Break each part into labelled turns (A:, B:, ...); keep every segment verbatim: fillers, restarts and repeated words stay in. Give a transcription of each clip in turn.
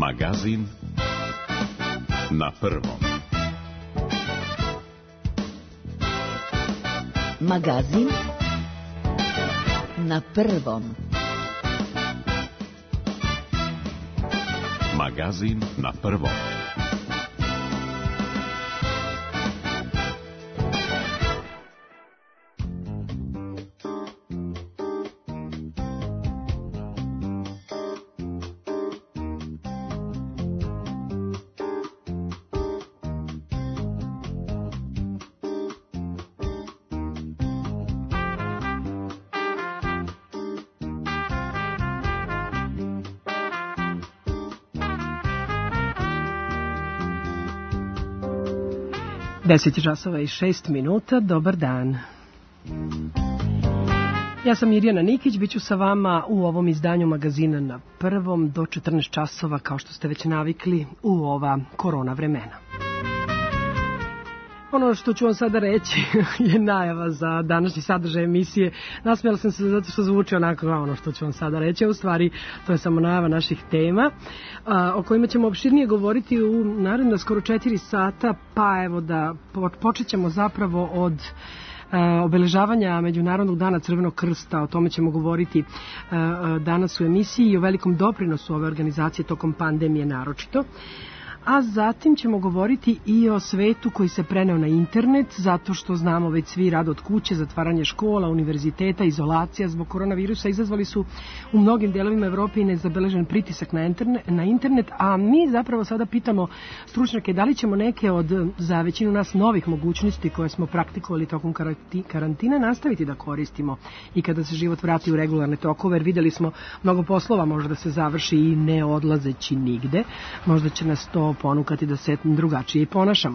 A: Magazin na prvom.
B: Magazin na prvom.
A: Magazin na prvom.
C: deset časova i šest minuta, dobar dan. Ja sam Mirjana Nikić, bit ću sa vama u ovom izdanju magazina na prvom do četrnaest časova, kao što ste već navikli u ova korona vremena. Ono što ću vam sada reći je najava za današnji sadržaj emisije. Nasmijala sam se zato što zvuči onako ono što ću vam sada reći. U stvari, to je samo najava naših tema a, o kojima ćemo opširnije govoriti u naredno skoro četiri sata. Pa evo da počet ćemo zapravo od a, obeležavanja Međunarodnog dana Crvenog krsta. O tome ćemo govoriti a, a, danas u emisiji i o velikom doprinosu ove organizacije tokom pandemije naročito. A zatim ćemo govoriti i o svetu koji se preneo na internet, zato što znamo već svi rad od kuće, zatvaranje škola, univerziteta, izolacija zbog koronavirusa izazvali su u mnogim delovima Evrope i nezabeležen pritisak na internet, na internet, a mi zapravo sada pitamo stručnjake da li ćemo neke od, za većinu nas, novih mogućnosti koje smo praktikovali tokom karantina nastaviti da koristimo i kada se život vrati u regularne tokove, jer videli smo mnogo poslova može da se završi i ne odlazeći nigde. Možda će nas to ponukati da se drugačije i ponašamo.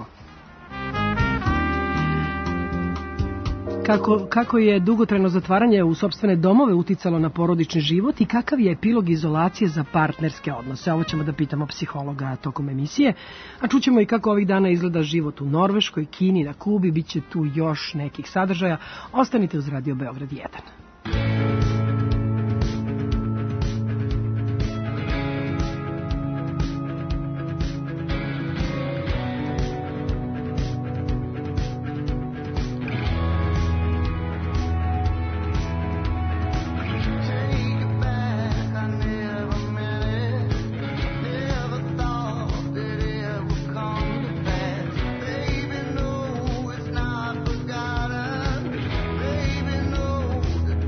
C: Kako, kako je dugotrajno zatvaranje u sopstvene domove uticalo na porodični život i kakav je epilog izolacije za partnerske odnose? Ovo ćemo da pitamo psihologa tokom emisije. A čućemo i kako ovih dana izgleda život u Norveškoj, Kini, na Kubi. Biće tu još nekih sadržaja. Ostanite uz Radio Beograd jedan.
D: Baby, no,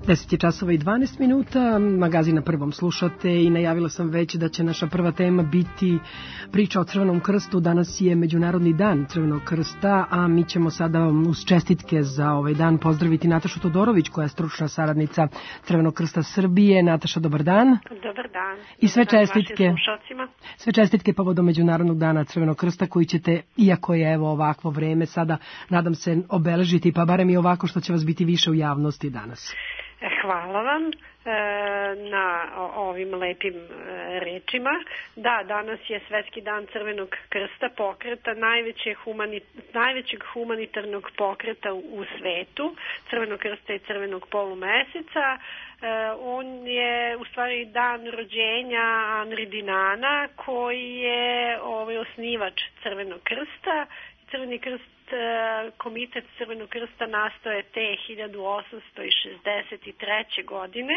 C: deset je časova i dvanaest minuta, magazin Na prvom slušate i najavila sam već da će naša prva tema biti priča o Crvenom krstu. Danas je Međunarodni dan Crvenog krsta, a mi ćemo sada uz čestitke za ovaj dan pozdraviti Natašu Todorović, koja je stručna saradnica Crvenog krsta Srbije. Nataša, dobar dan.
B: Dobar dan.
C: I sve čestitke, sve čestitke povodom Međunarodnog dana Crvenog krsta, koji ćete, iako je evo ovakvo vreme, sada nadam se obeležiti, pa barem i ovako što će vas biti više u javnosti danas.
B: Hvala vam na ovim lepim rečima. Da, danas je Svetski dan Crvenog krsta, pokreta, najvećeg, humani, najvećeg humanitarnog pokreta u svetu, Crvenog krsta i Crvenog polumeseca. On je u stvari dan rođenja Anri Dinana, koji je ovaj osnivač Crvenog krsta. Crveni krst, Komitet Crvenog krsta nastao je te hiljadu osamsto šezdeset treće. godine.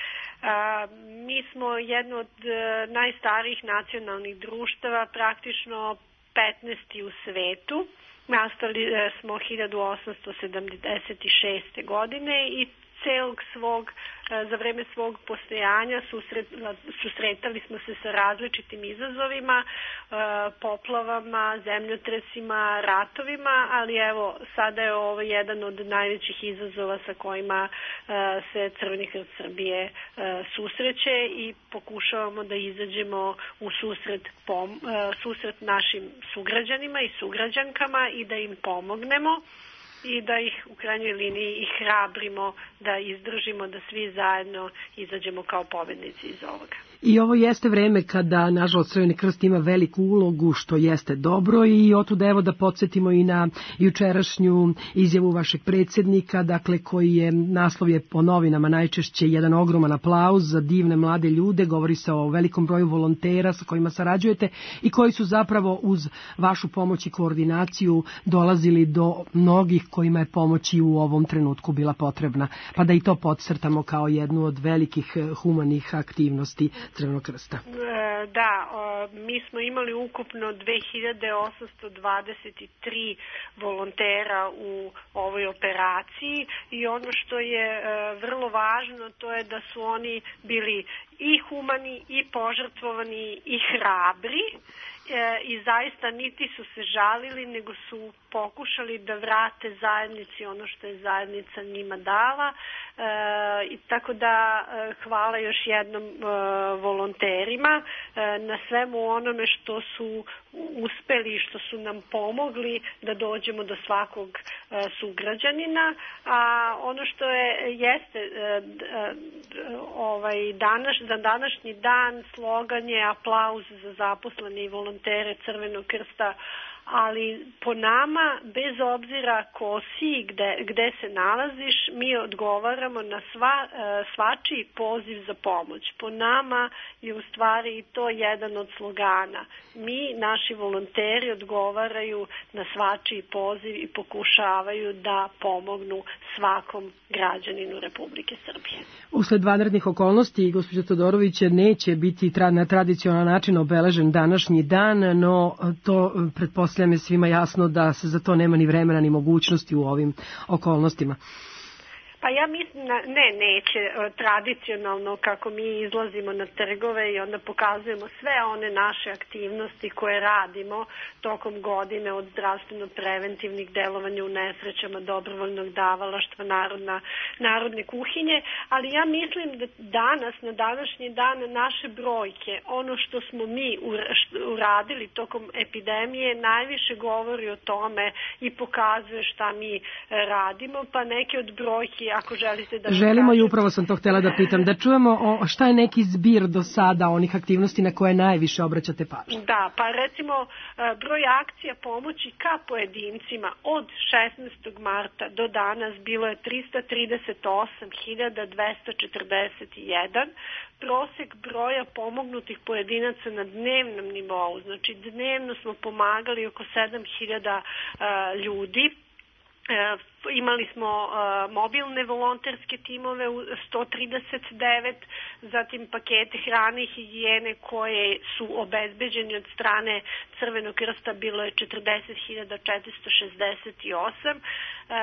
B: Mi smo jedno od najstarijih nacionalnih društava, praktično petnaesti u svetu. Nastali smo hiljadu osamsto sedamdeset šeste. godine i celog svog, za vreme svog postojanja susretali smo se sa različitim izazovima, poplavama, zemljotresima, ratovima, ali evo sada je ovo jedan od najvećih izazova sa kojima se Crveni krst Srbije susreće i pokušavamo da izađemo u susret, pom, susret našim sugrađanima i sugrađankama i da im pomognemo i da ih u krajnjoj liniji ih hrabrimo da izdržimo, da svi zajedno izađemo kao pobednici iz ovoga.
C: I ovo jeste vreme kada, nažalost, Crveni krst ima veliku ulogu, što jeste dobro, i otuda evo da podsjetimo i na jučerašnju izjavu vašeg predsjednika, dakle, koji je, naslov je po novinama najčešće jedan ogroman aplauz za divne mlade ljude. Govori se o velikom broju volontera sa kojima sarađujete i koji su zapravo uz vašu pomoć i koordinaciju dolazili do mnogih kojima je pomoć i u ovom trenutku bila potrebna. Pa da i to podcrtamo kao jednu od velikih humanih aktivnosti Crvenog krsta.
B: Da, mi smo imali ukupno dve hiljade osamsto dvadeset tri volontera u ovoj operaciji i ono što je vrlo važno to je da su oni bili i humani i požrtvovani i hrabri i zaista niti su se žalili, nego su pokušali da vrate zajednici ono što je zajednica njima dala. E, i tako da hvala još jednom e, volonterima e, na svemu onome što su uspeli i što su nam pomogli da dođemo do svakog e, sugrađanina. A ono što je jeste e, e, ovaj danas, za današnji dan slogan je aplauz za zaposlene i volontere Crvenog krsta, ali po nama, bez obzira ko si, gde, gde se nalaziš, mi odgovaramo na sva, svačiji poziv za pomoć. Po nama je u stvari i to jedan od slogana. Mi, naši volonteri, odgovaraju na svačiji poziv i pokušavaju da pomognu svakom građaninu Republike Srbije.
C: Usled vanrednih okolnosti, gospođo Todorović, neće biti na tradicionalan način obeležen današnji dan, no to pretpostavljam je svima jasno da se za to nema ni vremena ni mogućnosti u ovim okolnostima.
B: Pa ja mislim, ne, neće tradicionalno kako mi izlazimo na trgove i onda pokazujemo sve one naše aktivnosti koje radimo tokom godine, od zdravstveno-preventivnih delovanja u nesrećama, dobrovoljnog davalaštva, narodna, narodne kuhinje, ali ja mislim da danas, na današnji dan, naše brojke, ono što smo mi uradili tokom epidemije, najviše govori o tome i pokazuje šta mi radimo, pa neke od brojki, ako želite da...
C: Želimo i upravo sam to htjela da pitam, da čujemo o šta je neki zbir do sada onih aktivnosti na koje najviše obraćate pažnju.
B: Da, pa recimo broj akcija pomoći ka pojedincima od šesnaestog marta do danas bilo je trista trideset osam hiljada dvesta četrdeset jedan, prosek broja pomognutih pojedinaca na dnevnom nivou, znači dnevno smo pomagali oko sedam hiljada ljudi. imali smo uh, mobilne volonterske timove u sto trideset devet, zatim pakete hrane i higijene koje su obezbeđeni od strane Crvenog krsta bilo je četrdeset hiljada četiristo šezdeset osam. Uh,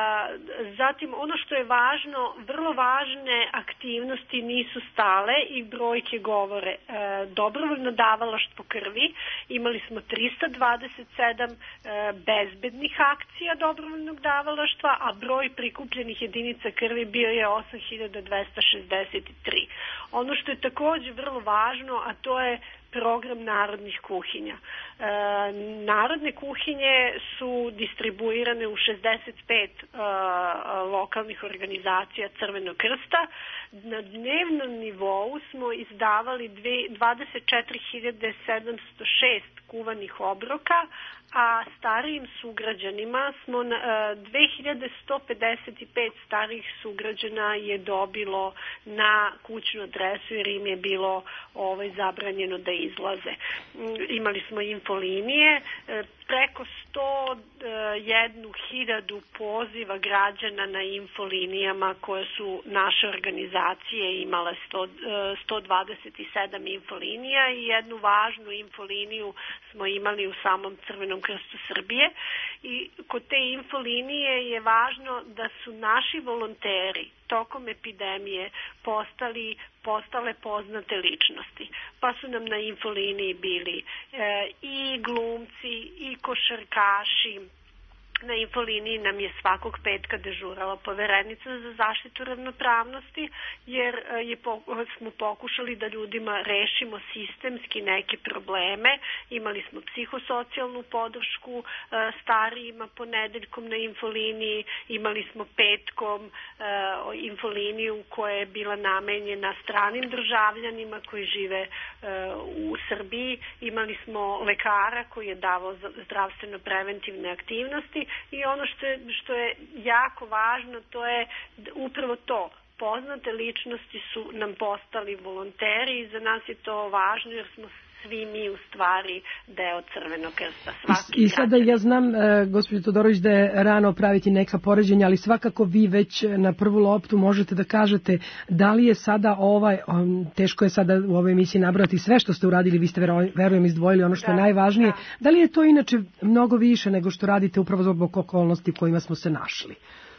B: zatim ono što je važno, vrlo važne aktivnosti nisu stale i brojke govore. Uh, dobrovoljno davalaštvo krvi, imali smo trista dvadeset sedam uh, bezbednih akcija dobrovoljnog davalaštva, a broj prikupljenih jedinica krvi bio je osam hiljada dvesta šezdeset tri. Ono što je također vrlo važno, a to je program narodnih kuhinja. E, narodne kuhinje su distribuirane u šezdeset pet e, lokalnih organizacija Crvenog krsta. Na dnevnom nivou smo izdavali dvadeset četiri hiljade sedamsto šest kuvanih obroka, a starijim sugrađanima smo na, dve hiljade sto pedeset pet starijih sugrađana je dobilo na kućnu adresu jer im je bilo ovaj, zabranjeno da izlaze. Imali smo infolinije, preko sto jednu hiljadu poziva građana na infolinijama koje su naše organizacije imale sto dvadeset sedam infolinija i jednu važnu infoliniju smo imali u samom Crvenom krstu Srbije i kod te infolinije je važno da su naši volonteri tokom epidemije postali, postale poznate ličnosti. Pa su nam na infoliniji bili e, i glumci i košarkaši. Na infoliniji nam je svakog petka dežurala poverenica za zaštitu ravnopravnosti, jer je, smo pokušali da ljudima rešimo sistemski neke probleme. Imali smo psihosocijalnu podršku starijima ponedeljkom na infoliniji, imali smo petkom infoliniju koja je bila namenjena stranim državljanima koji žive u Srbiji. Imali smo lekara koji je davao zdravstveno preventivne aktivnosti. I ono što je, što je jako važno, to je upravo to. Poznate ličnosti su nam postali volonteri i za nas je to važno jer smo svi mi u stvari deo Crvenog krsta. Svaki
C: I, I sada ja znam, e, gospođo Todorović, da je rano praviti neka poređenja, ali svakako vi već na prvu loptu možete da kažete da li je sada ovaj, um, teško je sada u ovoj emisiji nabrati sve što ste uradili, vi ste verujem izdvojili ono što da, je najvažnije, da. da li je to inače mnogo više nego što radite upravo zbog okolnosti u kojima smo se našli?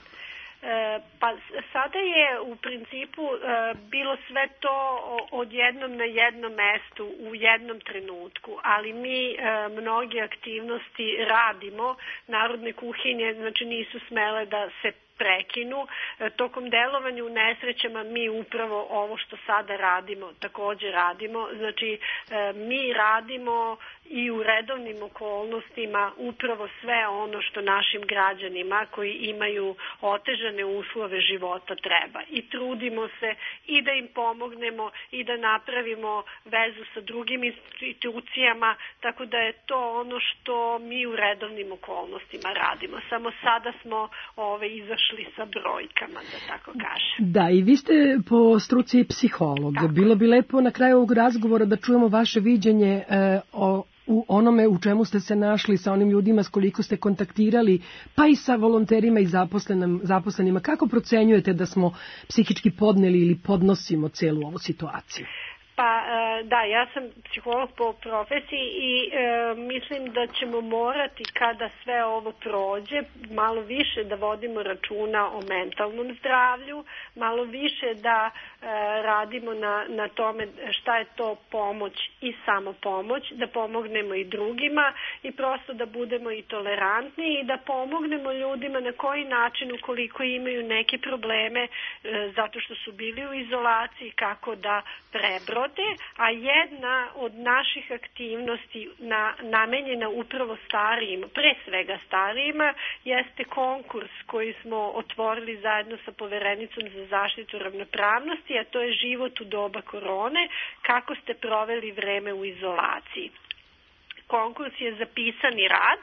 B: Pa sada je u principu bilo sve to odjednom na jednom mestu u jednom trenutku, ali mi mnoge aktivnosti radimo. Narodne kuhinje znači nisu smele da se prekinu. Tokom delovanja u nesrećama mi upravo ovo što sada radimo također radimo. Znači mi radimo i u redovnim okolnostima upravo sve ono što našim građanima koji imaju otežane uslove života treba. I trudimo se i da im pomognemo i da napravimo vezu sa drugim institucijama, tako da je to ono što mi u redovnim okolnostima radimo. Samo sada smo ove, izašli sa brojkama, da tako kažem.
C: Da, i vi ste po struci psiholog. Tako. Bilo bi lepo na kraju ovog razgovora da čujemo vaše viđenje e, o u onome u čemu ste se našli sa onim ljudima s koliko ste kontaktirali, pa i sa volonterima i zaposlenim, zaposlenima. Kako procenjujete da smo psihički podneli ili podnosimo celu ovu situaciju?
B: Pa da, ja sam psiholog po profesiji i e, mislim da ćemo morati kada sve ovo prođe malo više da vodimo računa o mentalnom zdravlju, malo više da e, radimo na, na tome šta je to pomoć i samopomoć, da pomognemo i drugima i prosto da budemo i tolerantni i da pomognemo ljudima na koji način ukoliko imaju neke probleme e, zato što su bili u izolaciji, kako da prebrode. A jedna od naših aktivnosti na, namenjena upravo starijima, pre svega starijima, jeste konkurs koji smo otvorili zajedno sa poverenicom za zaštitu ravnopravnosti, a to je život u doba korone, kako ste proveli vreme u izolaciji. Konkurs je za pisani rad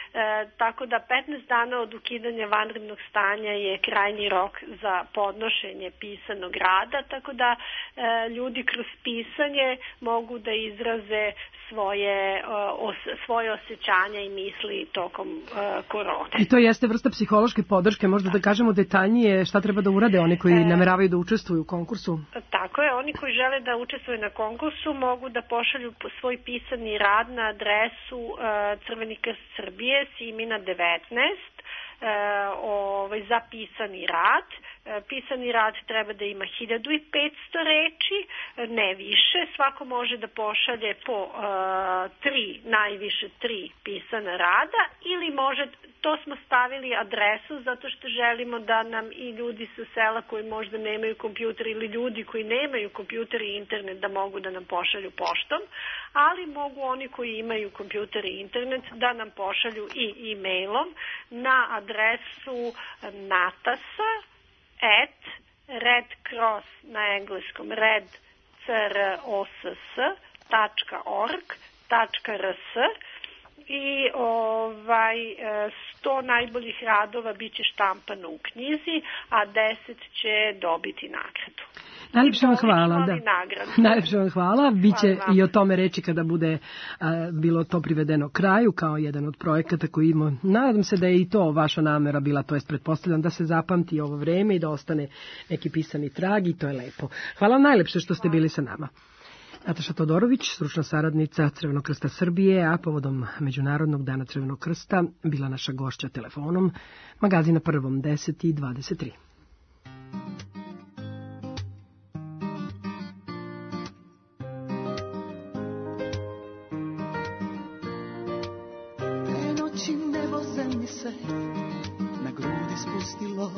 B: tako da petnaest dana od ukidanja vanrednog stanja je krajnji rok za podnošenje pisanog rada, tako da e, ljudi kroz pisanje mogu da izraze svoje, os, svoje osjećanja i misli tokom uh, korone.
C: I to jeste vrsta psihološke podrške, možda da kažemo detaljnije šta treba da urade oni koji e, nameravaju da učestvuju u konkursu?
B: Tako je, oni koji žele da učestvuju na konkursu mogu da pošalju svoj pisani rad na adresu uh, Crveni krst Srbije, Simina devetnaest, uh, ovaj, za pisani rad. Pisani rad treba da ima hiljadu i petsto reči, ne više. Svako može da pošalje po uh, tri, najviše tri pisana rada, ili može, to smo stavili adresu zato što želimo da nam i ljudi sa sela koji možda nemaju kompjuter ili ljudi koji nemaju kompjuter i internet da mogu da nam pošalju poštom, ali mogu oni koji imaju kompjuter i internet da nam pošalju i e-mailom na adresu natasa at Red Cross, na engleskom red cross tačka org tačka rs, i ovaj sto najboljih radova biće štampano u knjizi, a deset će dobiti nagradu.
C: Najlepše vam hvala. Da. Najlepše vam hvala. Biće hvala i o tome reći kada bude a, bilo to privedeno kraju kao jedan od projekata koji ima. Nadam se da je i to vaša namera bila, to jest pretpostavljam da se zapamti ovo vreme i da ostane neki pisani trag, i to je lepo. Hvala vam najlepše što ste bili sa nama. Nataša Todorović, stručna saradnica Crvenog krsta Srbije, a povodom Međunarodnog dana Crvenog krsta bila naša gošća telefonom, magazina Prvom, deset i dvadeset tri.
D: Te noći nebo zemlji se na grudi spustilo.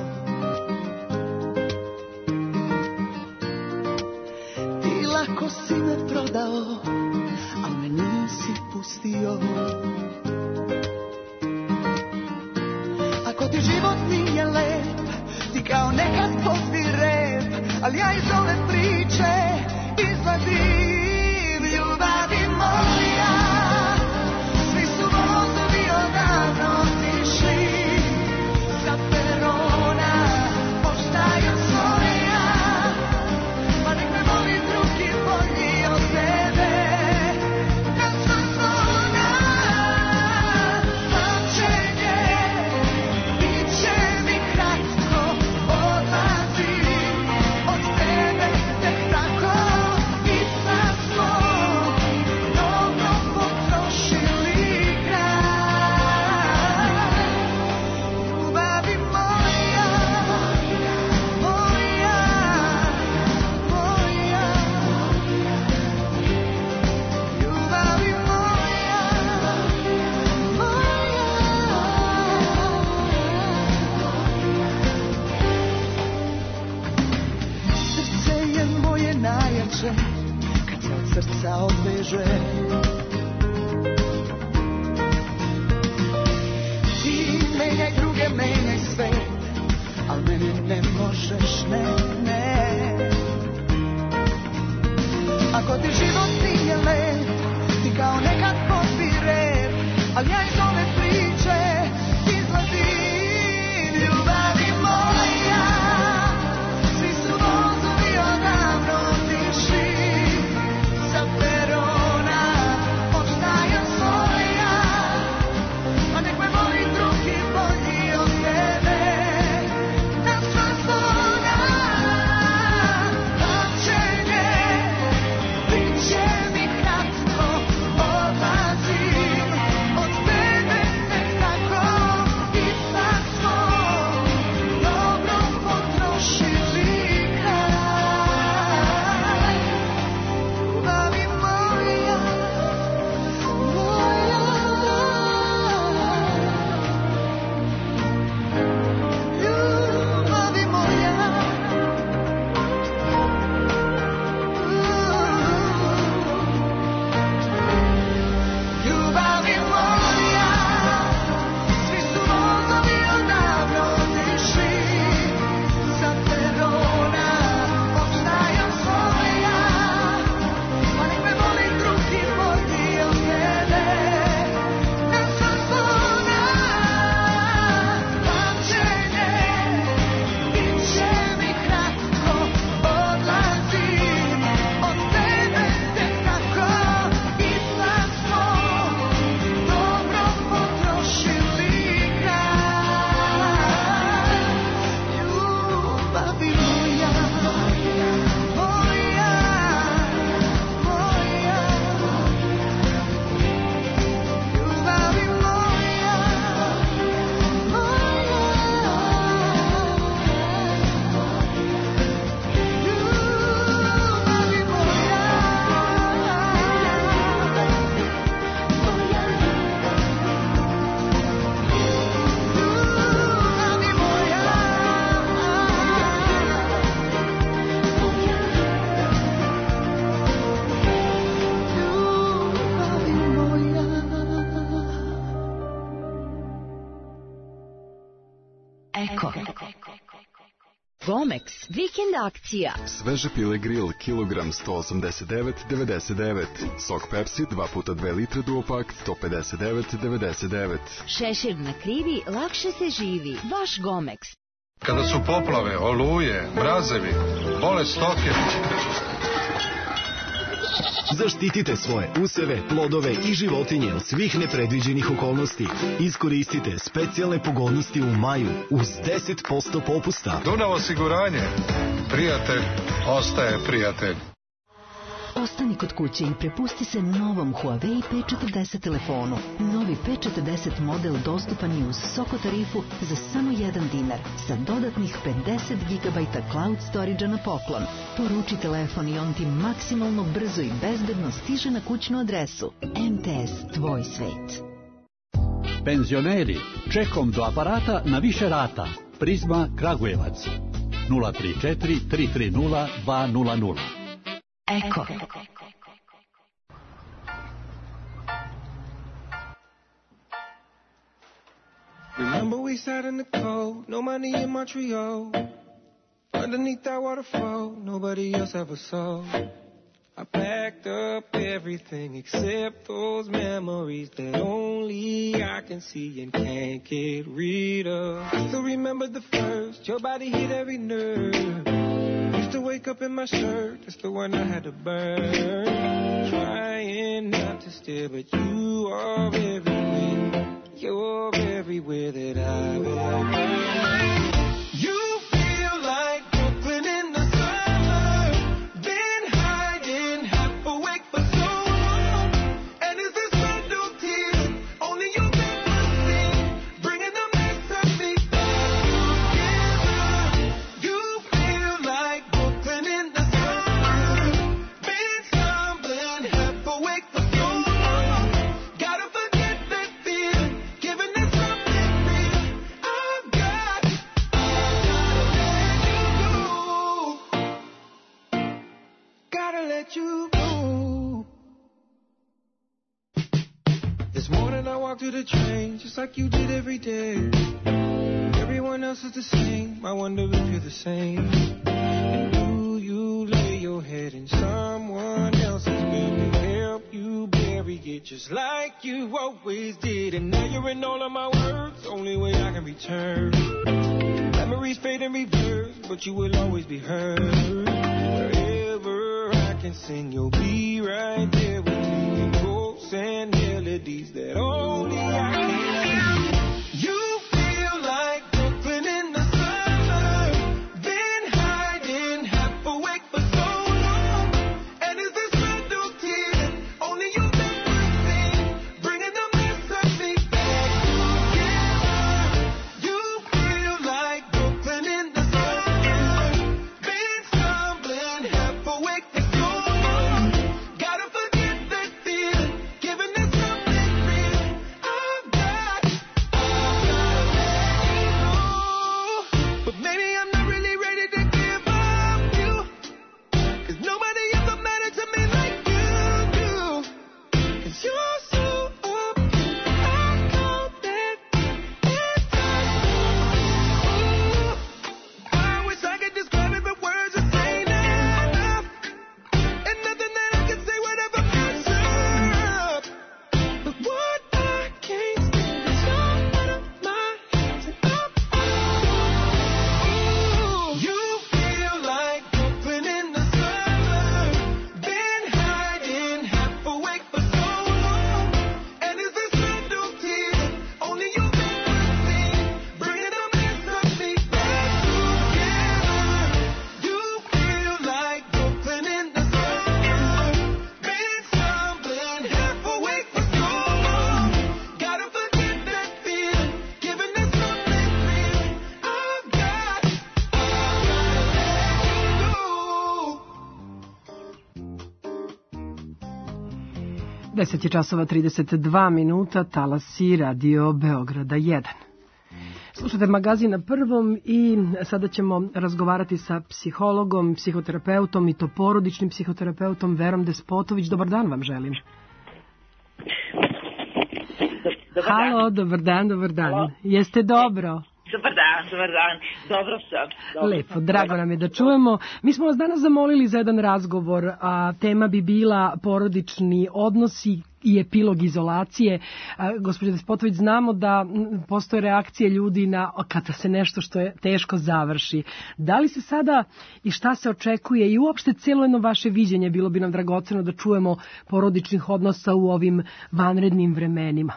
D: Lako si me prodao, al me nisi pustio. Ako ti život nije lep, ti kao nekad pozbi rep, al ja iz ove priče izvadim ljubavi moja. Svi su vozovi odavno otišli sa perona, poštaju svoja, pa nek me voli drugi bolji od tebe. Kad sva zvona pamćenje, bit će mi kratko, odlazim od tebe tek tako, i sad smo dobro potrošili kraj. Ljubavi moja, moja, moja, ljubavi moja, moja. Srce je moje najjače kad se od srca odveže. Ti menjaj druge, menjaj sve, al mene ne možeš, ne, ne. Ako ti život nije lep, ti kao nekad pozbi rep, al ja iz ove priče izlazim ljubavi moja. Svi su vozovi odavno otišli sa perona, poštaju svoja, pa nek me voli drugi bolji od tebe. Kad sva zvona pamćenje, bit će mi
E: Gomex, vikend akcija.
F: Sveže pile grill, kilogram sto osamdeset devet devedeset devet. Sok Pepsi, dva puta dve litre duopak, sto pedeset devet devedeset devet.
E: Šešir na krivi, lakše se živi. Vaš Gomex.
G: Kada su poplave, oluje, mrazevi, bole stoke.
H: Zaštitite svoje useve, plodove i životinje od svih nepredviđenih okolnosti. Iskoristite specijalne pogodnosti u maju uz deset posto popusta.
G: Dunav osiguranje. Prijatelj ostaje prijatelj.
I: Ostani kod kuće i prepusti se novom Huawei P četrdeset telefonu. Novi P četrdeset model dostupan je uz Soko tarifu za samo jedan dinar sa dodatnih pedeset gigabajta cloud storage-a na poklon. Poruči telefon i on ti maksimalno brzo i bezbedno stiže na kućnu adresu. M T S, tvoj svet.
J: Penzioneri, čekom do aparata na više rata. Prizma Kragujevac. nula tri četiri tri tri nula dva nula nula.
I: Eko.
K: Remember we sat in the cold, no money in Montreal. Underneath that waterfall, nobody else ever saw. I packed up everything except those memories that only I can see and can't get rid of. I still remember the first, your body hit every nerve. Used to wake up in my shirt, it's the one I had to burn. Trying not to stare, but you are everywhere. You're everywhere that I've ever been. You feel like Brooklyn in the summer. Been hiding, half awake for so long. And is this window tears? Only you can see, bringing the mess of me back together. You feel like Brooklyn in the summer. Been stumbling, half awake for so long. Gotta forget that feeling, giving it something real. I've got, I've gotta let you go. Gotta let you go. This morning I walked to the train, just like you did every day. Everyone else is the same, I wonder if you're the same. And do you lay your head in someone else's bed and help you bury it just like you always did? And now you're in all of my words, only way I can return. Memories fade in reverse, but you will always be heard. Wherever I can sing, you'll be right there with me in quotes and melodies that only I can sing. You feel like Brooklyn in the summer. Been hiding, half awake for so long. And is this window tears? Only you can see, bringing the mess of me back together. You feel like Brooklyn in the summer. Been stumbling, half awake for so long. Gotta forget that feeling, giving it something real. I've got, I've gotta let you go. But maybe I'm not really ready to give up you. Cause nobody ever mattered to me like you do. Cause you're so up, I call that it's time. I wish I could describe it, but words just ain't enough. And nothing that I can say would ever measure up. But what I can't stand is you're out of my hands and I'm out. You feel like Brooklyn in the summer. Been hiding, half awake for so long. And is this window tears? Only you can see, bringing the mess of me back together. You feel like Brooklyn in the summer. Been stumbling, half awake for so long. Gotta forget that feeling, giving it something real. I've got, I've gotta let you go.
C: deset je časova trideset dva minuta, talasi Radio Beograda jedan. Slušate magazin na prvom i sada ćemo razgovarati sa psihologom, psihoterapeutom i to porodičnim psihoterapeutom Verom Despotović. Dobar dan vam želim.
L: Dobar
C: Halo,
L: dan.
C: dobar dan, dobar dan.
L: Halo.
C: Jeste dobro?
L: Dobar dan. dan, dobar dan. Dobro sam. Dobro
C: Lepo,
L: sam.
C: drago nam je da čujemo. Mi smo vas danas zamolili za jedan razgovor, a tema bi bila porodični odnosi i epilog izolacije. Gospođo Despotović, znamo da postoje reakcije ljudi na kada se nešto što je teško završi. Da li se sada i šta se očekuje i uopšte cijelo jedno vaše viđenje, bilo bi nam dragoceno da čujemo porodičnih odnosa u ovim vanrednim vremenima?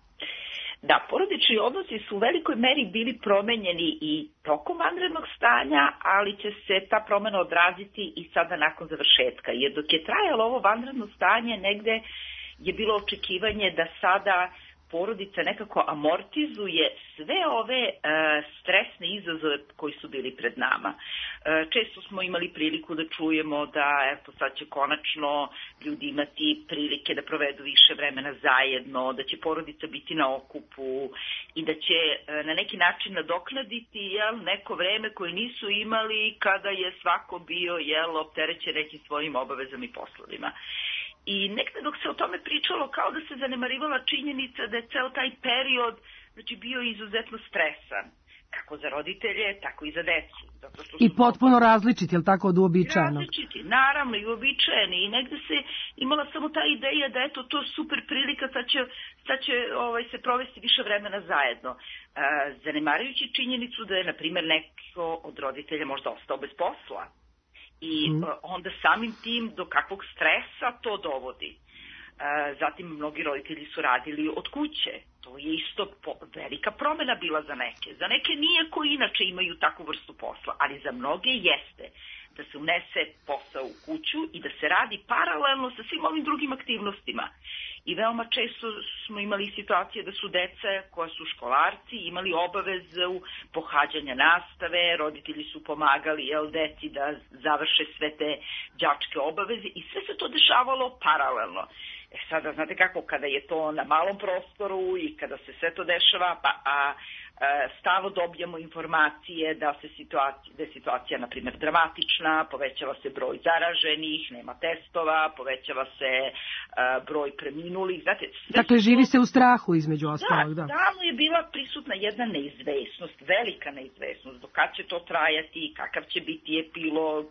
L: Da, porodični odnosi su u velikoj meri bili promenjeni i tokom vanrednog stanja, ali će se ta promena odraziti i sada nakon završetka. Jer dok je trajalo ovo vanredno stanje, negde je bilo očekivanje da sada porodica nekako amortizuje sve ove e, stresne izazove koji su bili pred nama. E, često smo imali priliku da čujemo da eto, sad će konačno ljudi imati prilike da provedu više vremena zajedno, da će porodica biti na okupu i da će e, na neki način nadoknaditi jel, neko vreme koje nisu imali kada je svako bio jel, opterećen nekim svojim obavezama i poslovima. I nekde dok se o tome pričalo, kao da se zanemarivala činjenica da je ceo taj period znači, bio izuzetno stresan. Kako za roditelje, tako i za decu. Zato što
C: I potpuno različiti, je li tako od uobičajenog?
L: Različiti, naravno i uobičajeni. I negde se imala samo ta ideja da eto to super prilika, sad će, sad će ovaj, se provesti više vremena zajedno. E, zanemarujući činjenicu da je, na primjer, neko od roditelja možda ostao bez posla. I mm. onda samim tim do kakvog stresa to dovodi. Zatim mnogi roditelji su radili od kuće. To je isto po, velika promena bila za neke. Za neke nije koji inače imaju takvu vrstu posla, ali za mnoge jeste da se unese posao u kuću i da se radi paralelno sa svim ovim drugim aktivnostima. I veoma često smo imali situacije da su deca koja su školarci imali obavezu pohađanja nastave, roditelji su pomagali jel, deci da završe sve te đačke obaveze i sve se to dešavalo paralelno. E sada, znate kako, kada je to na malom prostoru i kada se sve to dešava, pa, a, a stalno dobijamo informacije da, se situacija, da je situacija, na primjer, dramatična, povećava se broj zaraženih, nema testova, povećava se a, broj preminulih. Znate,
C: dakle, živi se u strahu između ostalog. Da,
L: da. Davno je bila prisutna jedna neizvesnost, velika neizvesnost, do kad će to trajati, kakav će biti epilog,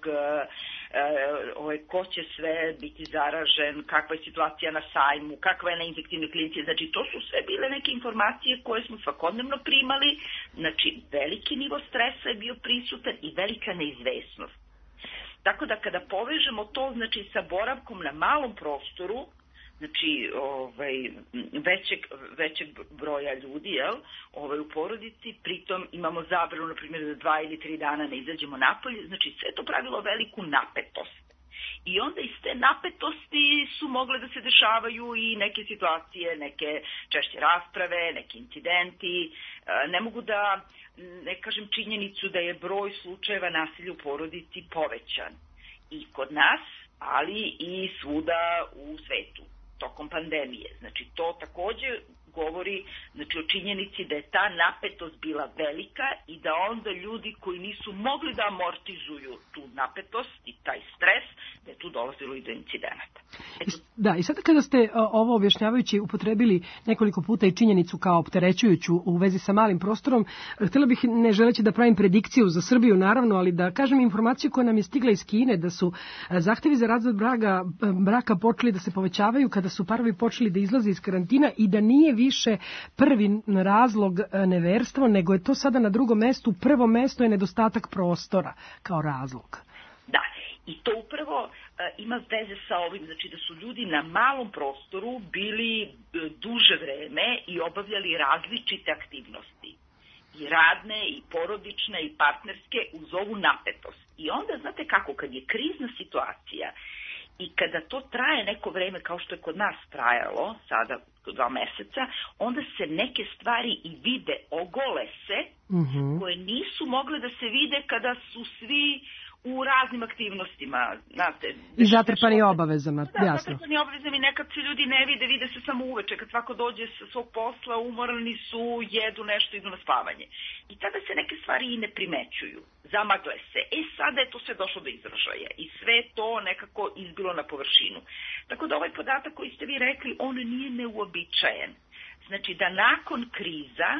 L: Uh, ovaj, ko će sve biti zaražen, kakva je situacija na sajmu, kakva je na infektivnoj klinici. Znači, to su sve bile neke informacije koje smo svakodnevno primali. Znači, veliki nivo stresa je bio prisutan i velika neizvesnost. Tako da kada povežemo to znači, sa boravkom na malom prostoru, znači ovaj, većeg, većeg broja ljudi jel, ovaj, u porodici, pritom imamo zabranu, na primjer, da dva ili tri dana ne izađemo napolje, znači sve to pravilo veliku napetost. I onda iz te napetosti su mogle da se dešavaju i neke situacije, neke češće rasprave, neki incidenti. Ne mogu da ne kažem činjenicu da je broj slučajeva nasilja u porodici povećan. I kod nas, ali i svuda u svetu tokom pandemije. Znači, to takođe govori znači, o činjenici da je ta napetost bila velika i da onda ljudi koji nisu mogli da amortizuju tu napetost i taj stres, da je tu dolazilo i do incidenata. Eto.
C: Da, i sada kada ste ovo objašnjavajući upotrebili nekoliko puta i činjenicu kao opterećujuću u vezi sa malim prostorom, htjela bih, ne želeći da pravim predikciju za Srbiju, naravno, ali da kažem informaciju koja nam je stigla iz Kine, da su zahtevi za razvod braka, braka počeli da se povećavaju kada su parovi počeli da izlaze iz karantina i da nije više prvi razlog neverstvo, nego je to sada na drugom mestu. Prvo mesto je nedostatak prostora kao razlog.
L: Da, i to upravo uh, ima veze sa ovim, znači da su ljudi na malom prostoru bili uh, duže vreme i obavljali različite aktivnosti. I radne, i porodične, i partnerske uz ovu napetost. I onda, znate kako, kad je krizna situacija i kada to traje neko vreme kao što je kod nas trajalo, sada dva meseca, onda se neke stvari i vide, ogole se, mm-hmm. koje nisu mogle da se vide kada su svi u raznim aktivnostima, znate.
C: I zatrpani obavezama,
L: da,
C: jasno.
L: Zatrpani obavezama i nekad se ljudi ne vide, vide se samo uveče, kad svako dođe sa svog posla, umorni su, jedu nešto, idu na spavanje. I tada se neke stvari i ne primećuju, zamagle se. E sada je to sve došlo do izražaja i sve to nekako izbilo na površinu. Tako da ovaj podatak koji ste vi rekli, on nije neuobičajen. Znači da nakon kriza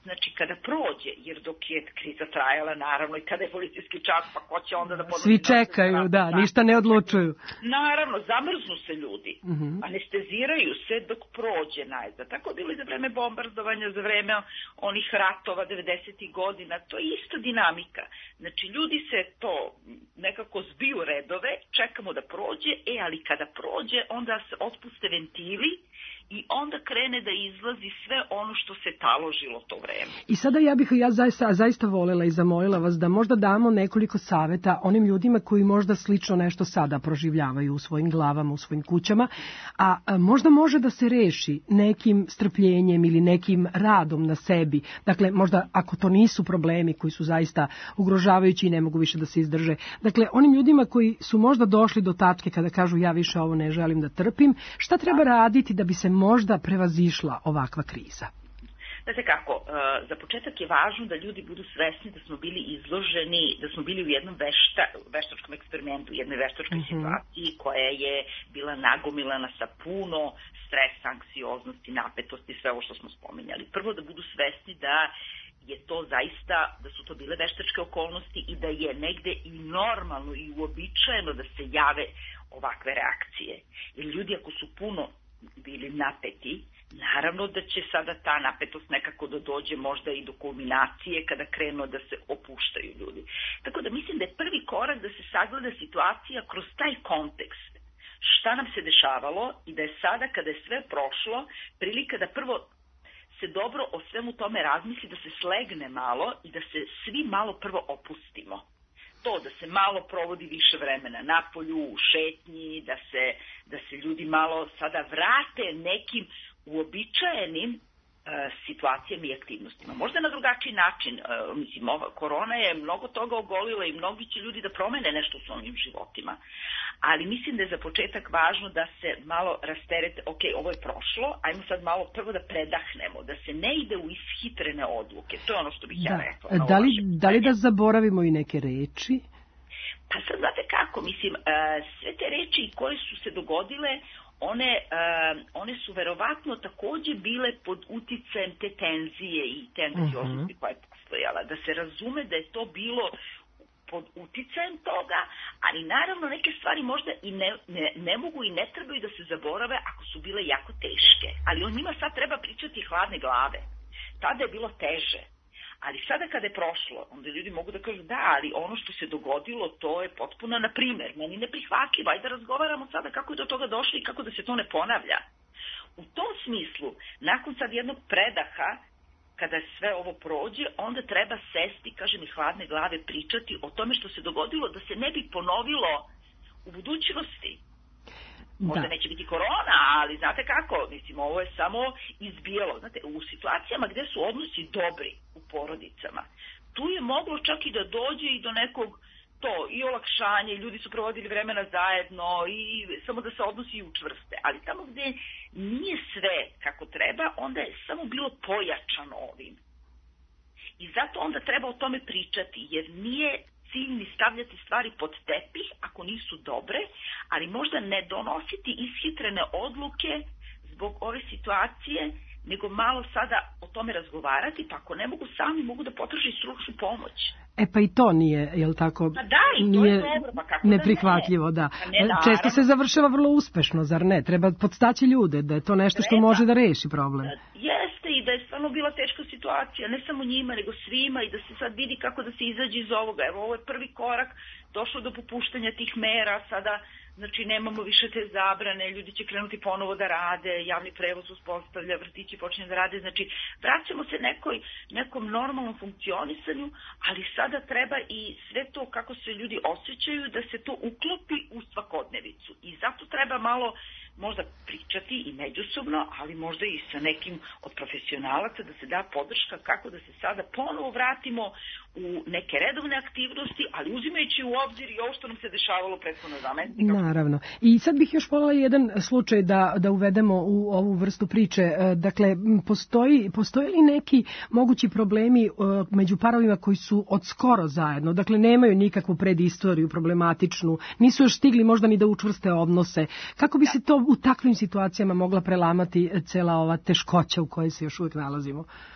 L: znači kada prođe, jer dok je kriza trajala, naravno, i kada je policijski čas, pa ko će onda da podnosi...
C: Svi čekaju, da, ništa ne odlučuju.
L: Naravno, zamrznu se ljudi,
C: uh-huh.
L: anesteziraju se dok prođe najzad. Tako je bilo i za vreme bombardovanja, za vreme onih ratova devedesetih godina, to je ista dinamika. Znači, ljudi se to nekako zbiju redove, čekamo da prođe, e, ali kada prođe, onda se otpuste ventili, i onda krene da izlazi sve ono što se taložilo to vreme.
C: I sada ja bih ja zaista, zaista volela i zamolila vas da možda damo nekoliko saveta onim ljudima koji možda slično nešto sada proživljavaju u svojim glavama, u svojim kućama, a, a možda može da se reši nekim strpljenjem ili nekim radom na sebi. Dakle, možda ako to nisu problemi koji su zaista ugrožavajući i ne mogu više da se izdrže. Dakle, onim ljudima koji su možda došli do tačke kada kažu ja više ovo ne želim da trpim, šta treba raditi da bi se možda prevazišla ovakva kriza?
L: Znate kako, za početak je važno da ljudi budu svesni da smo bili izloženi, da smo bili u jednom vešta, veštačkom eksperimentu, u jednoj veštačkoj uh-huh. situaciji koja je bila nagomilana sa puno stresa, anksioznosti, napetosti, sve ovo što smo spominjali. Prvo da budu svesni da je to zaista, da su to bile veštačke okolnosti i da je negde i normalno i uobičajeno da se jave ovakve reakcije. Jer ljudi ako su puno bili napeti, naravno da će sada ta napetost nekako da dođe možda i do kulminacije kada krenu da se opuštaju ljudi. Tako da mislim da je prvi korak da se sagleda situacija kroz taj kontekst. Šta nam se dešavalo i da je sada kada je sve prošlo prilika da prvo se dobro o svemu tome razmisli, da se slegne malo i da se svi malo prvo opustimo. To da se malo provodi više vremena napolju, u šetnji, da se, da se ljudi malo sada vrate nekim uobičajenim uh, situacijama i aktivnostima. Možda na drugačiji način. Uh, mislim, ova korona je mnogo toga ogolila i mnogi će ljudi da promene nešto u svojim životima. Ali mislim da je za početak važno da se malo rasterete, ok, ovo je prošlo, ajmo sad malo prvo da predahnemo, da se ne ide u ishitrene odluke. To je ono što bih
C: da.
L: ja rekla.
C: Da li, da li da zaboravimo i neke reči?
L: Pa sad znate kako, mislim, uh, sve te reči koje su se dogodile, one, uh, one su verovatno takođe bile pod uticajem te tenzije i te anksioznosti uh-huh. koja je postojala. Da se razume da je to bilo pod uticajem toga, ali naravno neke stvari možda i ne, ne, ne mogu i ne trebaju da se zaborave ako su bile jako teške. Ali o njima sad treba pričati hladne glave. Tada je bilo teže. Ali sada kada je prošlo, onda ljudi mogu da kažu da, ali ono što se dogodilo, to je potpuno, na primer, meni neprihvatljivo, ajde da razgovaramo sada kako je do toga došlo i kako da se to ne ponavlja. U tom smislu, nakon sad jednog predaha, kada sve ovo prođe, onda treba sesti, kažem, i hladne glave pričati o tome što se dogodilo, da se ne bi ponovilo u budućnosti. Možda da. Neće biti korona, ali znate kako, mislim, ovo je samo izbijelo. Znate, u situacijama gde su odnosi dobri u porodicama, tu je moglo čak i da dođe i do nekog to, i olakšanje, ljudi su provodili vremena zajedno i samo da se odnosi učvrste. Ali tamo gde nije sve kako treba, onda je samo bilo pojačano ovim. I zato onda treba o tome pričati, jer nije cilj ni stavljati stvari pod tepih ako nisu dobre, ali možda ne donositi ishitrene odluke zbog ove situacije, nego malo sada o tome razgovarati, pa ako ne mogu sami, mogu da potraže stručnu pomoć.
C: E pa i to nije, je li tako?
L: Pa da, i to
C: nije
L: je dobro, pa kako
C: neprihvatljivo,
L: da
C: ne. da. Ne, često se završava vrlo uspešno, zar ne? Treba podstaći ljude, da je to nešto što
L: Treba.
C: može da reši problem.
L: Jeste, i da je stvarno bila teška situacija, ne samo njima, nego svima, i da se sad vidi kako da se izađe iz ovoga. Evo, ovo je prvi korak, došlo do popuštanja tih mera, sada znači nemamo više te zabrane, ljudi će krenuti ponovo da rade, javni prevoz uspostavlja, vrtići počinje da rade, znači vraćamo se nekoj, nekom normalnom funkcionisanju, ali sada treba i sve to kako se ljudi osjećaju da se to uklopi u svakodnevicu. I zato treba malo možda pričati i međusobno, ali možda i sa nekim od profesionalaca da se da podrška kako da se sada ponovo vratimo u neke redovne aktivnosti, ali uzimajući u obzir i ovo što nam se dešavalo prethodno dva meseca.
C: Naravno. I sad bih još voljela jedan slučaj da, da uvedemo u ovu vrstu priče. Dakle, postoji, postoji li neki mogući problemi među parovima koji su od skoro zajedno? Dakle, nemaju nikakvu predistoriju problematičnu, nisu još stigli možda ni da učvrste odnose. Kako bi se to u takvim situacijama mogla prelamati cela ova teškoća u kojoj se još uvijek nalazimo?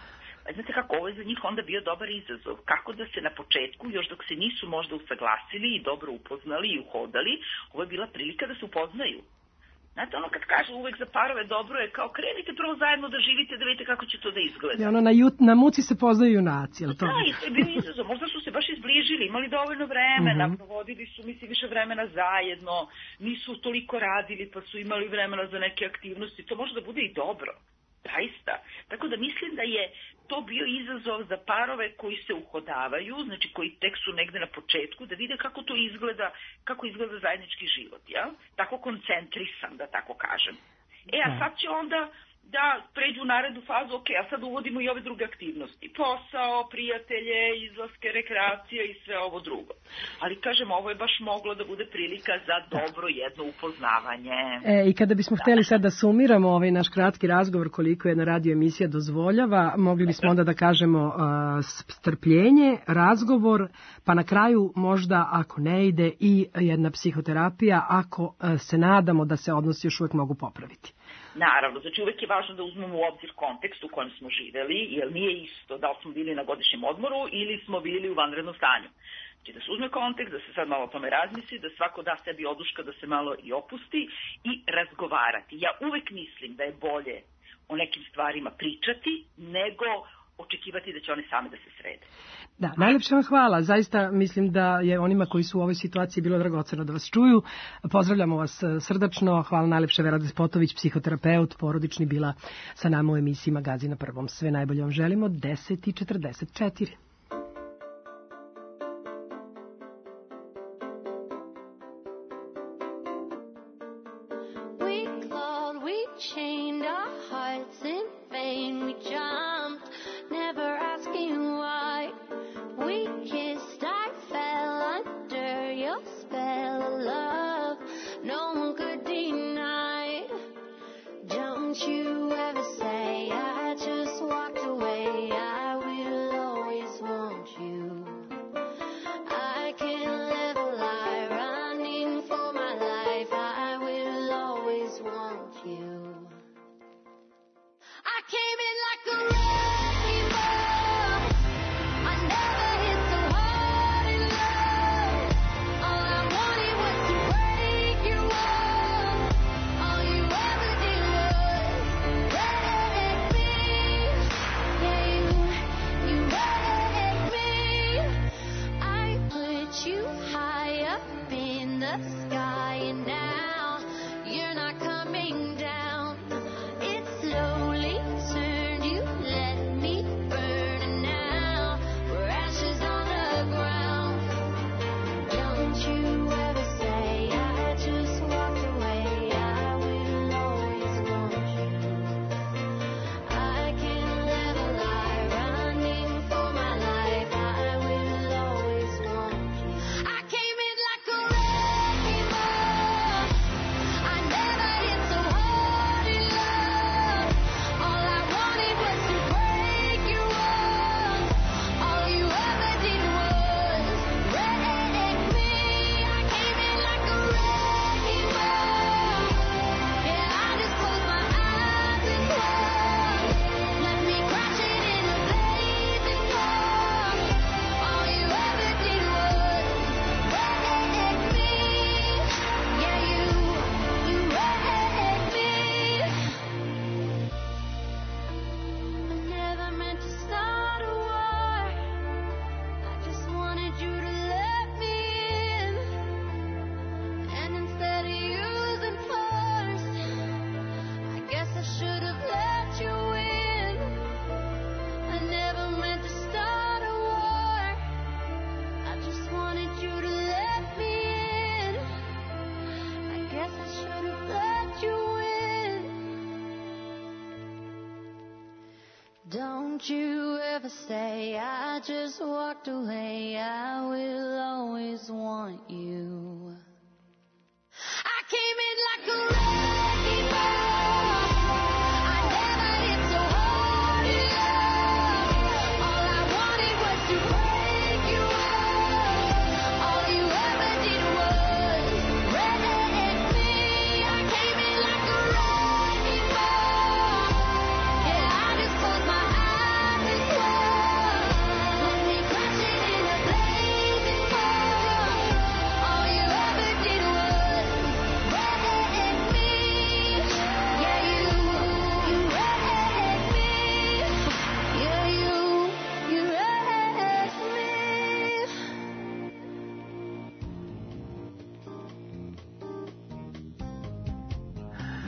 L: znate kako, ovo je za njih onda bio dobar izazov. Kako da se na početku, još dok se nisu možda usaglasili i dobro upoznali i uhodali, ovo je bila prilika da se upoznaju. Znate, ono kad kažu uvek za parove dobro je kao krenite prvo zajedno da živite, da vidite kako će to da izgleda.
C: I ono, na, jut, na muci se poznaju junaci, je li to?
L: Da, i to je bio izazov. Možda su se baš izbližili, imali dovoljno vremena,
C: Mhm.
L: provodili su, mislim, više vremena zajedno, nisu toliko radili pa su imali vremena za neke aktivnosti. To može da bude i dobro. Zaista. Tako da mislim da je to bio izazov za parove koji se uhodavaju, znači koji tek su negde na početku, da vide kako to izgleda, kako izgleda zajednički život, ja? Tako koncentrisan, da tako kažem. E, a sad će onda da pređu u narednu fazu, ok, a sad uvodimo i ove druge aktivnosti. Posao, prijatelje, izlaske, rekreacija i sve ovo drugo. Ali, kažem, ovo je baš moglo da bude prilika za dobro jedno upoznavanje.
C: E, I kada bismo hteli sad da sumiramo ovaj naš kratki razgovor koliko jedna radio emisija dozvoljava, mogli bismo onda da kažemo uh, strpljenje, razgovor, pa na kraju možda ako ne ide i jedna psihoterapija, ako uh, se nadamo da se odnosi još uvek mogu popraviti.
L: Naravno, znači uvek je važno da uzmemo u obzir kontekst u kojem smo živeli, jer nije isto da li smo bili na godišnjem odmoru ili smo bili u vanrednom stanju. Znači da se uzme kontekst, da se sad malo o tome razmisli, da svako da sebi oduška, da se malo i opusti i razgovarati. Ja uvek mislim da je bolje o nekim stvarima pričati nego očekivati da će one same da se srede.
C: Da, najlepše vam hvala. Zaista mislim da je onima koji su u ovoj situaciji bilo dragoceno da vas čuju. Pozdravljamo vas srdačno. Hvala najlepše, Vera Despotović, psihoterapeut, porodični, bila sa nama u emisiji Magazin na prvom. Sve najbolje vam želimo. deset i četrdeset četiri.
M: Don't you ever say I just walked away, I will always want you. I came in like a wrecking ball, I never hit so hard in love. All I wanted was to break you off, all you ever did was wreck me. I came in like a wrecking ball, yeah, I just closed my eyes and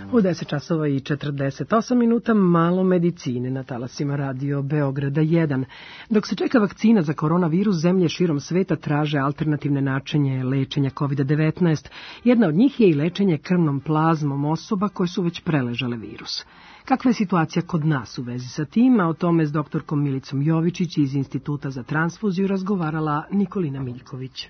C: U deset časova i četrdeset osam minuta malo medicine na talasima radio Beograda jedan. Dok se čeka vakcina za koronavirus, zemlje širom sveta traže alternativne načine lečenja kovid devetnaest. Jedna od njih je i lečenje krvnom plazmom osoba koje su već preležale virus. Kakva je situacija kod nas u vezi sa tim, a o tome s doktorkom Milicom Jovičić iz Instituta za transfuziju razgovarala Nikolina Miljković.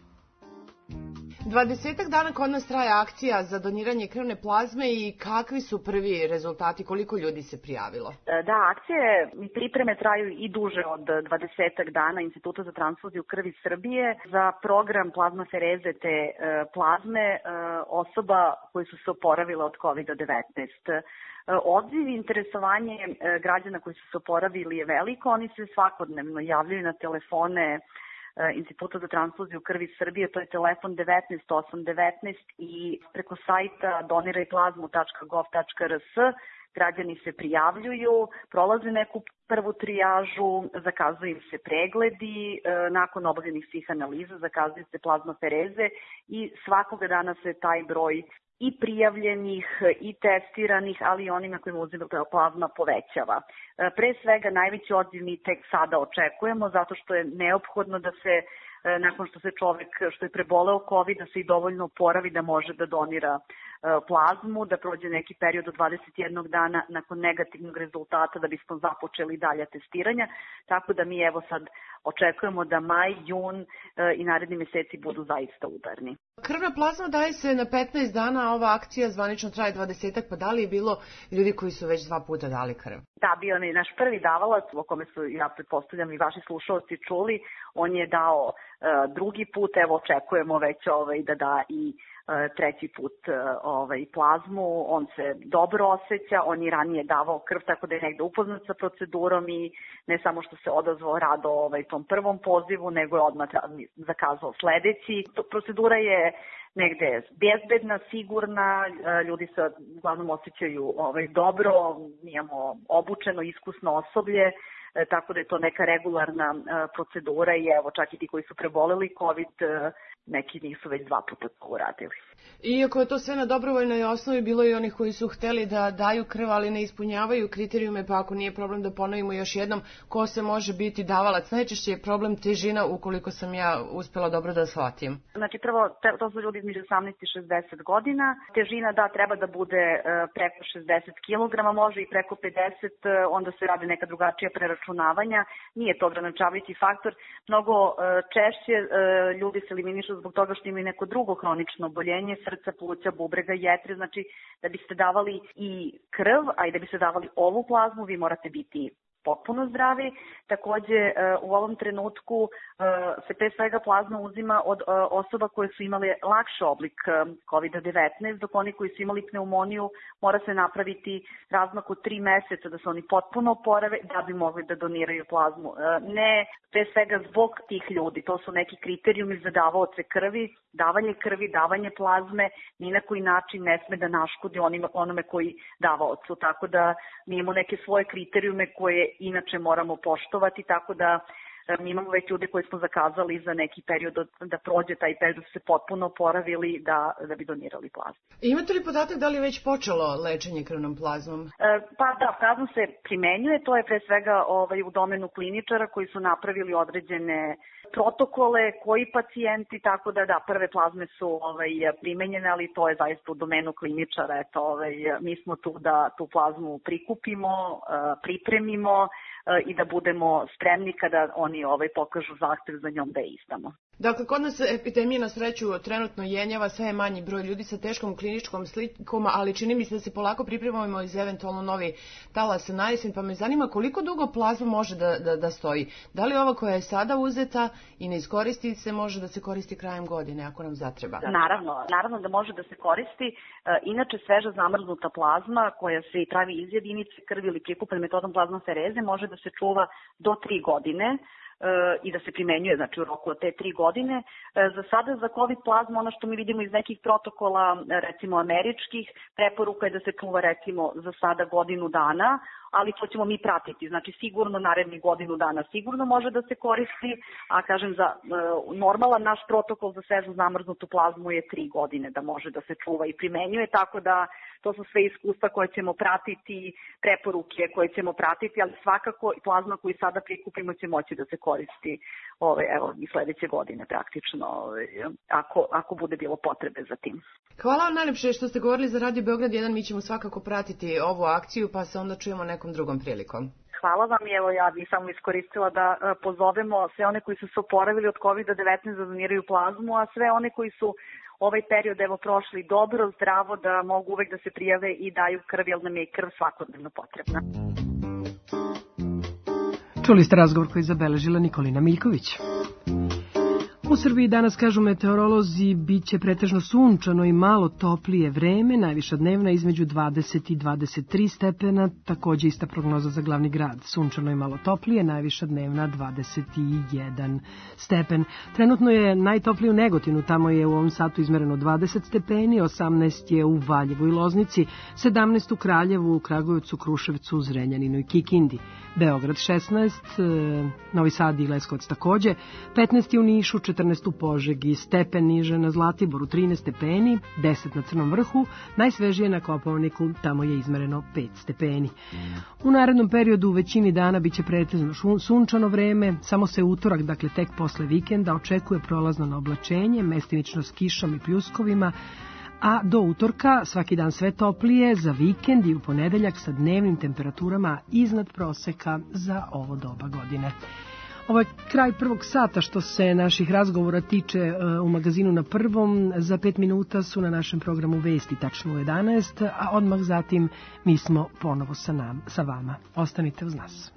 N: Dvadesetak dana kod nas traje akcija za doniranje krvne plazme i kakvi su prvi rezultati, koliko ljudi se prijavilo?
O: Da, akcije i pripreme traju i duže od dvadesetak dana Instituta za transfuziju krvi Srbije za program plazmafereze te plazme osoba koji su se oporavile od kovid devetnaest. Odziv i interesovanje građana koji su se oporavili je veliko, oni se svakodnevno javljaju na telefone Instituta za transfuziju krvi Srbije, to je telefon devetnaest osam devetnaest i preko sajta doniraj plazmu tačka gov tačka er es građani se prijavljuju, prolaze neku prvu trijažu, zakazuju im se pregledi, nakon obavljenih svih analiza zakazuju se plazmafereze i svakoga dana se taj broj i prijavljenih i testiranih, ali i onima kojima uzima plazma povećava. Pre svega najveći odziv mi tek sada očekujemo zato što je neophodno da se nakon što se čovek što je preboleo COVID da se i dovoljno oporavi da može da donira plazmu, da prođe neki period od dvadeset jednog dana nakon negativnog rezultata da bismo započeli dalje testiranja, tako da mi evo sad očekujemo da maj, jun i naredni meseci budu zaista udarni.
N: Krvna plazma daje se na petnaest dana, a ova akcija zvanično traje dvadesetak, pa da li je bilo ljudi koji su već dva puta dali krv?
O: Da, bio je naš prvi davalac, o kome su, ja pretpostavljam, i vaši slušalci čuli, on je dao uh, drugi put, evo očekujemo već ovaj, da da i treći put ovaj, plazmu, on se dobro osjeća, on je ranije davao krv, tako da je negde upoznat sa procedurom i ne samo što se odazvao rado ovaj, tom prvom pozivu, nego je odmah zakazao sledeći. Procedura je negde bezbedna, sigurna, ljudi se uglavnom osjećaju ovaj, dobro, imamo obučeno, iskusno osoblje, tako da je to neka regularna procedura i evo čak i ti koji su preboleli COVID, neki njih su već dva puta to uradili.
N: Iako je to sve na dobrovoljnoj osnovi, bilo i onih koji su hteli da daju krv, ali ne ispunjavaju kriterijume, pa ako nije problem da ponovimo još jednom, ko se može biti davalac? Najčešće je problem težina, ukoliko sam ja uspela dobro da shvatim.
O: Znači prvo, to su ljudi između osamnaest i šezdeset godina. Težina da treba da bude preko šezdeset kilograma, može i preko pedeset, onda se radi neka drugačija preračunavanja. Nije to ograničavajući faktor. Mnogo češće ljudi se eliminišu zbog toga što imaju neko drugo hronično oboljenje, srca, pluća, bubrega, jetre, znači da biste davali i krv, a i da biste davali ovu plazmu, vi morate biti potpuno zdravi. Takođe, u ovom trenutku se pre svega plazma uzima od osoba koje su imale lakši oblik kovid devetnaest, dok oni koji su imali pneumoniju mora se napraviti razmak od tri meseca da se oni potpuno oporave da bi mogli da doniraju plazmu. Ne pre svega zbog tih ljudi, to su neki kriterijumi za davaoce krvi, davanje krvi, davanje plazme, ni na koji način ne sme da naškodi onime, onome koji davaocu, tako da mi imamo neke svoje kriterijume koje inače moramo poštovati, tako da mi imamo već ljude koji smo zakazali za neki period da prođe taj period da su se potpuno oporavili da, da bi donirali plazmu.
N: Imate li podatak da li je već počelo lečenje krvnom plazmom?
O: E, pa da, plazma se primenjuje, to je pre svega ovaj, u domenu kliničara koji su napravili određene protokole, koji pacijenti, tako da da, prve plazme su ovaj, primenjene, ali to je zaista u domenu kliničara. Eto, ovaj, mi smo tu da tu plazmu prikupimo, pripremimo i da budemo spremni kada oni ovaj, pokažu zahtev za njom da je izdamo.
N: Dakle, kod nas epidemija na sreću trenutno jenjava, sve je manji broj ljudi sa teškom kliničkom slikom, ali čini mi se da se polako pripremamo iz eventualno novi talas na jesen, pa me zanima koliko dugo plazma može da, da, da stoji. Da li ova koja je sada uzeta i ne iskoristi se može da se koristi krajem godine ako nam zatreba?
O: Naravno, naravno da može da se koristi. Inače, sveža zamrznuta plazma koja se pravi iz jedinice krvi ili prikupljen metodom plazmafereze može da se čuva do tri godine i da se primenjuje, znači u roku od te tri godine. Za sada za COVID plazmu, ono što mi vidimo iz nekih protokola, recimo američkih, preporuka je da se čuva recimo za sada godinu dana. ali to ćemo mi pratiti. Znači sigurno narednih godinu dana sigurno može da se koristi, a kažem za e, normalan naš protokol za svežu zamrznutu plazmu je tri godine da može da se čuva i primenjuje, tako da to su sve iskustva koje ćemo pratiti, preporuke koje ćemo pratiti, ali svakako i plazma koju sada prikupimo će moći da se koristi ove, evo, i sledeće godine praktično, ove, ako, ako bude bilo potrebe za tim.
N: Hvala vam najlepše što ste govorili za Radio Beograd jedan, mi ćemo svakako pratiti ovu akciju, pa se onda čujemo nekom drugom prilikom.
O: Hvala vam i evo ja bih samo iskoristila da pozovemo sve one koji su se oporavili od kovid devetnaest da doniraju plazmu, a sve one koji su ovaj period evo prošli dobro, zdravo, da mogu uvek da se prijave i daju krv, jer nam je krv svakodnevno potrebna.
C: Čuli ste razgovor koji je zabeležila Nikolina Miljković. U Srbiji danas, kažu meteorolozi, bit će pretežno sunčano i malo toplije vreme, najviša dnevna između dvadeset i dvadeset tri stepena, takođe ista prognoza za glavni grad. Sunčano i malo toplije, najviša dnevna dvadeset jedan stepen. Trenutno je najtoplije u Negotinu, tamo je u ovom satu izmereno dvadeset stepeni, osamnaest je u Valjevu i Loznici, sedamnaest u Kraljevu, u Kragujevcu, Kruševcu, Zrenjaninu i Kikindi. Beograd šesnaest, Novi Sad i Leskovac takođe, petnaest je u Nišu, četrnaest u Požegi, stepen niže na Zlatiboru, trinaest stepeni, deset na Crnom vrhu, najsvežije na Kopaoniku, tamo je izmereno pet stepeni. U narednom periodu u većini dana biće pretežno sunčano vreme, samo se utorak, dakle tek posle vikenda, očekuje prolazno na oblačenje, mestimično s kišom i pljuskovima, a do utorka svaki dan sve toplije, za vikend i u ponedeljak sa dnevnim temperaturama iznad proseka za ovo doba godine. Ovo je kraj prvog sata što se naših razgovora tiče u magazinu Na prvom. Za pet minuta su na našem programu Vesti tačno u jedanaest, a odmah zatim mi smo ponovo sa, nam, sa vama. Ostanite uz nas.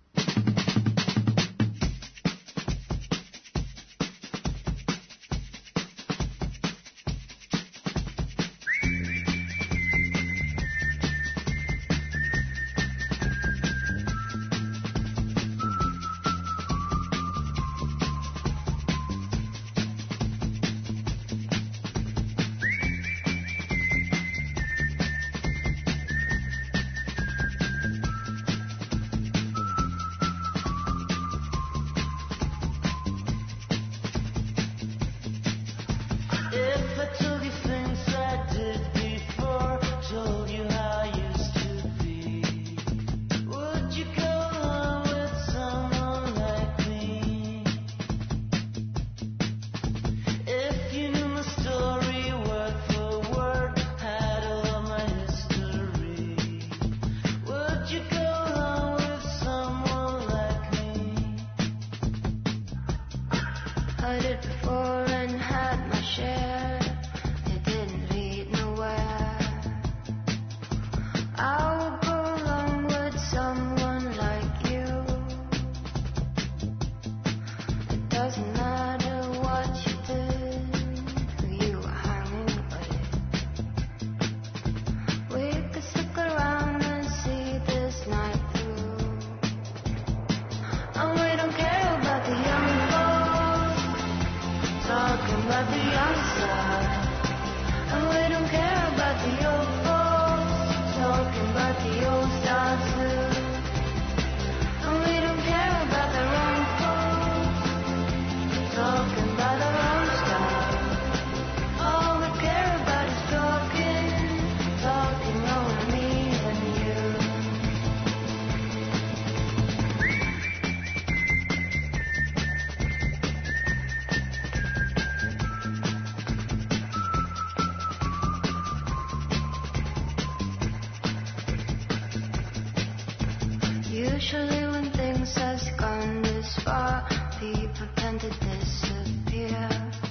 M: Usually when things has gone this far, people tend to disappear.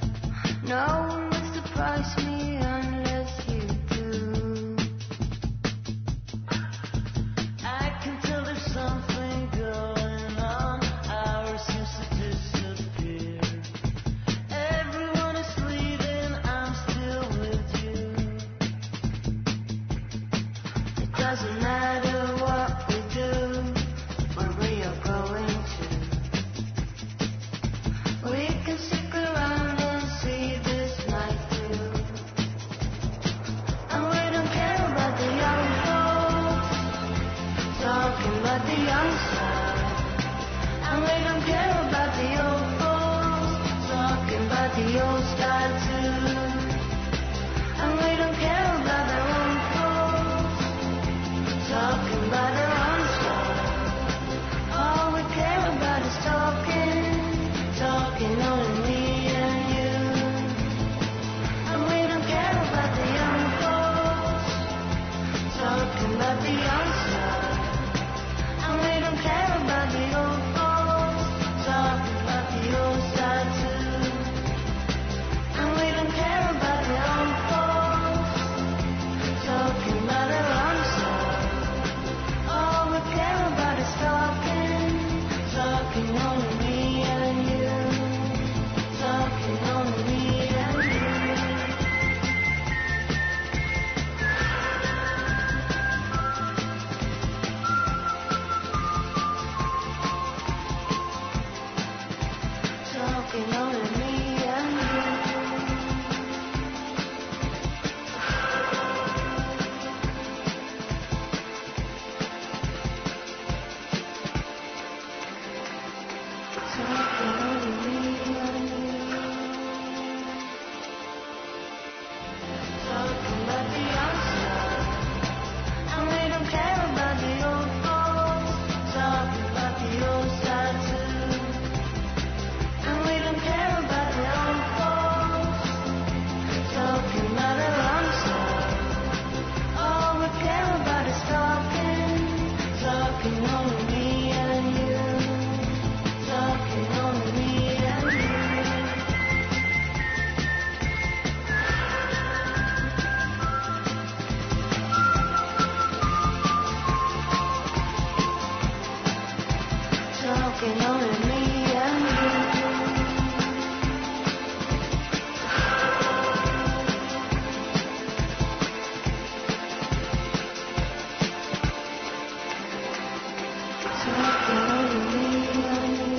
M: No one will surprise me unless you do. I can tell there's something going on. Ours seems to disappear. Everyone is leaving, I'm still with you. It doesn't matter what we do. about the young stuff, and we don't care about the old folks. Talking about the old side too, and we don't care about the old folks. Talking about the wrong stuff, all we care about is talking. Talking only me and you. Talking only me and you. Talking only me and you. Talking only me and you. Talking about the young stuff, and we don't care about the old folks. Talking about the old side too, and we don't care about the old folks. Talking about the wrong stuff, all we care about is talking. Talking only me and you. Talking only me and you. Talking only me and you. Talking only me and you.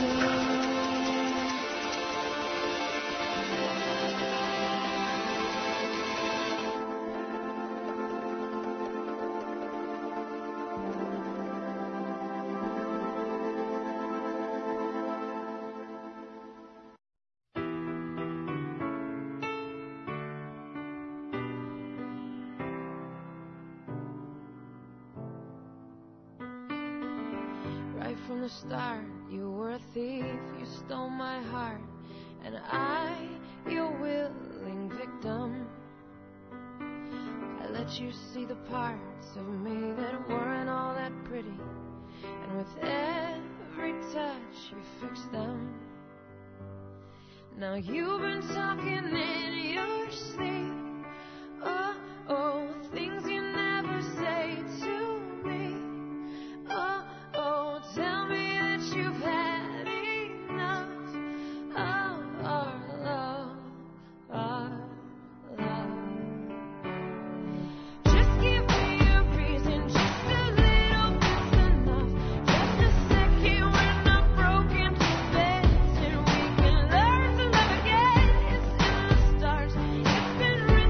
P: Right from the start, you were a thief, you stole my heart, and I, your willing victim. I let you see the parts of me that weren't all that pretty, and with every touch you fixed them. Now you've been talking in your sleep, oh, oh, things you never say to me, oh, oh, tell me that you've had enough of our love, our love. Just give me a reason, just a little bit's enough. Just a second when I'm broken to bits, and we can learn to love again. It's in the stars, it's been written.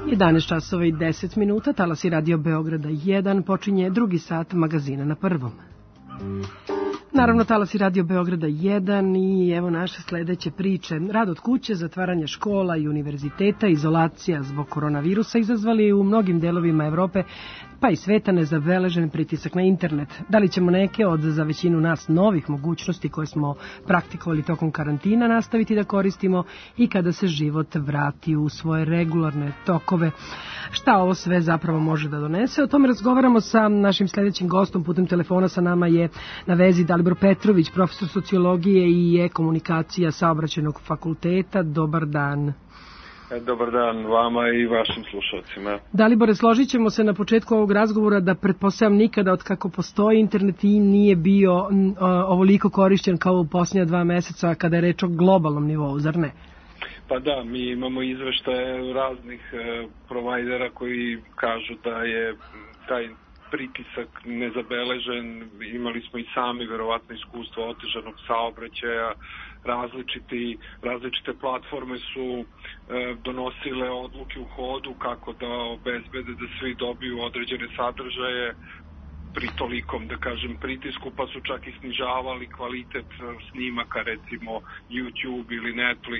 C: jedanaest časova i deset minuta, talasi Radio Beograda jedan, počinje drugi sat magazina Na prvom. Naravno, talasi Radio Beograda jedan i evo naše sledeće priče. Rad od kuće, zatvaranje škola i univerziteta, izolacija zbog koronavirusa izazvali u mnogim delovima Evrope pa i sveta nezabeležen pritisak na internet. Da li ćemo neke od za većinu nas novih mogućnosti koje smo praktikovali tokom karantina nastaviti da koristimo i kada se život vrati u svoje regularne tokove? Šta ovo sve zapravo može da donese? O tome razgovaramo sa našim sledećim gostom putem telefona. Sa nama je na vezi Dalibor Petrović, profesor sociologije i e-komunikacija Saobraćajnog fakulteta. Dobar dan.
Q: Dobar dan vama i vašim slušalcima.
C: Dalibore, složit ćemo se na početku ovog razgovora da pretpostavljam nikada od kako postoji internet i nije bio m, ovoliko korišćen kao u posljednja dva meseca kada je reč o globalnom nivou, zar ne?
Q: Pa da, mi imamo izveštaje raznih e, provajdera koji kažu da je taj pritisak nezabeležen. Imali smo i sami verovatno iskustvo otežanog saobraćaja, različiti, različite platforme su e, donosile odluke u hodu kako da obezbede da svi dobiju određene sadržaje pri tolikom, da kažem, pritisku, pa su čak i snižavali kvalitet snimaka, recimo YouTube ili Netflix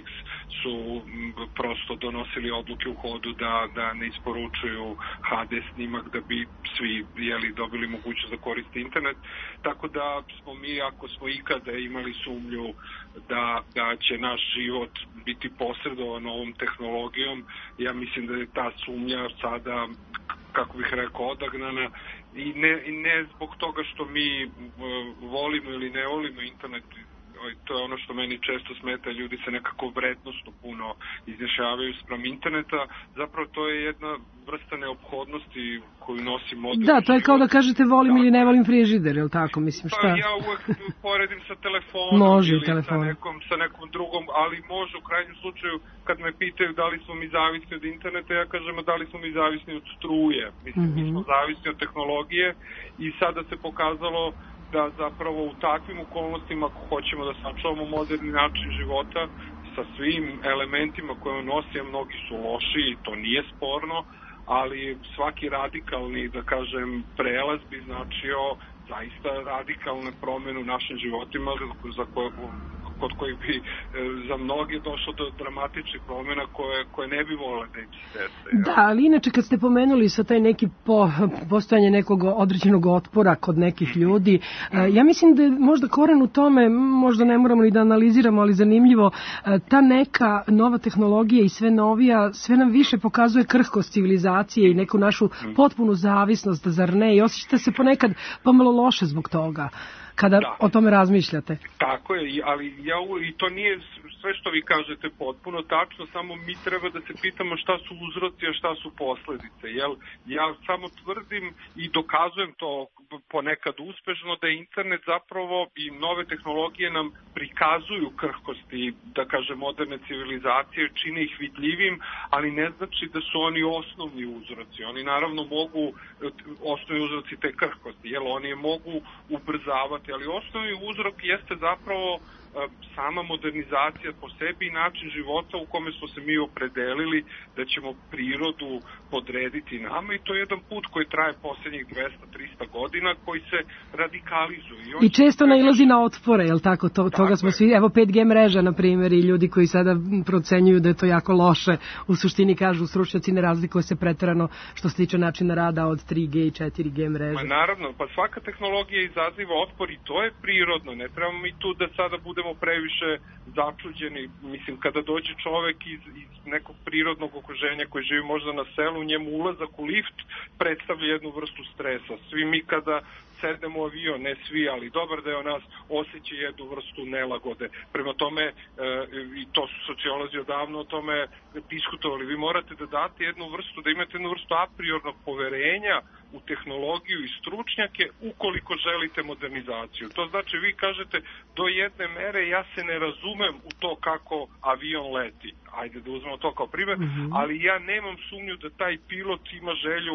Q: su prosto donosili odluke u hodu da, da ne isporučuju ha de snimak da bi svi jeli, dobili mogućnost da koriste internet. Tako da smo mi, ako smo ikada imali sumnju da, da će naš život biti posredovan ovom tehnologijom, ja mislim da je ta sumnja sada, kako bih rekao, odagnana. I ne, i ne zbog toga što mi uh, volimo ili ne volimo internet, to je ono što meni često smeta, ljudi se nekako vrednostno puno izjašnjavaju spram interneta, zapravo to je jedna vrsta neophodnosti koju nosi moderni
C: Da, to je
Q: život.
C: kao da kažete volim da. Ili ne volim frižider, je li tako? Mislim, šta?
Q: Pa ja uvek poredim sa telefonom
C: može
Q: ili
C: telefon.
Q: sa, nekom, sa nekom drugom, ali može u krajnjem slučaju kad me pitaju da li smo mi zavisni od interneta, ja kažem da li smo mi zavisni od struje. Mislim, mm-hmm. mi smo zavisni od tehnologije i sada se pokazalo da zapravo u takvim okolnostima, ako hoćemo da sačuvamo moderni način života sa svim elementima koje on nosi, a mnogi su loši i to nije sporno, ali svaki radikalni, da kažem, prelaz bi značio zaista radikalne promjene u našim životima za koje, kod kojih bi za mnoge došlo do dramatičnih promjena koje, koje ne bi volile da im se dese.
C: Da, ali inače kad ste pomenuli sa taj neki po, postojanje nekog određenog otpora kod nekih ljudi, ja mislim da je možda koren u tome, možda ne moramo ni da analiziramo, ali zanimljivo, ta neka nova tehnologija i sve novija, sve nam više pokazuje krhkost civilizacije i neku našu potpunu zavisnost, zar ne? I osjećate se ponekad pomalo loše zbog toga kada da. O tome razmišljate.
Q: Tako je, ali ja, i to nije sve što vi kažete potpuno tačno, samo mi treba da se pitamo šta su uzroci, a šta su posledice. Jel, ja samo tvrdim i dokazujem to ponekad uspešno da je internet zapravo i nove tehnologije nam prikazuju krhkosti, da kažem, moderne civilizacije, čine ih vidljivim, ali ne znači da su oni osnovni uzroci. Oni naravno mogu, osnovni uzroci te krhkosti, jel, oni je mogu ubrzavati, ali osnovni uzrok jeste zapravo sama modernizacija po sebi i način života u kome smo se mi opredelili da ćemo prirodu podrediti nama i to je jedan put koji traje posljednjih dvesta do trista godina koji se radikalizuje. I,
C: I često treba... nailazi na otpore, je li tako? To, toga smo svi, evo pet G mreža, na primjer, i ljudi koji sada procenjuju da je to jako loše, u suštini kažu stručnjaci ne razlikuje se preterano što se tiče načina rada od tri G i četiri G mreže.
Q: Ma naravno, pa svaka tehnologija izaziva otpor i to je prirodno, ne trebamo mi tu da sada budemo previše začuđeni. Mislim, kada dođe čovek iz, iz nekog prirodnog okruženja koji živi možda na selu, njemu ulazak u lift predstavlja jednu vrstu stresa. Svi mi kada sednemo u avion, ne svi, ali dobar deo nas osjeća jednu vrstu nelagode. Prema tome, e, i to su sociolozi odavno o tome diskutovali, vi morate da date jednu vrstu, da imate jednu vrstu a priornog poverenja u tehnologiju i stručnjake ukoliko želite modernizaciju. To znači, vi kažete, do jedne mere ja se ne razumem u to kako avion leti. Ajde da uzmemo to kao primjer, mm-hmm. ali ja nemam sumnju da taj pilot ima želju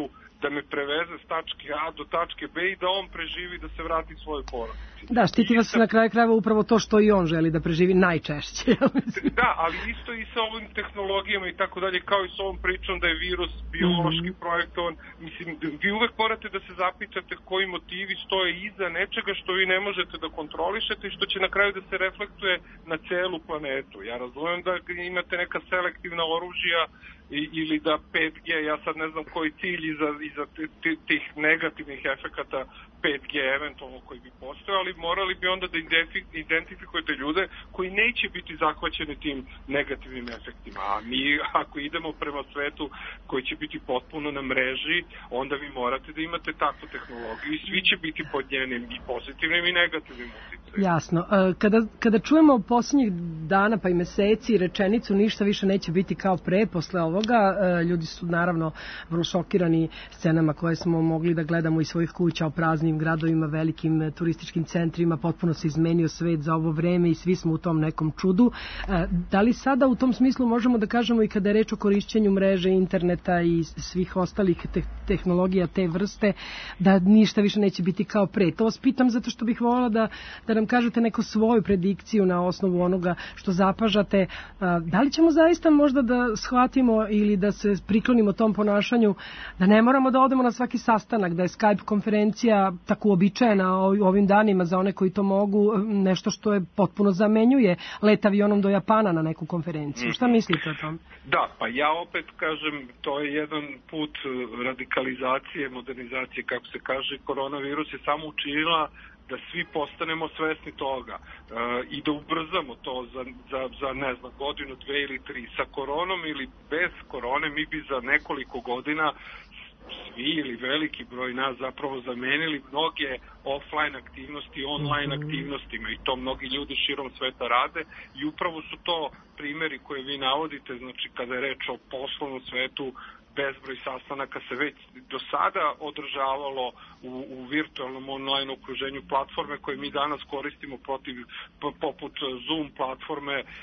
Q: da me preveze s tačke A do tačke B i da on preživi, da se vrati svojoj porodici.
C: Da, štiti vas na kraju krajeva upravo to što i on želi da preživi najčešće.
Q: Da, ali isto i sa ovim tehnologijama i tako dalje, kao i s ovom pričom da je virus biološki mm-hmm. projektovan. Mislim, vi uvek morate da se zapitate koji motivi stoje iza nečega što vi ne možete da kontrolišete i što će na kraju da se reflektuje na celu planetu. Ja razumem da imate neka selektivna oružja i, ili da pet G, ja sad ne znam koji cilj iza, iza tih negativnih efekata pet G eventualno koji bi postojali, morali bi onda da identifikujete ljude koji neće biti zahvaćeni tim negativnim efektima. A mi, ako idemo prema svetu koji će biti potpuno na mreži, onda vi morate da imate takvu tehnologiju i svi će biti pod njenim i pozitivnim i negativnim utjecajima.
C: Jasno. Kada, kada čujemo posljednjih dana pa i meseci rečenicu ništa više neće biti kao pre, posle ovoga, ljudi su naravno vrlo šokirani scenama koje smo mogli da gledamo iz svojih kuća o praznim gradovima, velikim turističkim centrima, potpuno se izmenio svet za ovo vreme i svi smo u tom nekom čudu. Da li sada u tom smislu možemo da kažemo i kada je reč o korišćenju mreže, interneta i svih ostalih te tehnologija te vrste, da ništa više neće biti kao pre? To vas pitam zato što bih voljela da, da nam kažete neku svoju predikciju na osnovu onoga što zapažate. Da li ćemo zaista možda da shvatimo ili da se priklonimo tom ponašanju, da ne moramo da odemo na svaki sastanak, da je Skype konferencija tako uobičajena ovim danima za one koji to mogu, nešto što je potpuno zamenjuje let avionom do Japana na neku konferenciju. Šta mislite o tom?
Q: Da, pa ja opet kažem, to je jedan put radikalizacije, modernizacije, kako se kaže. Koronavirus je samo učinila da svi postanemo svesni toga e, i da ubrzamo to za, za, za ne znam, godinu, dve ili tri. Sa koronom ili bez korone mi bi za nekoliko godina svi ili veliki broj nas zapravo zamenili mnoge offline aktivnosti online aktivnostima i to mnogi ljudi širom sveta rade i upravo su to primjeri koje vi navodite, znači kada je reč o poslovnom svetu, bezbroj sastanaka se već do sada održavalo u, u virtualnom online okruženju. Platforme koje mi danas koristimo protiv, poput Zoom platforme e,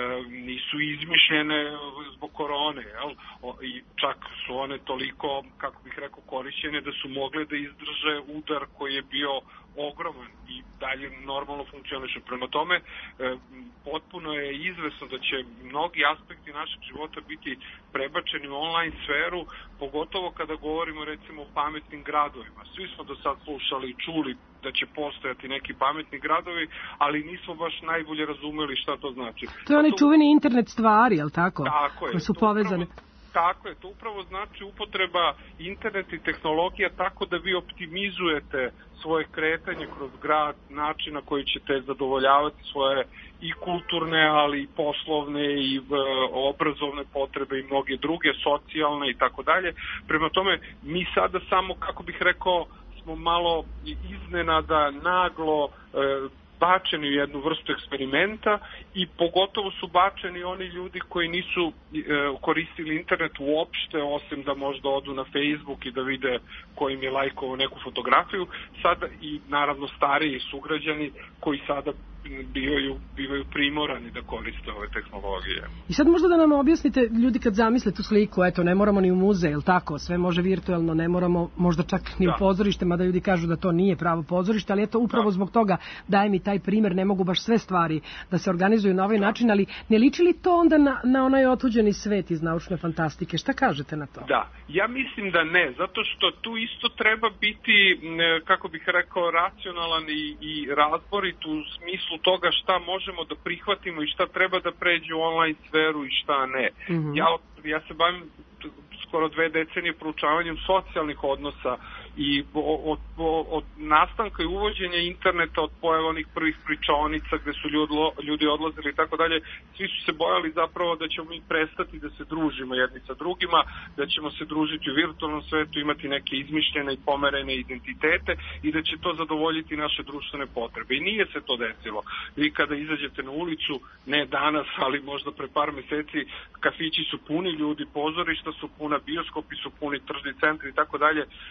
Q: nisu izmišljene zbog korone, jel? O, i čak su one toliko, kako bih rekao, korišćene da su mogle da izdrže udar koji je bio ogroman i dalje normalno funkcioniše. Prema tome, e, potpuno je izvesno da će mnogi aspekti našeg života biti prebačeni u online sferu, pogotovo kada govorimo recimo o pametnim gradovima. Svi smo do sad slušali i čuli da će postojati neki pametni gradovi, ali nismo baš najbolje razumeli šta to znači.
C: To je onaj čuveni internet stvari, je li tako?
Q: Tako je.
C: Koje su povezane.
Q: Upravo, tako je, to upravo znači upotreba interneta i tehnologija tako da vi optimizujete svoje kretanje kroz grad, način na koji ćete zadovoljavati svoje i kulturne, ali i poslovne i e, obrazovne potrebe i mnoge druge, socijalne i tako dalje. Prema tome, mi sada samo, kako bih rekao, smo malo iznenada, naglo e, bačeni u jednu vrstu eksperimenta i pogotovo su bačeni oni ljudi koji nisu e, koristili internet uopšte, osim da možda odu na Facebook i da vide ko im je lajkovao neku fotografiju, sada i naravno stariji sugrađani koji sada bivaju, bivaju primorani da koriste ove tehnologije.
C: I sad možda da nam objasnite, ljudi kad zamisle tu sliku, eto, ne moramo ni u muzej, jel tako, sve može virtualno, ne moramo možda čak ni da. u pozorište, mada ljudi kažu da to nije pravo pozorište, ali eto, upravo da. zbog toga daje mi taj primjer, ne mogu baš sve stvari da se organizuju na ovaj da. način, ali ne liči li to onda na, na onaj otuđeni svet iz naučne fantastike? Šta kažete na to?
Q: Da, ja mislim da ne, zato što tu isto treba biti, kako bih rekao, racionalan i, i razborit u smislu toga šta možemo da prihvatimo i šta treba da pređe u online sferu i šta ne. Mm-hmm. Ja, ja se bavim skoro dve decenije proučavanjem socijalnih odnosa i od, od, od nastanka i uvođenja interneta, od pojave onih prvih pričaonica gde su ljudi, ljudi odlazili i tako dalje, svi su se bojali zapravo da ćemo mi prestati da se družimo jedni sa drugima, da ćemo se družiti u virtualnom svetu, imati neke izmišljene i pomerene identitete i da će to zadovoljiti naše društvene potrebe. I nije se to desilo. Vi kada izađete na ulicu, ne danas, ali možda pre par meseci, kafići su puni ljudi, pozorišta su puna, bioskopi su puni, tržni centri i tako dalje, mi ćemo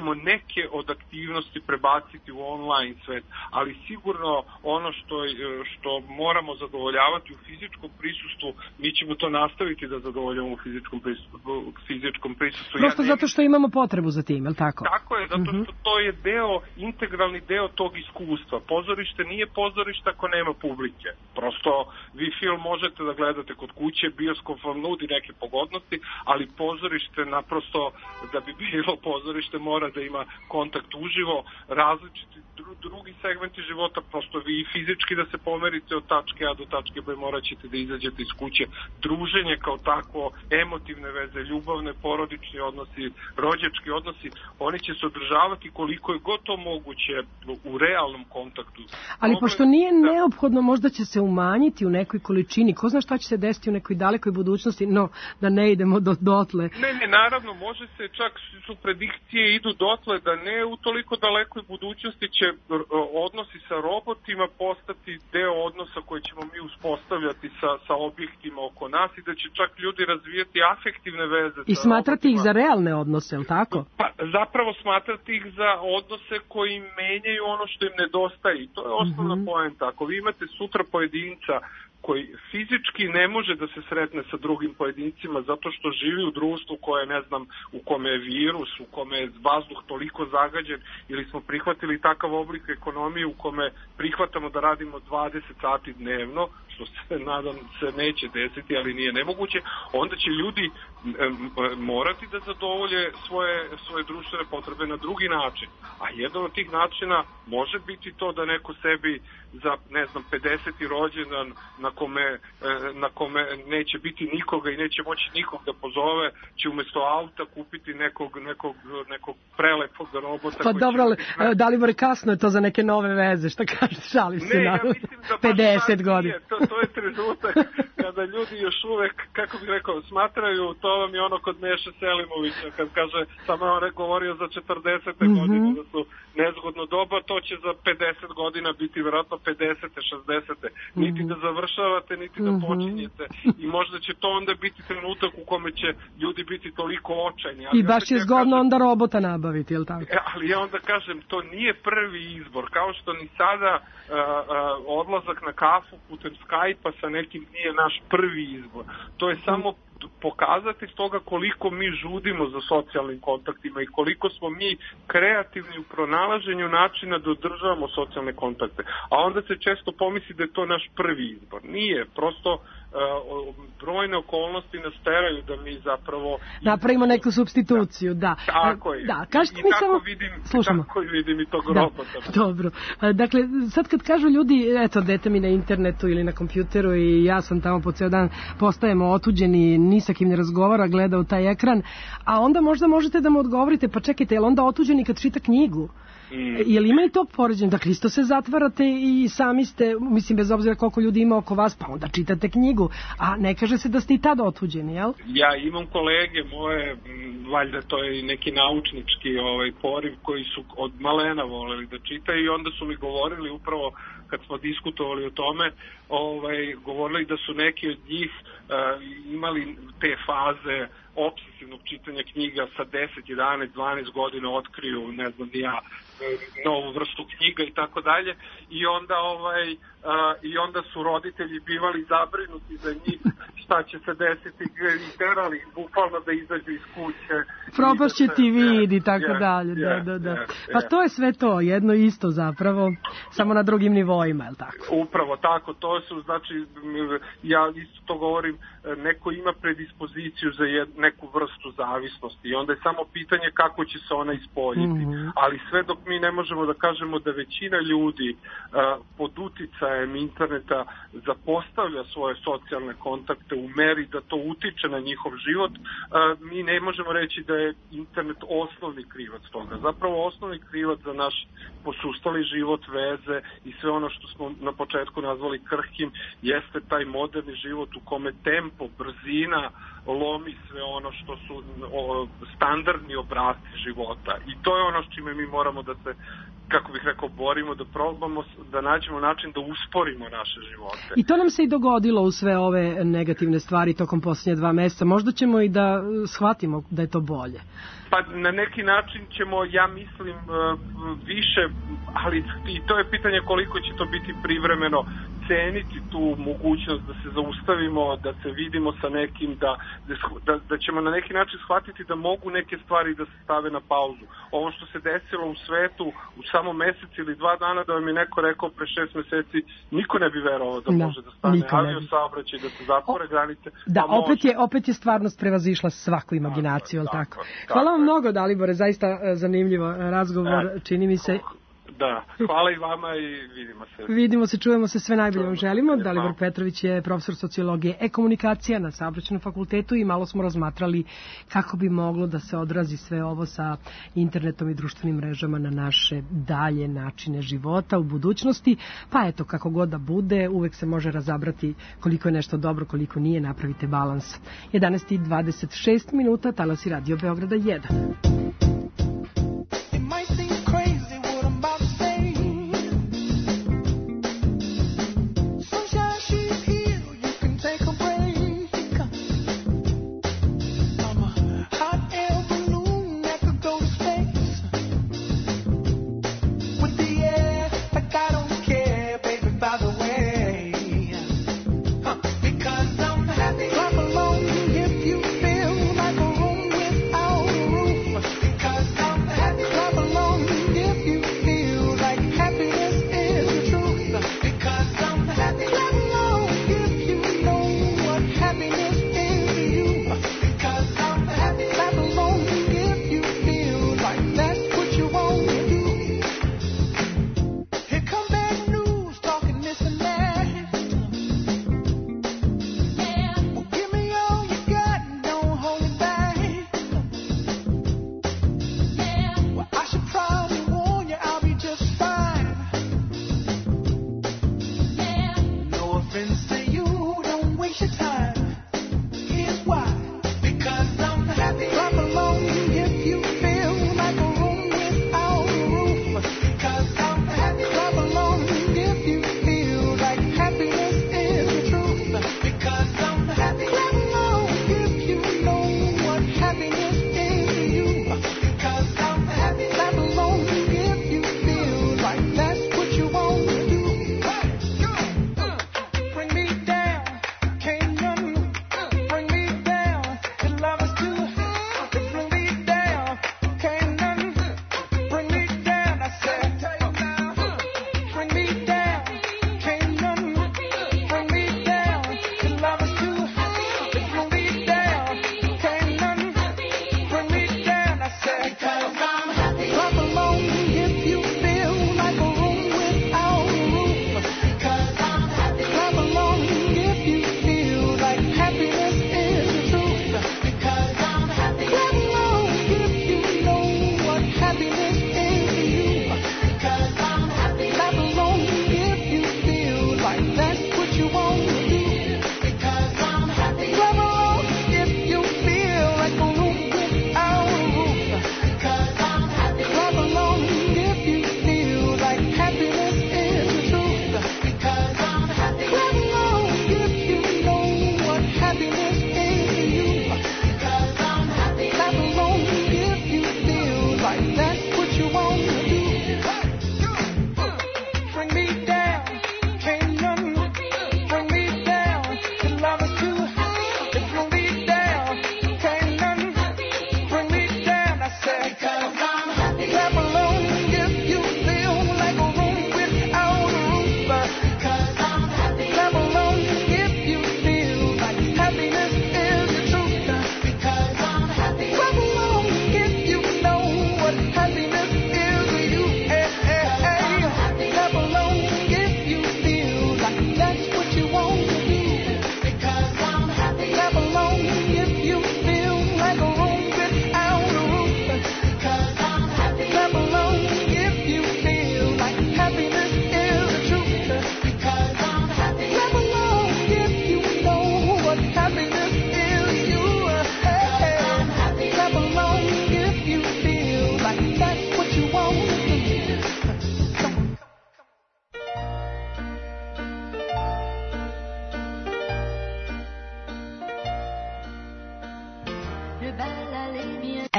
Q: ćemo neke od aktivnosti prebaciti u online svet, ali sigurno ono što, što moramo zadovoljavati u fizičkom prisustvu, mi ćemo to nastaviti da zadovoljamo u fizičkom prisustvu. Fizičkom prisustvu.
C: Prosto
Q: ja ne...
C: zato što imamo potrebu za tim, je li tako?
Q: Tako je, zato što to je deo, integralni deo tog iskustva. Pozorište nije pozorište ako nema publike. Prosto vi film možete da gledate kod kuće, bioskop vam nudi neke pogodnosti, ali pozorište naprosto, da bi bilo pozorište, mora da ima kontakt uživo, različiti dru, drugi segmenti života, prosto vi fizički da se pomerite od tačke A do tačke B, morat ćete da izađete iz kuće. Druženje kao takvo, emotivne veze, ljubavne, porodični odnosi, rođački odnosi, oni će se održavati koliko je god to moguće u realnom kontaktu.
C: Ali
Q: Dobre,
C: pošto nije
Q: da...
C: neophodno, možda će se umanjiti u nekoj količini, ko zna šta će se desiti u nekoj dalekoj budućnosti, no da ne idemo do dotle.
Q: Ne, ne, naravno, može se, čak su predikcije idu dotle da ne u toliko dalekoj budućnosti će odnosi sa robotima postati deo odnosa koje ćemo mi uspostavljati sa, sa objektima oko nas i da će čak ljudi razvijati afektivne veze.
C: I smatrati ih za realne odnose, je li tako?
Q: Pa, zapravo smatrati ih za odnose koji menjaju ono što im nedostaje i to je osnovna mm-hmm. poenta. Ako vi imate sutra pojedinca koji fizički ne može da se sretne sa drugim pojedincima zato što živi u društvu koje, ne znam, u kome je virus, u kome je vazduh toliko zagađen, ili smo prihvatili takav oblik ekonomije u kome prihvatamo da radimo dvadeset sati dnevno, što se nadam se neće desiti, ali nije nemoguće, onda će ljudi morati da zadovolje svoje, svoje društvene potrebe na drugi način. A jedan od tih načina može biti to da neko sebi za, ne znam, pedeseti rođendan na kome, na kome neće biti nikoga i neće moći nikog da pozove, će umjesto auta kupiti nekog, nekog, nekog prelepog robota.
C: Pa dobro, ali biti... da li more kasno je to za neke nove veze, šta kažeš, šalim se.
Q: Ne, ja mislim da
C: pedeset godina.
Q: To, to je trenutak kada ljudi još uvek, kako bih rekao, smatraju, to vam je ono kod Meše Selimovića, kad kaže, samo on govorio za četrdesete mm-hmm. godine, da su nezgodno doba, to će za pedeset godina biti vjerojatno pedesete, šezdesete Niti mm-hmm. da završavate, niti da počinjete. I možda će to onda biti trenutak u kome će ljudi biti toliko očajni. Ali
C: I baš je zgodno kažem, onda robota nabaviti, je li tako?
Q: Ali ja onda kažem, to nije prvi izbor, kao što ni sada uh, uh, odlazak na kafu putem Skype-a sa nekim nije naš prvi izbor. To je samo pokazati toga koliko mi žudimo za socijalnim kontaktima i koliko smo mi kreativni u pronalaženju načina da održavamo socijalne kontakte. A onda se često pomisli da je to naš prvi izbor. Nije, prosto uh, brojne okolnosti nas teraju da mi zapravo
C: napravimo neku supstituciju, da.
Q: da. Tako je.
C: Da, kažete
Q: I,
C: mi
Q: tako
C: samo
Q: vidim,
C: slušamo.
Q: Tako vidim i tog
C: da.
Q: robota.
C: Dobro. Dakle, sad kad kažu ljudi, eto, dete mi na internetu ili na kompjuteru i ja sam tamo po ceo dan, postajemo otuđeni, ni sa kim ne razgovara, gleda u taj ekran, a onda možda možete da mu odgovorite, pa čekajte, je li onda otuđeni kad čita knjigu? Mm. Je li ima i to poređenje? Dakle, isto se zatvarate i sami ste, mislim, bez obzira koliko ljudi ima oko vas, pa onda čitate knjigu, a ne kaže se da ste i tad otuđeni, jel?
Q: Ja imam kolege moje, valjda to je neki naučnički ovaj, poriv koji su od malena voleli da čitaju i onda su mi govorili upravo kad smo diskutovali o tome, ovaj, govorili da su neki od njih uh, imali te faze obsesivnog čitanja knjiga sa deset, jedanaest, dvanaest godina otkriju, ne znam ni ja, novu vrstu knjiga i tako dalje i onda ovaj uh, i onda su roditelji bivali zabrinuti za njih šta će se desiti i terali bukvalno da izađu iz kuće.
C: Propašće
Q: da
C: ti vid i
Q: yeah,
C: tako
Q: yeah,
C: dalje.
Q: Yeah,
C: da, da, da.
Q: Yeah,
C: pa
Q: yeah.
C: to je sve to, jedno isto zapravo, samo na drugim nivoima, je li tako?
Q: Upravo tako, to su, znači, ja isto to govorim, neko ima predispoziciju za jed, neku vrstu zavisnosti i onda je samo pitanje kako će se ona ispoljiti. Mm-hmm. Ali sve dok mi ne možemo da kažemo da većina ljudi uh, pod uticajem interneta zapostavlja svoje socijalne kontakte u meri da to utiče na njihov život, uh, mi ne možemo reći da je internet osnovni krivac toga. Zapravo osnovni krivac za naš posustali život, veze i sve ono što smo na početku nazvali krhkim jeste taj moderni život u kome tempo, brzina lomi sve ono što su o, standardni obrasci života. I to je ono s čime mi moramo da se kako bih rekao, borimo, da probamo da nađemo način da usporimo naše živote.
C: I to nam se i dogodilo u sve ove negativne stvari tokom posljednje dva meseca. Možda ćemo i da shvatimo da je to bolje.
Q: Pa na neki način ćemo, ja mislim, više, ali i to je pitanje koliko će to biti privremeno, ceniti tu mogućnost da se zaustavimo, da se vidimo sa nekim, da, da, da ćemo na neki način shvatiti da mogu neke stvari da se stave na pauzu. Ovo što se desilo u svetu u samo mesec ili dva dana, da vam je neko rekao pre šest meseci, niko ne bi verovao da, da može da stane avio saobraćaj, da se zatvore granice.
C: Da, opet je, opet je stvarnost prevazišla svaku imaginaciju, tako, tako? tako? Hvala vam mnogo, Dalibore, zaista zanimljivo razgovor, ja, čini mi se.
Q: Da, hvala i vama i vidimo se.
C: Vidimo se, čujemo se, sve najbolje vam želimo. Dalibor Petrović je profesor sociologije i komunikacija na Saobraćajnom fakultetu i malo smo razmatrali kako bi moglo da se odrazi sve ovo sa internetom i društvenim mrežama na naše dalje načine života u budućnosti. Pa eto, kako god da bude, uvek se može razabrati koliko je nešto dobro, koliko nije, napravite balans. jedanaest i dvadeset šest minuta, talasi Radio Beograda jedan.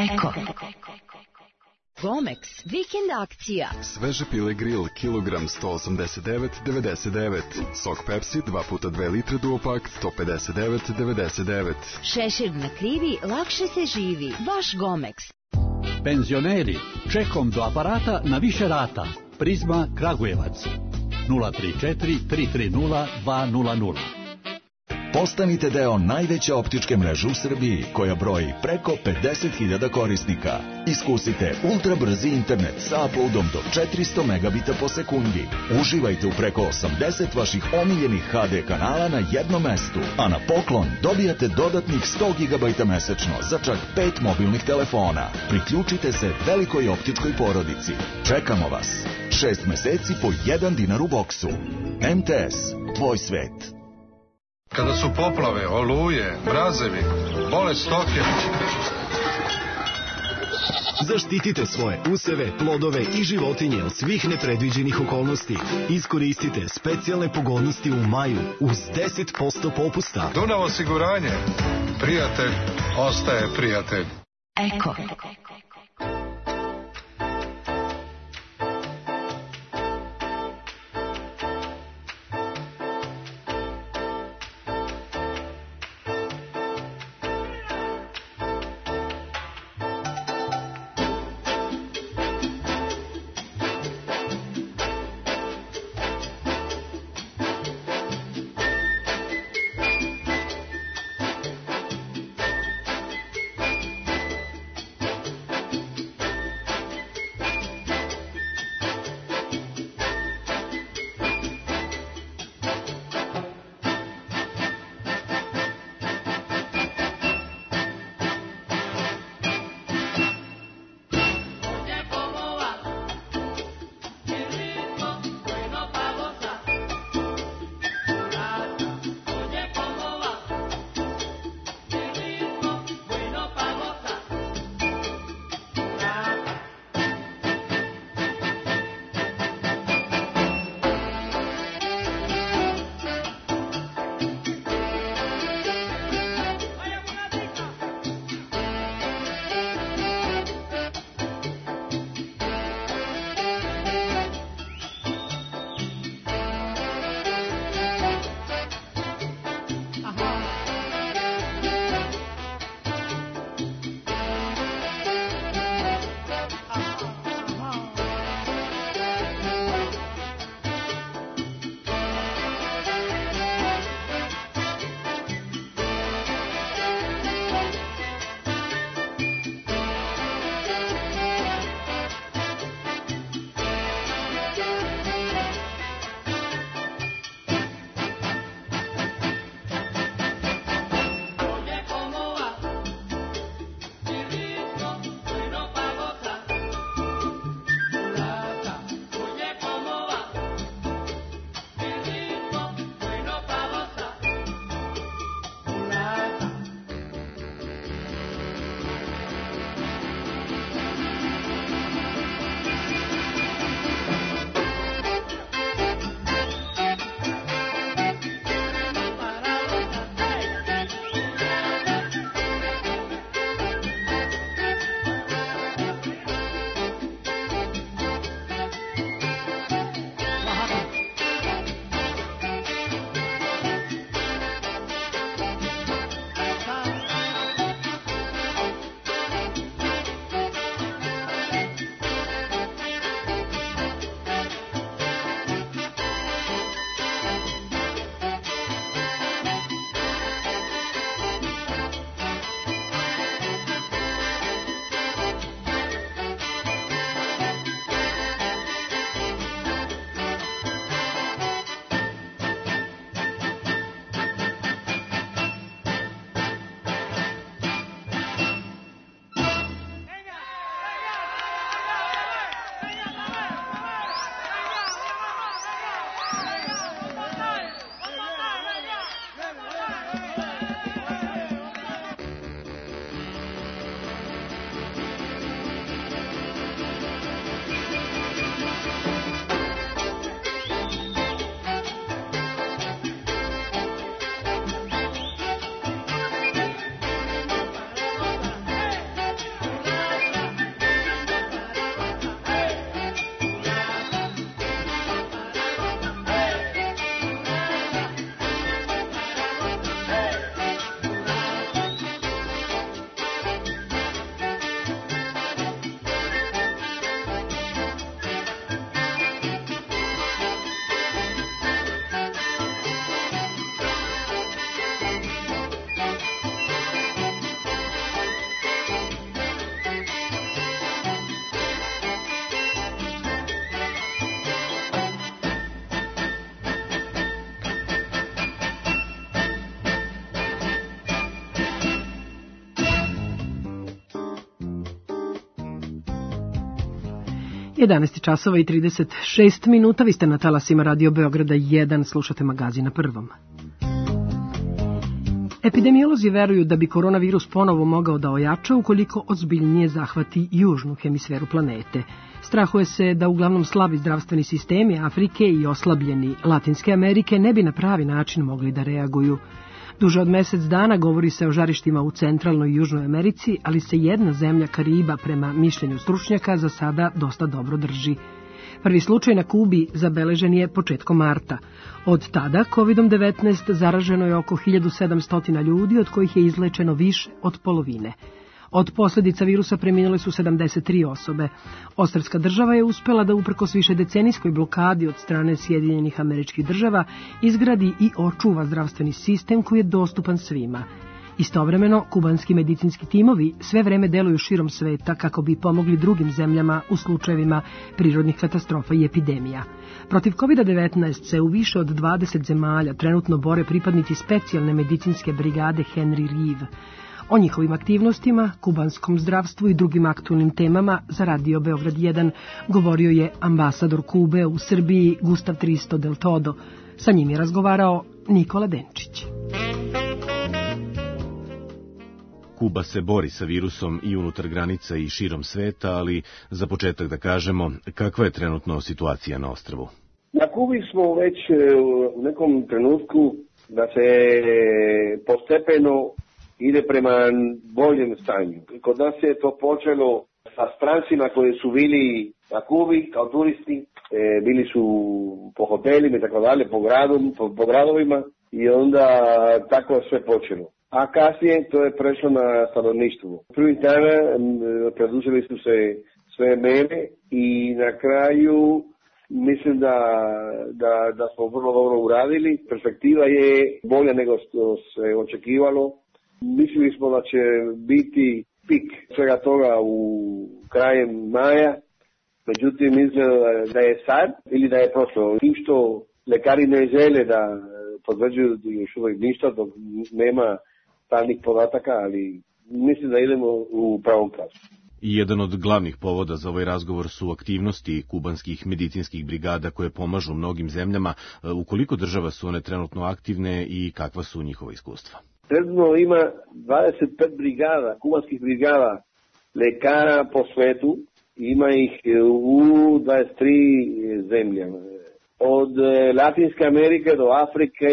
I: Eko. Gomex, vikend akcija.
F: Sveže pile grill, kilogram sto osamdeset devet devedeset devet. Sok Pepsi, dva puta dve litre duopak, sto pedeset devet devedeset devet.
E: Šešir na krivi, lakše se živi. Vaš Gomex.
J: Penzioneri, čekom do aparata na više rata. Prizma Kragujevac. nula tri četiri tri tri nula dva nula nula.
H: Postanite deo najveće optičke mreže u Srbiji, koja broji preko pedeset hiljada korisnika. Iskusite ultrabrzi internet sa uploadom do četiristo megabita po sekundi. Uživajte u preko osamdeset vaših omiljenih ha de kanala na jednom mestu. A na poklon dobijate dodatnih sto gigabajta mesečno za čak pet mobilnih telefona. Priključite se velikoj optičkoj porodici. Čekamo vas. Šest meseci po jedan dinar u boksu. em te es, tvoj svet.
G: Kada su poplave, oluje, mrazevi, bole stoke.
H: Zaštitite svoje useve, plodove i životinje od svih nepredviđenih okolnosti. Iskoristite specijalne pogodnosti u maju uz deset posto popusta.
G: Dunav osiguranje. Prijatelj ostaje prijatelj.
I: Eko.
C: jedanaest časova i trideset šest minuta, vi ste na talasima Radio Beograda jedan, slušate magazin na Prvom. Epidemiolozi veruju da bi koronavirus ponovo mogao da ojača ukoliko ozbiljnije zahvati južnu hemisferu planete. Strahuje se da uglavnom slabi zdravstveni sistemi Afrike i oslabljeni Latinske Amerike ne bi na pravi način mogli da reaguju. Duže od mesec dana govori se o žarištima u centralnoj i južnoj Americi, ali se jedna zemlja Kariba, prema mišljenju stručnjaka, za sada dosta dobro drži. Prvi slučaj na Kubi zabeležen je početkom marta. Od tada kovidom devetnaest zaraženo je oko hiljadu sedamsto ljudi, od kojih je izlečeno više od polovine. Od posljedica virusa preminule su sedamdeset tri osobe. Ostrvska država je uspela da uprkos više decenijskoj blokadi od strane Sjedinjenih Američkih Država izgradi i očuva zdravstveni sistem koji je dostupan svima. Istovremeno, kubanski medicinski timovi sve vreme deluju širom sveta kako bi pomogli drugim zemljama u slučajevima prirodnih katastrofa i epidemija. Protiv kovida devetnaest se u više od dvadeset zemalja trenutno bore pripadnici specijalne medicinske brigade Henry Reeve. O njihovim aktivnostima, kubanskom zdravstvu i drugim aktualnim temama za Radio Beograd jedan govorio je ambasador Kube u Srbiji Gustav Tristo del Todo. Sa njim je razgovarao Nikola Denčić.
R: Kuba se bori sa virusom i unutar granica i širom sveta, ali za početak da kažemo, kakva je trenutno situacija na ostrvu?
S: Na Kubi smo već u nekom trenutku da se postepeno ide prema boljem stanju. Kod nas je to počelo sa strancima koji su bili na Kubi kao turisti, e, bili su po hotelima i tako dalje, po, gradom, po, po gradovima i onda tako sve počelo. A kasnije to je prešlo na stanovništvo. Prvih dana preduzeli su se sve mere i na kraju mislim da, da, da smo vrlo dobro uradili. Perspektiva je bolja nego što se očekivalo. Mislili smo da će biti pik svega toga u krajem maja, međutim izgleda da je sad ili da je prošlo. Tim što lekari ne žele da potvrđuju još uvijek ništa dok nema stalnih podataka, ali mislim da idemo u pravom pravcu.
R: I jedan od glavnih povoda za ovaj razgovor su aktivnosti kubanskih medicinskih brigada koje pomažu mnogim zemljama. U koliko država su one trenutno aktivne i kakva su njihova iskustva?
S: Trenutno ima dvadeset pet brigada, kubanskih brigada lekara po svetu, ima ih u dvadeset tri zemlje. Od Latinske Amerike do Afrike,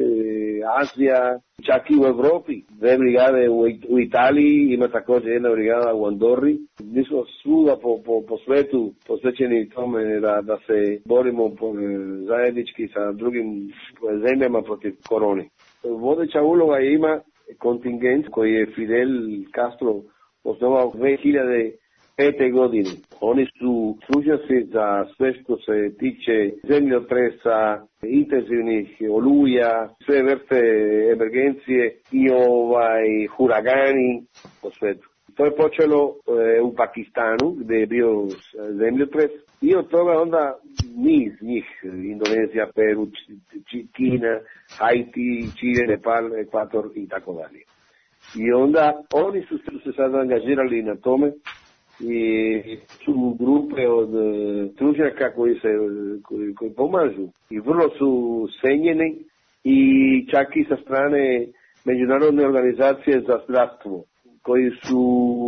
S: Azija, čak i u Evropi. Dve brigade u, u Italiji, ima također jedna brigada u Andorri. Mi smo svuda po, po, po svetu posvećeni tome da, da se borimo po, zajednički sa drugim zemljama protiv korone. Vodeća uloga ima kontingent koji je Fidel Castro osnovao dve hiljade pete godine. Oni su stručnjaci za sve što se tiče zemljotresa, intenzivnih oluja, sve vrste emergencije i ovaj huragani po svetu. To je počelo e, u Pakistanu gdje je bio zemljotres i od toga onda niz njih, Indonezija, Peru, Kina, Haiti, Čile, Nepal, Ekvator i tako dalje. I onda oni su se sada angažirali na tome i su grupe od stručnjaka koji se koji, koji pomažu i vrlo su cenjeni i čak i sa strane Međunarodne organizacije za zdravstvo koji su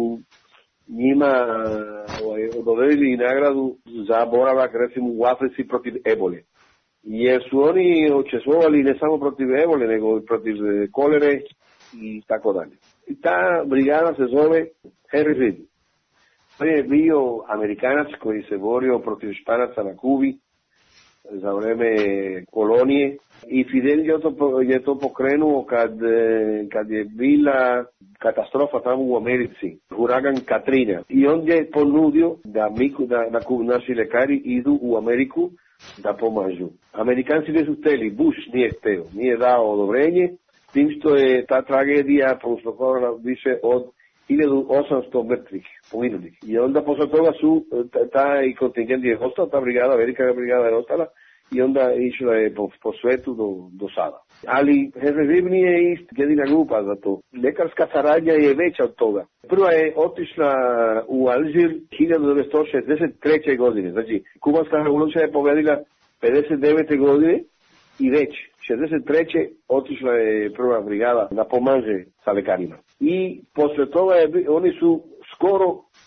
S: njima ovaj, odobili nagradu za boravak recimo u Africi protiv ebole. Jer su oni učestvovali ne samo protiv ebole nego i protiv kolere i tako dalje. I ta brigada se zove Henry Reeve. To je bio Amerikanac koji se borio protiv Španaca na Kubi za vreme kolonije i Fidel je to, je to pokrenuo kad, kad je bila katastrofa tamo u Americi, uragan Katrina. I on je ponudio da, mi, da, da naši lekari idu u Ameriku da pomažu. Amerikanci nisu hteli, Bush nije hteo, nije dao odobrenje, tim što je ta tragedija prouzrokovala više od hiljadu osamsto mrtvih poginulih. I onda posle toga su taj kontingent je ostao, ta brigada, velika brigada je ostala i onda išla je po, po svetu do, do sada. Ali Herzegovina nije ist jedina grupa za to. Ljekarska saradnja je veća od toga. Prva je otišla u Alžir hiljadu devetsto šezdeset treće. godine. Znači, kubanska revolucija je pobedila pedeset devete. godine i već šezdeset treće. otišla je prva brigada da pomaže sa lekarima. I posle toga je, oni su skoro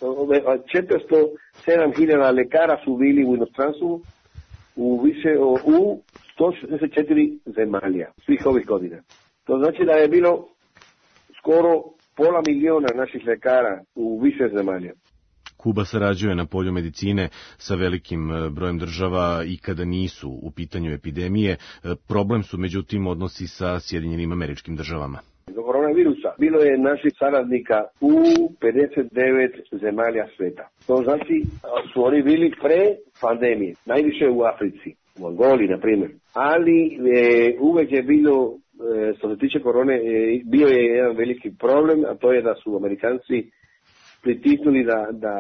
S: četiristo sedam hiljada lekara su bili u inostranstvu u više u sto šezdeset četiri zemalja svih ovih godina. To znači da je bilo skoro pola miliona naših lekara u više zemalja.
R: Kuba sarađuje na polju medicine sa velikim brojem država i kada nisu u pitanju epidemije. Problem su međutim odnosi sa Sjedinjenim Američkim Državama.
S: Do koronavirusa bilo je naših saradnika u pedeset devet zemalja sveta. To znači su oni bili pre pandemije, najviše u Africi, u Angoli na primjer. Ali e, uvek je bilo, e, što se tiče korone, e, bio je jedan veliki problem, a to je da su Amerikanci pritisnuli da, da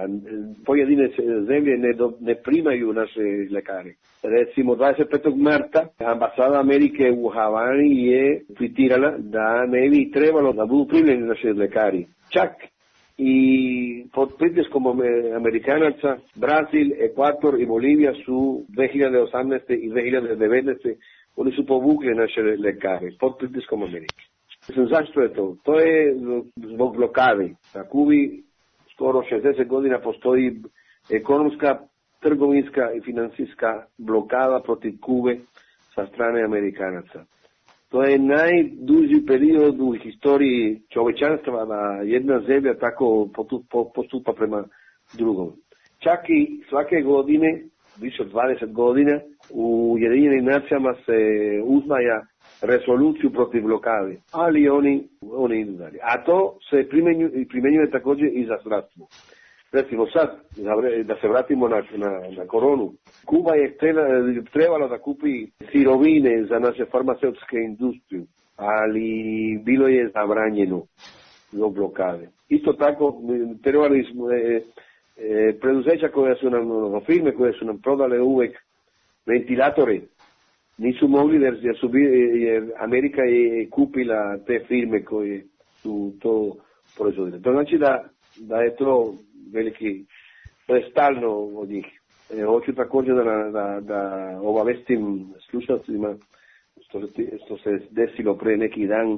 S: pojedine zemlje ne, do, ne primaju naše lekare. Recimo dvadeset petog marta ambasada Amerike u Havani je citirala da ne bi trebalo da budu primljeni naši lekari. Čak i pod pritiskom Amerikanaca Brazil, Ekvator i Bolivija su dve hiljade osamnaeste. i dve hiljade devetnaeste. oni su povukli naše lekare pod pritiskom Amerike. Zašto je to? To je zbog blokade. Na Kubi skoro šezdeset godina postoji ekonomska, trgovinska i financijska blokada protiv Kube sa strane Amerikanaca. To je najduži period u historiji čovečanstva da jedna zemlja tako postupa prema drugom. Čak i svake godine, više od dvadeset godina, u Ujedinjenim nacijama se uznaja rezoluciju protiv blokade, ali oni, oni idu dalje. A to se primenjuje, primenjuje također i za zdravstvo. Recimo sad, da se vratimo na, na, na koronu, Kuba je trebala da kupi sirovine za naše farmaceutske industriju, ali bilo je zabranjeno zbog blokade. Isto tako, trebali smo e, e, preduzeća koje su nam, firme koje su nam prodale uvek ventilatore, nisu mogli jer, jer, su bili, jer Amerika je kupila te firme koje su to proizvodile. To znači da, da je to veliki, to je stalno od njih. E, hoću također da, da, da obavestim slušalcima što, što se desilo pre neki dan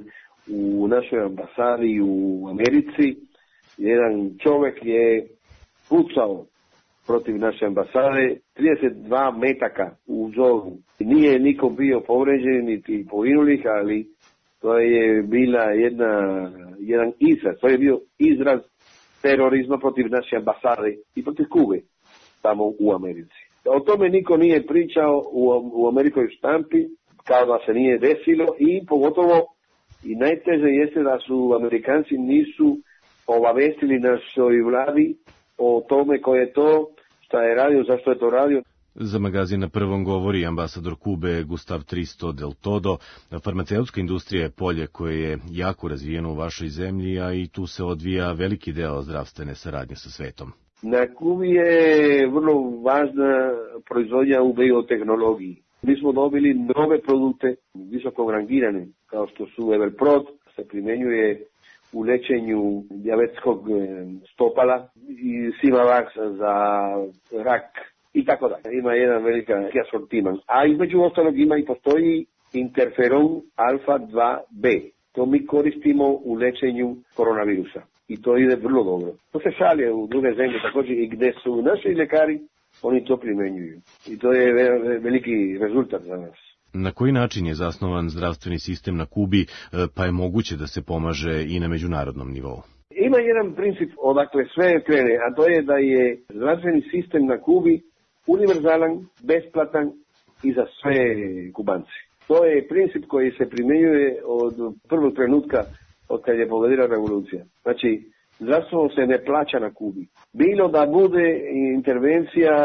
S: u našoj ambasadi u Americi. Jedan čovjek je pucao protiv naše ambasade, trideset dva metaka u zoru. Nije niko bio povređen niti poginulih, ali to je bila jedna, jedan izraz, to je bio izraz terorizma protiv naše ambasade i protiv Kube, tamo u Americi. O tome niko nije pričao u, u Amerikoj štampi, kao da se nije desilo i pogotovo i najteže jeste da su Amerikanci nisu obavestili našoj vladi o tome ko je to, šta je radio, zašto je to radio.
R: Za magazin Na prvom govori ambasador Kube Gustav Tristo del Todo. Farmaceutska industrija je polje koje je jako razvijeno u vašoj zemlji, a i tu se odvija veliki deo zdravstvene saradnje sa svetom.
S: Na Kubi je vrlo važna proizvodnja u biotehnologiji. Mi smo dobili nove produkte, visoko rangirane, kao što su Everprot, se primjenjuje u lečenju diabetskog stopala i Sivavax za rak i tako dalje. Ima jedan velika asortiman. A između ostalog ima i postoji interferon alfa dva be. To mi koristimo u lečenju koronavirusa. I to ide vrlo dobro. To se šalje u druge zemlje također i gde su naši ljekari, oni to primjenjuju. I to je veliki rezultat za nas.
R: Na koji način je zasnovan zdravstveni sistem na Kubi, pa je moguće da se pomaže i na međunarodnom nivou?
S: Ima jedan princip odakle sve krene, a to je da je zdravstveni sistem na Kubi univerzalan, besplatan i za sve Kubance. To je princip koji se primjenjuje od prvog trenutka od kad je pobedila revolucija. Znači, zdravstvo se ne plaća na Kubi. Bilo da bude intervencija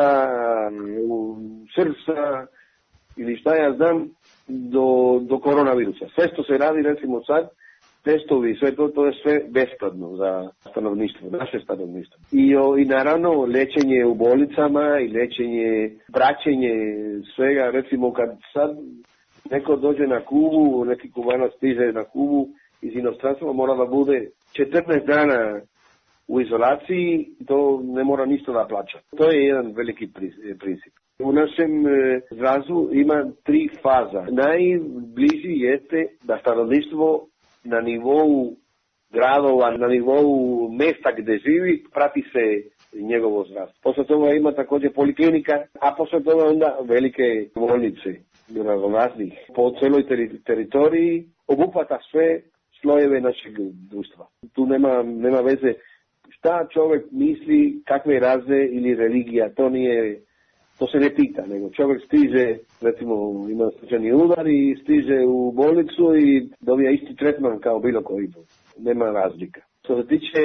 S: u srca ili šta ja znam do, do koronavirusa. Sve što se radi recimo sad, testovi, sve to, to je sve besplatno za stanovništvo, naše stanovništvo. I, o, i naravno lečenje u bolnicama i lečenje, praćenje svega, recimo kad sad neko dođe na Kubu, neki Kubanac stiže na Kubu iz inostranstva, mora da bude četrnaest dana u izolaciji, to ne mora ništa da plaća. To je jedan veliki princip. U našem zdravstvu ima tri faza. Najbliži jeste da stanovništvo na nivou gradova, na nivou mesta gde živi, prati se njegovo zdravstvo. Posle toga ima takođe poliklinika, a posle toga onda velike bolnice raznih po celoj teri- teritoriji, obuhvata sve slojeve našeg društva. Tu nema, nema veze šta čovjek misli, kakve raze ili religija, to nije, to se ne pita, nego čovjek stiže, recimo ima srčani udar i stiže u bolnicu i dobija isti tretman kao bilo koji. Nema razlika. Što se tiče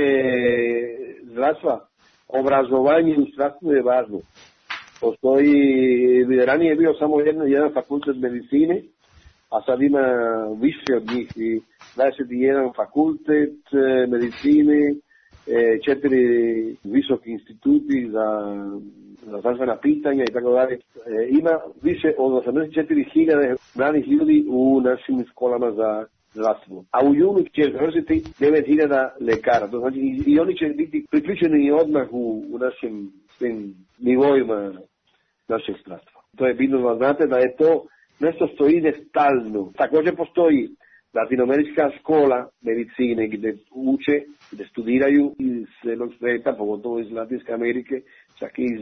S: zdravstva, obrazovanje u zdravstvu je važno. Postoji, ranije je bio samo jedan, jedan fakultet medicine, a sad ima više od njih i dvadeset jedan fakultet medicine, četiri visoki instituti za, za znanstvena pitanja i tako dalje. Ima više od osamdeset četiri hiljade mladih ljudi u našim školama za zdravstvo. A u junu će završiti devet hiljada lekara. To znači i, i oni će biti priključeni odmah u, u našim svim nivoima našeg zdravstva. To je bitno da znate da je to nešto što ide stalno. Također postoji latinoamerička škola medicine gdje uče, gdje studiraju iz celog sveta, pogotovo iz Latinske Amerike, čak i iz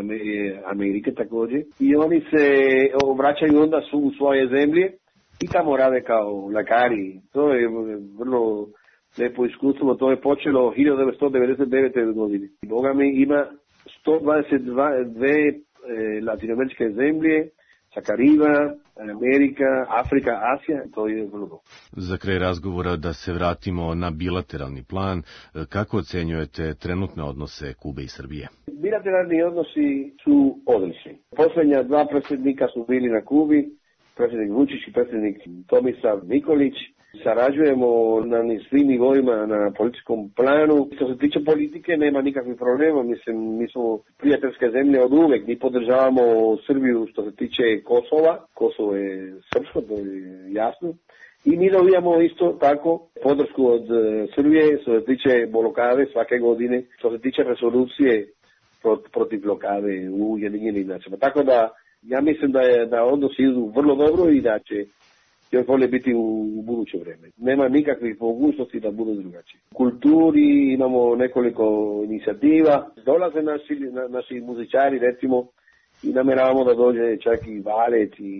S: Amerike također. I oni se obraćaju onda su u svoje zemlje i tamo rade kao lekari. To je vrlo lepo iskustvo, to je počelo hiljadu devetsto devedeset devete. godine. Boga mi ima sto dvadeset dve e, latinoameričke zemlje, sa Kariba, Amerika, Afrika, Asija, to je vrlo.
R: Za kraj razgovora da se vratimo na bilateralni plan, kako ocenjujete trenutne odnose Kube i Srbije?
S: Bilateralni odnosi su odlični. Poslednja dva predsjednika su bili na Kubi, predsjednik Vučić i predsjednik Tomislav Nikolić. Sarađujemo na svim nivoima na političkom planu. Što se tiče politike, nema nikakvih problema. Mislim, mi smo prijateljske zemlje od uvek. Mi podržavamo Srbiju što se tiče Kosova. Kosovo je srpsko, to je jasno. I mi dobijamo isto tako podršku od Srbije što se tiče blokade svake godine, što se tiče resolucije protiv blokade u Ujedinjenim nacijama. Tako da ja mislim da je da odnosi idu vrlo dobro i da će još bolje biti u buduće vreme. Nema nikakvih mogućnosti da budu drugačije. U kulturi imamo nekoliko inicijativa. Dolaze naši, na, naši muzičari, recimo, i nameravamo da dođe čak i valet i,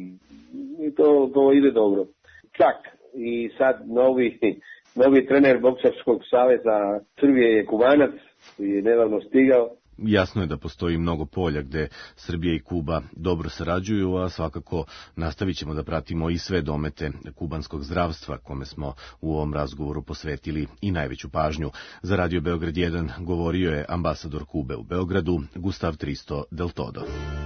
S: i to, to ide dobro. Čak i sad novi, novi trener Bokserskog saveza Srbije je Kubanac, koji je nedavno stigao.
R: Jasno je da postoji mnogo polja gde Srbija i Kuba dobro sarađuju, a svakako nastavit ćemo da pratimo i sve domete kubanskog zdravstva, kome smo u ovom razgovoru posvetili i najveću pažnju. Za Radio Beograd jedan govorio je ambasador Kube u Beogradu, Gustav Tristo del Todo.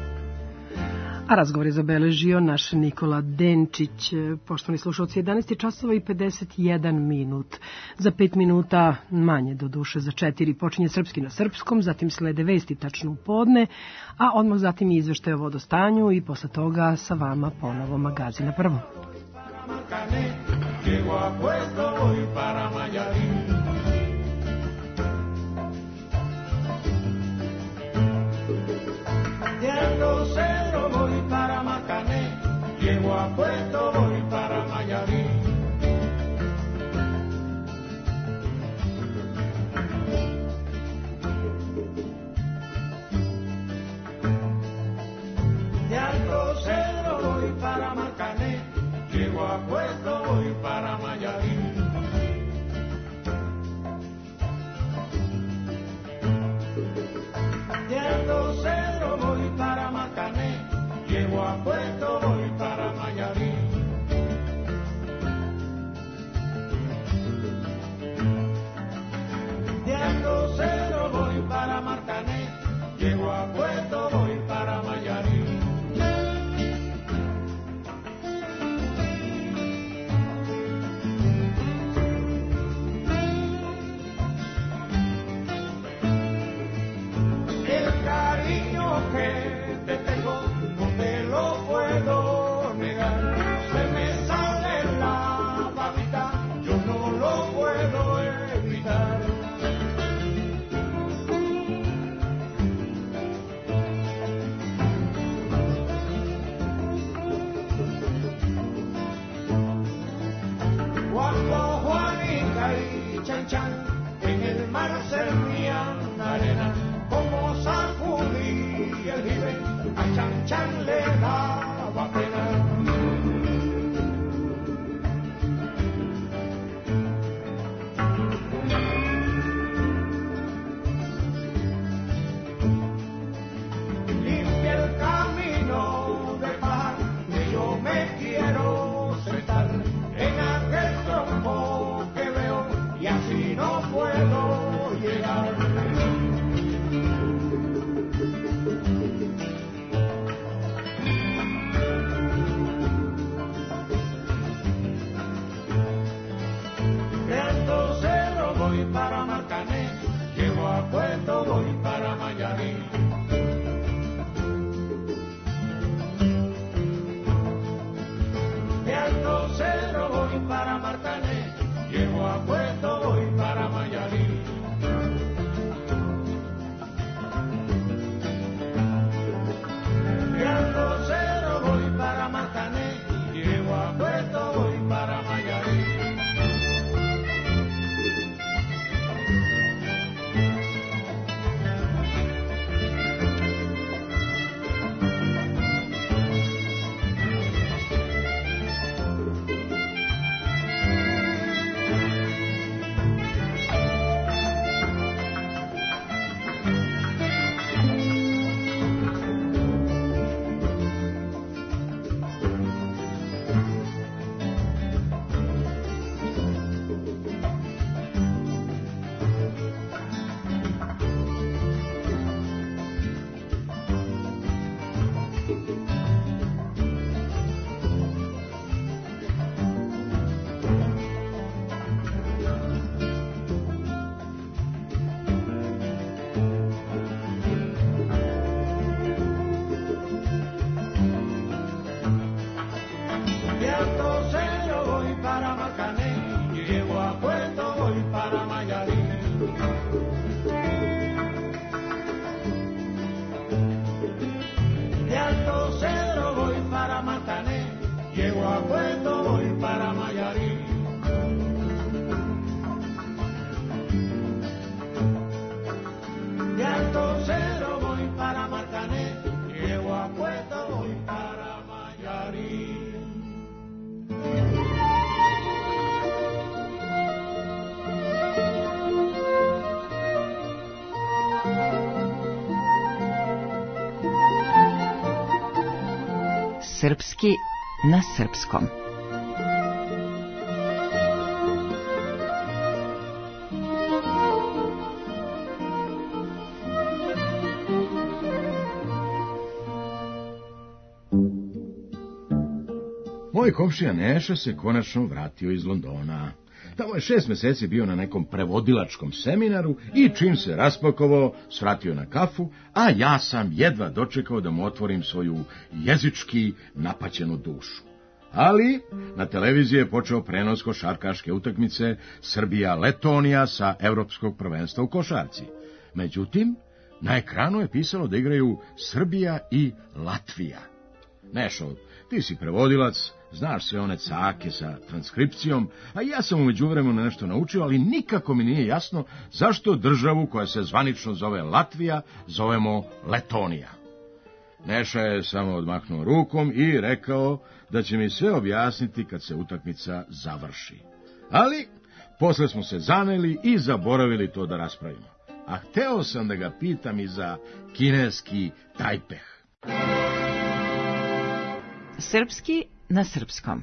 C: A razgovor je zabeležio naš Nikola Denčić. Poštovani slušalci, jedanaest časova i pedeset jedan minut. Za pet minuta, manje do duše, za četiri, počinje Srpski na srpskom, zatim slede vesti tačno u podne, a odmah zatim izveštaj o vodostanju i posle toga sa vama ponovo magazin na prvo.
K: Llego a Puerto, voy para Mayarí. De Alto Cedro voy para Marcané. Llego a Puerto, voy para Mayarí. De Alto Cedro voy para Marcané. Llego a Puerto, voy para Mayarí. De Alto Cedro voy para Marcané. Llego a Puerto, voy para Mayarí.
D: Alto Cedro voy para Marcané, llego a Puerto voy para Mayarí. De Alto Cedro voy para Marcané, llego a Puerto voy para Mayarí. De Alto Cedro voy para Marcané, llego a Puerto voy para Mayarí.
T: Srpski na srpskom.
U: Moj komšija Neša se konačno vratio iz Londona. Tamo je šest meseci bio na nekom prevodilačkom seminaru i čim se raspakovao, svratio na kafu, a ja sam jedva dočekao da mu otvorim svoju jezički napaćenu dušu. Ali na televiziji je počeo prenos košarkaške utakmice Srbija-Letonija sa Evropskog prvenstva u košarci. Međutim, na ekranu je pisalo da igraju Srbija i Latvija. Nešo, ti si prevodilac, znaš sve one cake sa transkripcijom, a ja sam u međuvremenu nešto naučio, ali nikako mi nije jasno zašto državu koja se zvanično zove Latvija zovemo Letonija. Neša je samo odmahnuo rukom i rekao da će mi sve objasniti kad se utakmica završi. Ali posle smo se zaneli i zaboravili to da raspravimo. A hteo sam da ga pitam i za kineski Tajpeh.
T: Srpski na srpskom.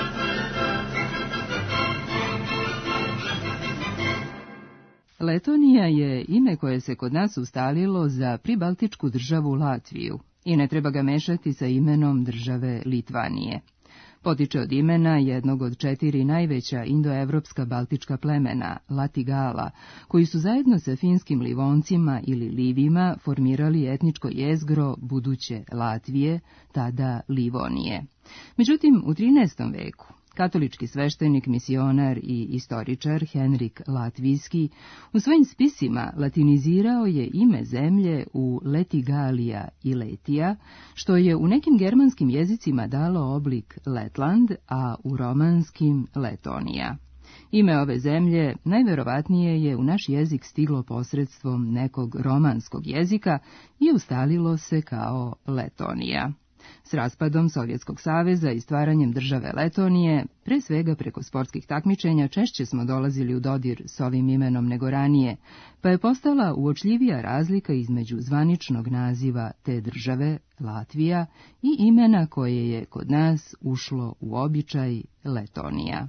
V: Letonija je ime koje se kod nas ustalilo za pribaltičku državu Latviju i ne treba ga mešati sa imenom države Litvanije. Potiče od imena jednog od četiri najveća indoevropska baltička plemena, Latigala, koji su zajedno sa finskim Livoncima ili Livima formirali etničko jezgro buduće Latvije, tada Livonije. Međutim, u trinaestom veku katolički sveštenik, misionar i istoričar Henrik Latvijski u svojim spisima latinizirao je ime zemlje u Letigalija i Letija, što je u nekim germanskim jezicima dalo oblik Letland, a u romanskim Letonija. Ime ove zemlje najverovatnije je u naš jezik stiglo posredstvom nekog romanskog jezika i ustalilo se kao Letonija. S raspadom Sovjetskog saveza i stvaranjem države Letonije, pre svega preko sportskih takmičenja, češće smo dolazili u dodir s ovim imenom nego ranije, pa je postala uočljivija razlika između zvaničnog naziva te države, Latvija, i imena koje je kod nas ušlo u običaj Letonija.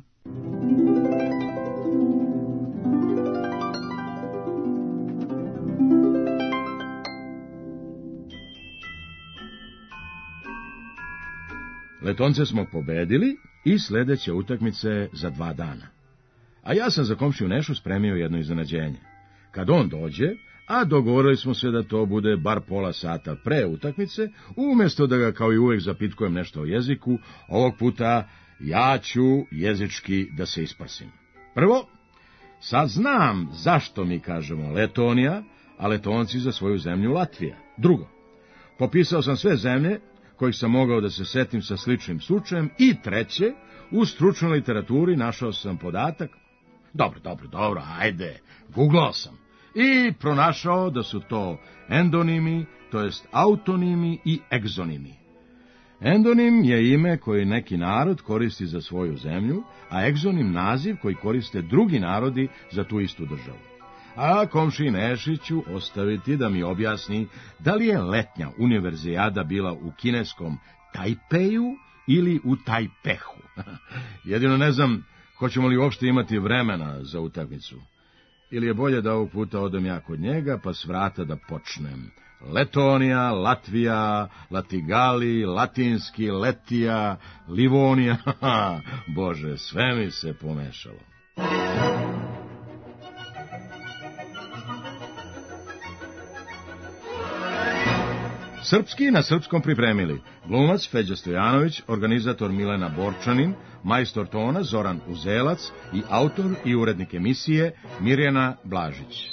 U: Letonce smo pobedili i sledeće utakmice za dva dana. A ja sam za komšiju Nešu spremio jedno iznenađenje. Kad on dođe, a dogovorili smo se da to bude bar pola sata pre utakmice, umjesto da ga kao i uvek zapitkujem nešto o jeziku, ovog puta ja ću jezički da se isprasim. Prvo, sad znam zašto mi kažemo Letonija, a Letonci za svoju zemlju Latvija. Drugo, popisao sam sve zemlje kojih sam mogao da se setim sa sličnim slučajem, i treće, u stručnoj literaturi našao sam podatak, dobro, dobro, dobro, ajde, googlao sam, i pronašao da su to endonimi, to jest autonimi i egzonimi. Endonim je ime koje neki narod koristi za svoju zemlju, a egzonim naziv koji koriste drugi narodi za tu istu državu. A komši Nešiću ostaviti da mi objasni da li je letnja univerzijada bila u kineskom Tajpeju ili u Tajpehu. Jedino ne znam hoćemo li uopšte imati vremena za utakmicu. Ili je bolje da ovog puta odem ja kod njega pa s vrata da počnem. Letonija, Latvija, Latigali, Latinski, Letija, Livonija. Bože, sve mi se pomešalo. Srpski na srpskom pripremili glumac Feđa Stojanović, organizator Milena Borčanin, majstor tona Zoran Uzelac i autor i urednik emisije Mirjana Blažić.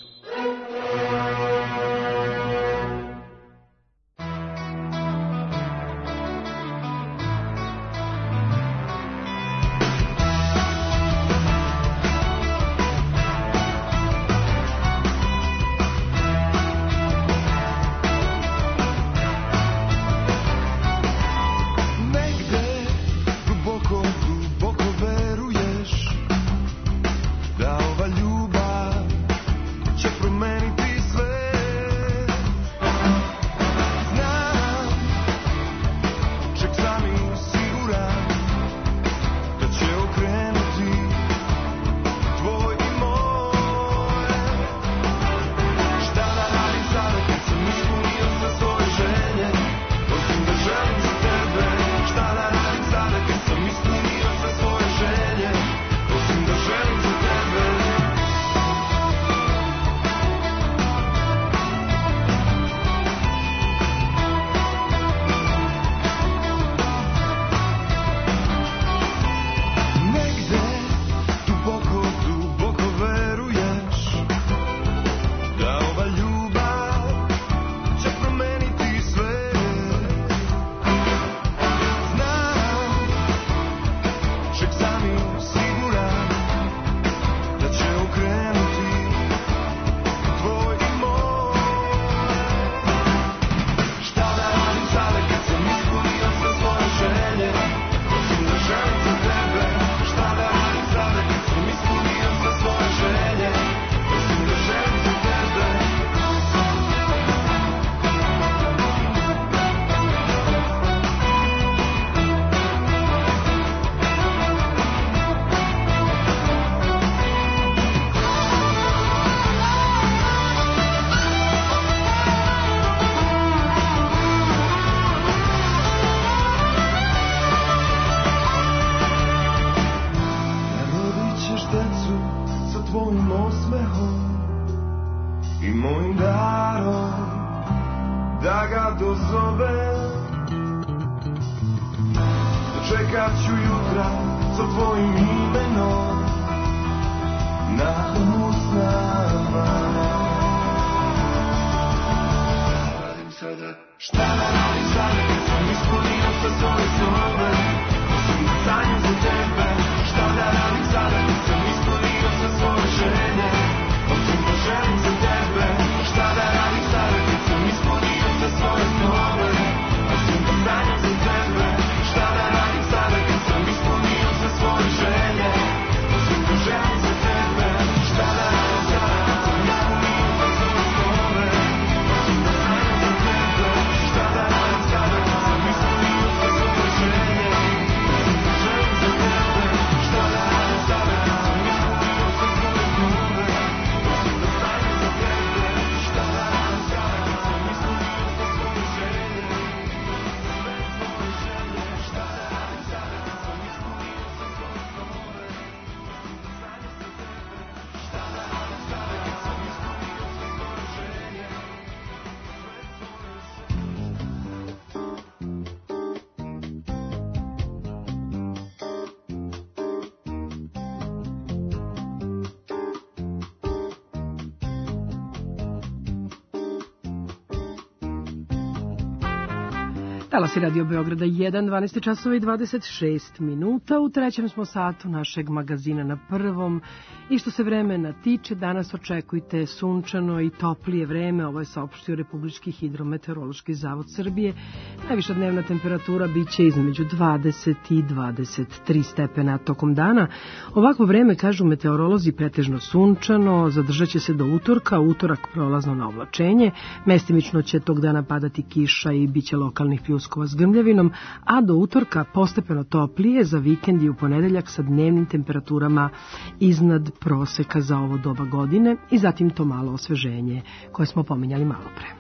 C: Talasi Radio Beograda jedan, dvanaest časova i dvadeset šest minuta. U trećem smo satu našeg magazina Na prvom. I što se vremena tiče, danas očekujte sunčano i toplije vreme. Ovo je saopštio Republički hidrometeorološki zavod Srbije. Najviša dnevna temperatura biće između dvadeset i dvadeset tri stepena tokom dana. Ovakvo vreme, kažu meteorolozi, pretežno sunčano, zadržat će se do utorka, utorak prolazno na oblačenje. Mestimično će tog dana padati kiša i biće lokalnih pljuskova s grmljavinom, a do utorka postepeno toplije, za vikend i u ponedeljak sa dnevnim temperaturama iznad proseka za ovo doba godine i zatim to malo osveženje koje smo pominjali malo pre.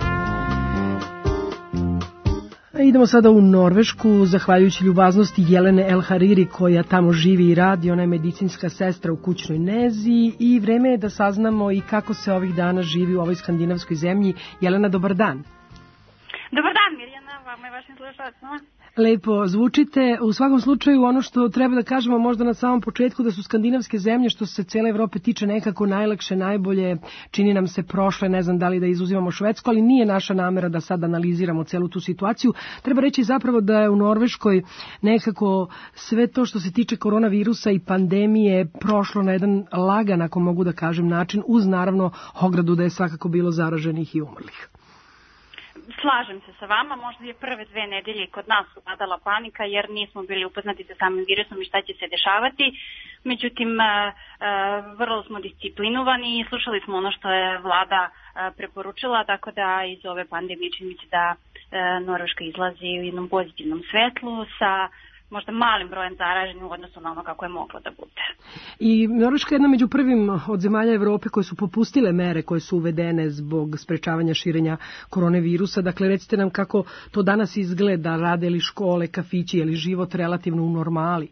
C: Idemo sada u Norvešku, zahvaljujući ljubaznosti Jelene El Hariri koja tamo živi i radi. Ona je medicinska sestra u kućnoj nezi i vreme je da saznamo i kako se ovih dana živi u ovoj skandinavskoj zemlji. Jelena, dobar dan.
A: Dobar dan, Mirjana, vama i vašim slušalcima.
C: Lepo zvučite. U svakom slučaju ono što treba da kažemo možda na samom početku da su skandinavske zemlje što se cijele Evrope tiče nekako najlakše, najbolje, čini nam se prošle, ne znam da li da izuzimamo Švedsku, ali nije naša namera da sad analiziramo celu tu situaciju. Treba reći zapravo da je u Norveškoj nekako sve to što se tiče koronavirusa i pandemije prošlo na jedan lagan, ako mogu da kažem, način, uz naravno ogradu da je svakako bilo zaraženih i umrlih.
A: Slažem se sa vama, možda je prve dve nedelje kod nas upadala panika jer nismo bili upoznati sa samim virusom i šta će se dešavati. Međutim, vrlo smo disciplinovani i slušali smo ono što je vlada preporučila, tako da iz ove pandemije čini se da Norveška izlazi u jednom pozitivnom svetlu sa možda malim brojem zaraženih u odnosu na ono kako je moglo da bude.
C: I Norveška je jedna među prvim od zemalja Evrope koje su popustile mere koje su uvedene zbog sprečavanja širenja koronavirusa. Dakle, recite nam kako to danas izgleda, rade li škole, kafići, je li život relativno u normali?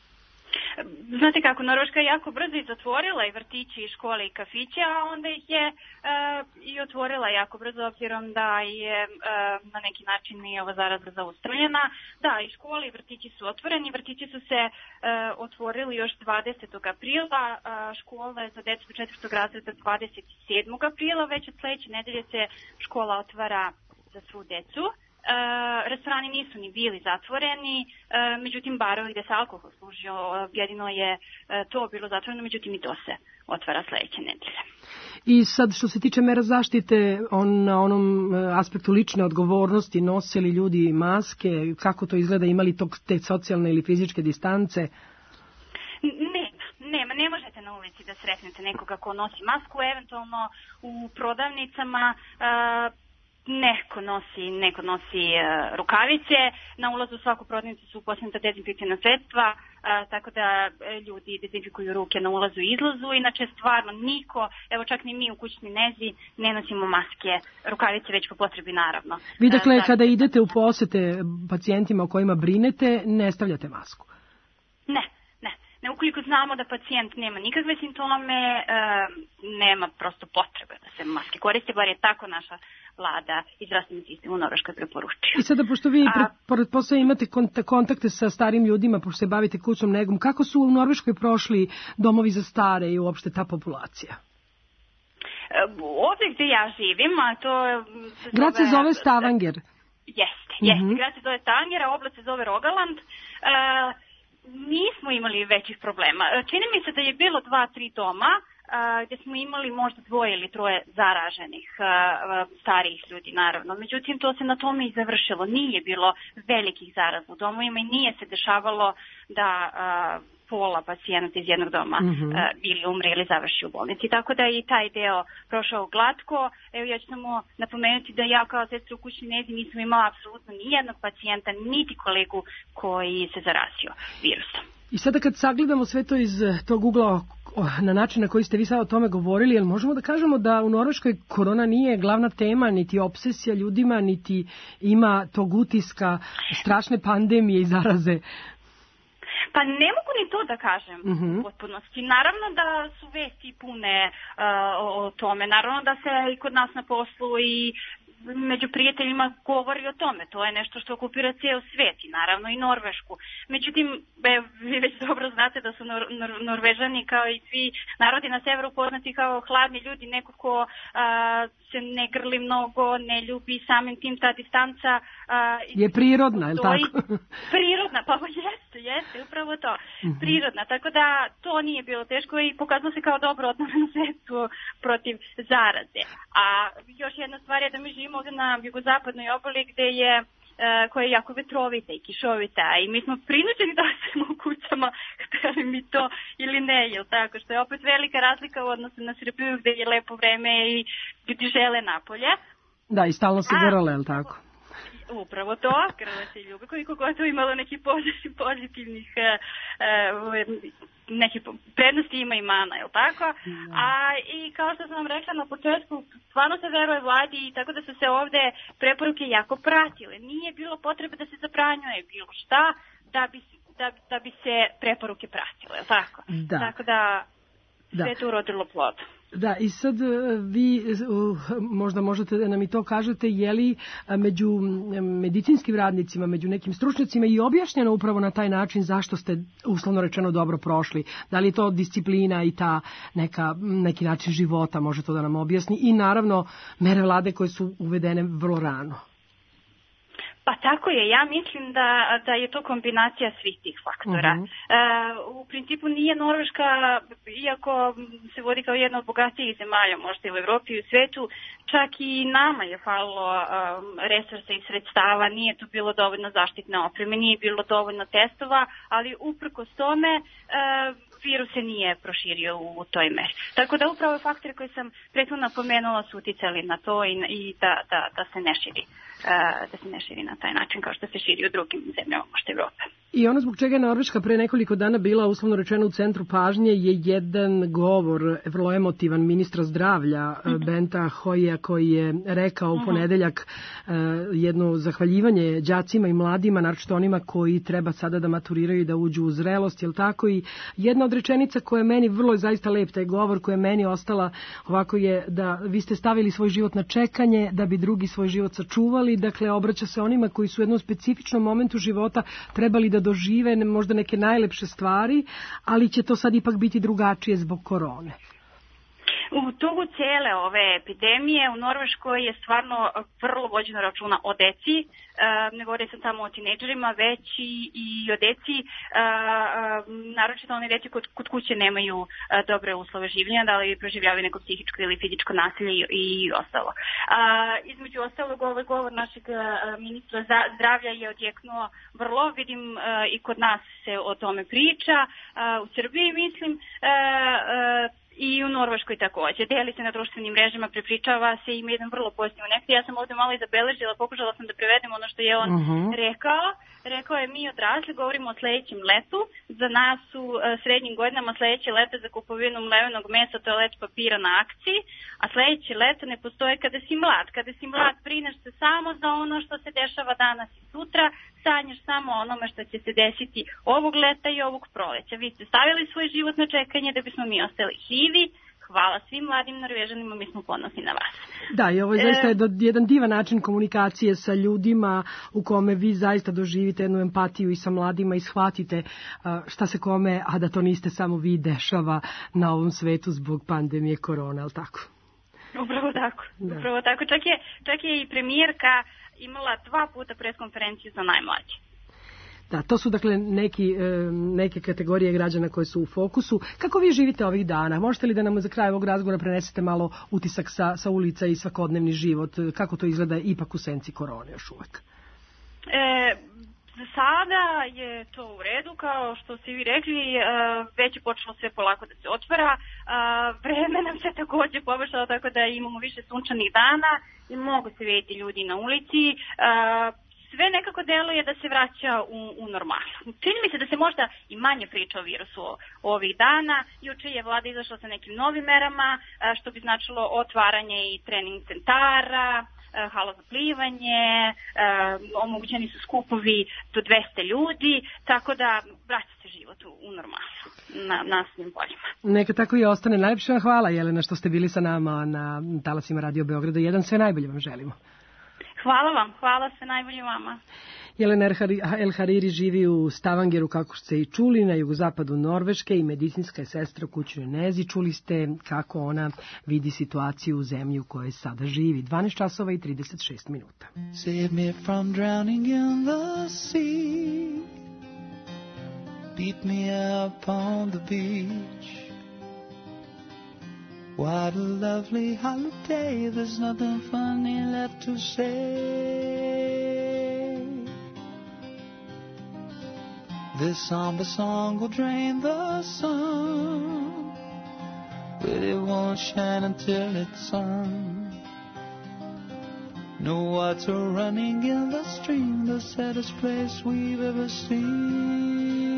A: Znate kako, Norveška je jako brzo i zatvorila i vrtići, i škole, i kafiće, a onda ih je e, i otvorila jako brzo, obzirom da je e, na neki način i ova zaraza zaustavljena. Da, i škole i vrtići su otvoreni, vrtići su se e, otvorili još dvadesetog aprila, a škole za decu do četvrtog razreda dvadeset sedmog aprila, već od sledeće nedelje se škola otvara za svu decu. E, restorani nisu ni bili zatvoreni, e, međutim barovi gde se alkohol služio, jedino je e, to bilo zatvoreno, međutim i to se otvara sledeće nedelje.
C: I sad što se tiče mera zaštite, on, na onom aspektu lične odgovornosti, nose li ljudi maske, kako to izgleda, imali to te socijalne ili fizičke distance?
A: Ne, nema, ne možete na ulici da sretnete nekoga ko nosi masku, eventualno u prodavnicama e, Neko nosi, neko nosi uh, rukavice, na ulazu u svaku prodavnicu su posljednita dezinfekcijna sredstva, uh, tako da uh, ljudi dezinfikuju ruke na ulazu i izlazu, inače stvarno niko, evo čak ni mi u kućnoj nezi ne nosimo maske, rukavice već po potrebi naravno.
C: Vi dakle
A: uh,
C: kada idete u posete pacijentima o kojima brinete, ne stavljate masku?
A: Ne. Ne, ukoliko znamo da pacijent nema nikakve simptome, e, nema prosto potrebe da se maske koriste, bar je tako naša vlada i zdravstveni sistem u Norveškoj preporučio.
C: I sada, pošto vi pored posle imate kontakte sa starim ljudima, pošto se bavite kućnom negom, kako su u Norveškoj prošli domovi za stare i uopšte ta populacija?
A: E, ovdje gde ja živim, a to se zove...
C: Grad se zove Stavanger.
A: Jeste, jeste.
C: Mm-hmm.
A: Grad se zove Stavanger, a oblast se zove Rogaland. E, Nismo imali većih problema. Čini mi se da je bilo dva, tri doma a, gdje smo imali možda dvoje ili troje zaraženih a, a, starijih ljudi, naravno. Međutim, to se na tome i završilo. Nije bilo velikih zaraza u domovima i nije se dešavalo da a, pola pacijenata iz jednog doma mm-hmm. a, ili umre ili završi u bolnici. Tako da je i taj deo prošao glatko. Evo ja ću samo napomenuti da ja kao sestra u kućnoj nezi nisam imala apsolutno ni jednog pacijenta, niti kolegu koji se zarazio virusom.
C: I sada kad sagledamo sve to iz tog ugla na način na koji ste vi sad o tome govorili, jel možemo da kažemo da u Norveškoj korona nije glavna tema, niti obsesija ljudima, niti ima tog utiska strašne pandemije i zaraze?
A: Pa ne mogu ni to da kažem
C: mm-hmm.
A: u potpunosti. Naravno da su vesti pune uh, o, o tome. Naravno da se i kod nas na poslu i među prijateljima govori o tome. To je nešto što okupira cijel svijet i naravno i Norvešku. Međutim, be, vi već dobro znate da su nor, nor, Norvežani kao i svi narodi na severu poznati kao hladni ljudi, neko ko a, se ne grli mnogo, ne ljubi, samim tim ta distanca a,
C: je prirodna, je li tako?
A: Prirodna, pa jeste, jeste, upravo to. Mm-hmm. Prirodna, tako da to nije bilo teško i pokazalo se kao dobro odnošeno sredstvo protiv zaraze. A još jedna stvar je da mi živimo ovdje na jugozapadnoj obali gde je uh, koja je jako vetrovita i kišovita i mi smo prinuđeni da ostajemo u kućama, hteli mi to ili ne, jel tako, što je opet velika razlika u odnosu na Srbiju gde je lepo vreme i ljudi žele napolje.
C: Da, i stalno se grle, jel tako?
A: Upravo to, grle se i ljube, koliko god to imalo neki pozitivnih uh, neke prednosti ima i mana, je li tako? Mm. A i kao što sam vam rekla na početku, stvarno se veruje vladi i tako da su se ovde preporuke jako pratile. Nije bilo potrebe da se zabranjuje bilo šta da bi, da, da bi se preporuke pratile, je li tako?
C: Da.
A: Tako da sve
C: da.
A: to urodilo plod.
C: Da, i sad vi možda možete da nam i to kažete, je li među medicinskim radnicima, među nekim stručnjacima i objašnjeno upravo na taj način zašto ste uslovno rečeno dobro prošli? Da li je to disciplina i ta neka, neki način života, može to da nam objasni? I naravno mere vlade koje su uvedene vrlo rano.
A: Pa tako je, ja mislim da, da je to kombinacija svih tih faktora. Uh-huh. Uh, u principu nije Norveška, iako se vodi kao jedna od bogatijih zemalja, možda i u Evropi i u svetu, čak i nama je falilo um, resursa i sredstava, nije tu bilo dovoljno zaštitne opreme, nije bilo dovoljno testova, ali uprkos tome uh, virus se nije proširio u toj meri. Tako da upravo faktori koje sam prethodno napomenula su uticali na to i, i da, da, da se ne širi. da se ne širi na taj način kao što se širi u drugim zemljama možda Evrope.
C: I ono zbog čega je Norveška pre nekoliko dana bila uslovno rečeno u centru pažnje je jedan govor, vrlo emotivan, ministra zdravlja mm-hmm. Benta Hoija, koji je rekao u ponedeljak uh, jedno zahvaljivanje đacima i mladima, naročito onima koji treba sada da maturiraju i da uđu u zrelost, jel tako? I jedna od rečenica koja je meni vrlo zaista lep, taj govor koja je meni ostala ovako je da vi ste stavili svoj život na čekanje da bi drugi svoj život sačuvali. Dakle, obraća se onima koji su u jednom specifičnom momentu života trebali da dožive možda neke najlepše stvari, ali će to sad ipak biti drugačije zbog korone.
A: U toku cele ove epidemije u Norveškoj je stvarno vrlo vođeno računa o deci, e, ne govorim sam samo o tinejdžerima, već i, i o deci, e, naročito one deci kod, kod kuće nemaju e, dobre uslove življenja, da li proživljavaju neko psihičko ili fizičko nasilje i, i ostalo. E, između ostalog, ovaj govor našeg e, ministra zdravlja je odjeknuo vrlo, vidim e, i kod nas se o tome priča, e, u Srbiji mislim, e, e, i u Norveškoj takođe. Deli se na društvenim mrežama, prepričava se, ima jedan vrlo pozitivan efekt. Ja sam ovde malo i zabeležila, pokušala sam da prevedem ono što je on uh-huh. rekao. Rekao je, mi odrasli govorimo o sledećem letu. Za nas u uh, srednjim godinama sledeće leto za kupovinu mlevenog mesa, toalet papira na akciji, a sledeće leto ne postoje kada si mlad. Kada si mlad brineš se samo za ono što se dešava danas i sutra, sanjaš samo onome što će se desiti ovog leta i ovog proleća. Vi ste stavili svoj život na čekanje da bismo mi ostali živi. Hvala svim mladim Norvežanima, mi smo ponosni na vas.
C: Da, i ovo je zaista e... jedan divan način komunikacije sa ljudima u kome vi zaista doživite jednu empatiju i sa mladima i shvatite šta se kome, a da to niste samo vi, dešava na ovom svetu zbog pandemije korona, ali tako?
A: Upravo tako, da. Upravo tako. Čak je, čak je i premijerka imala dva puta preskonferenciju za najmlađe.
C: Da, to su dakle neki, neke kategorije građana koje su u fokusu. Kako vi živite ovih dana? Možete li da nam za kraj ovog razgovora prenesete malo utisak sa, sa ulica i svakodnevni život? Kako to izgleda ipak u senci korone još uvek?
A: E, za sada je to u redu, kao što ste vi rekli, već je počelo sve polako da se otvara. Vreme nam se takođe poboljšalo, tako da imamo više sunčanih dana i mogu se vidjeti ljudi na ulici. Sve nekako deluje da se vraća u, u normalu. Čini mi se da se možda i manje priča o virusu o, ovih dana. Juče je vlada izašla sa nekim novim merama, što bi značilo otvaranje i trening centara, hala za plivanje, omogućeni su skupovi do dvesta ljudi, tako da vraća se život u, u normalu na, na svim poljima.
C: Neka tako i ostane. Najlepše vam hvala, Jelena, što ste bili sa nama na talasima Radio Beograda. Jedan, sve najbolje vam želimo.
A: Hvala vam, hvala, sve najbolje vama.
C: Jelena El Hariri živi u Stavangeru, kako ste i čuli, na jugozapadu Norveške i medicinska je sestra u kućnoj nezi. Čuli ste kako ona vidi situaciju u zemlji u kojoj sada živi. dvanaest časova i trideset šest minuta.
D: Save me from drowning in the sea. Beat me up on the beach. What a lovely holiday, there's nothing funny left to say. This somber song will drain the sun, but it won't shine until it's sung. No water running in the stream, the saddest place we've ever seen.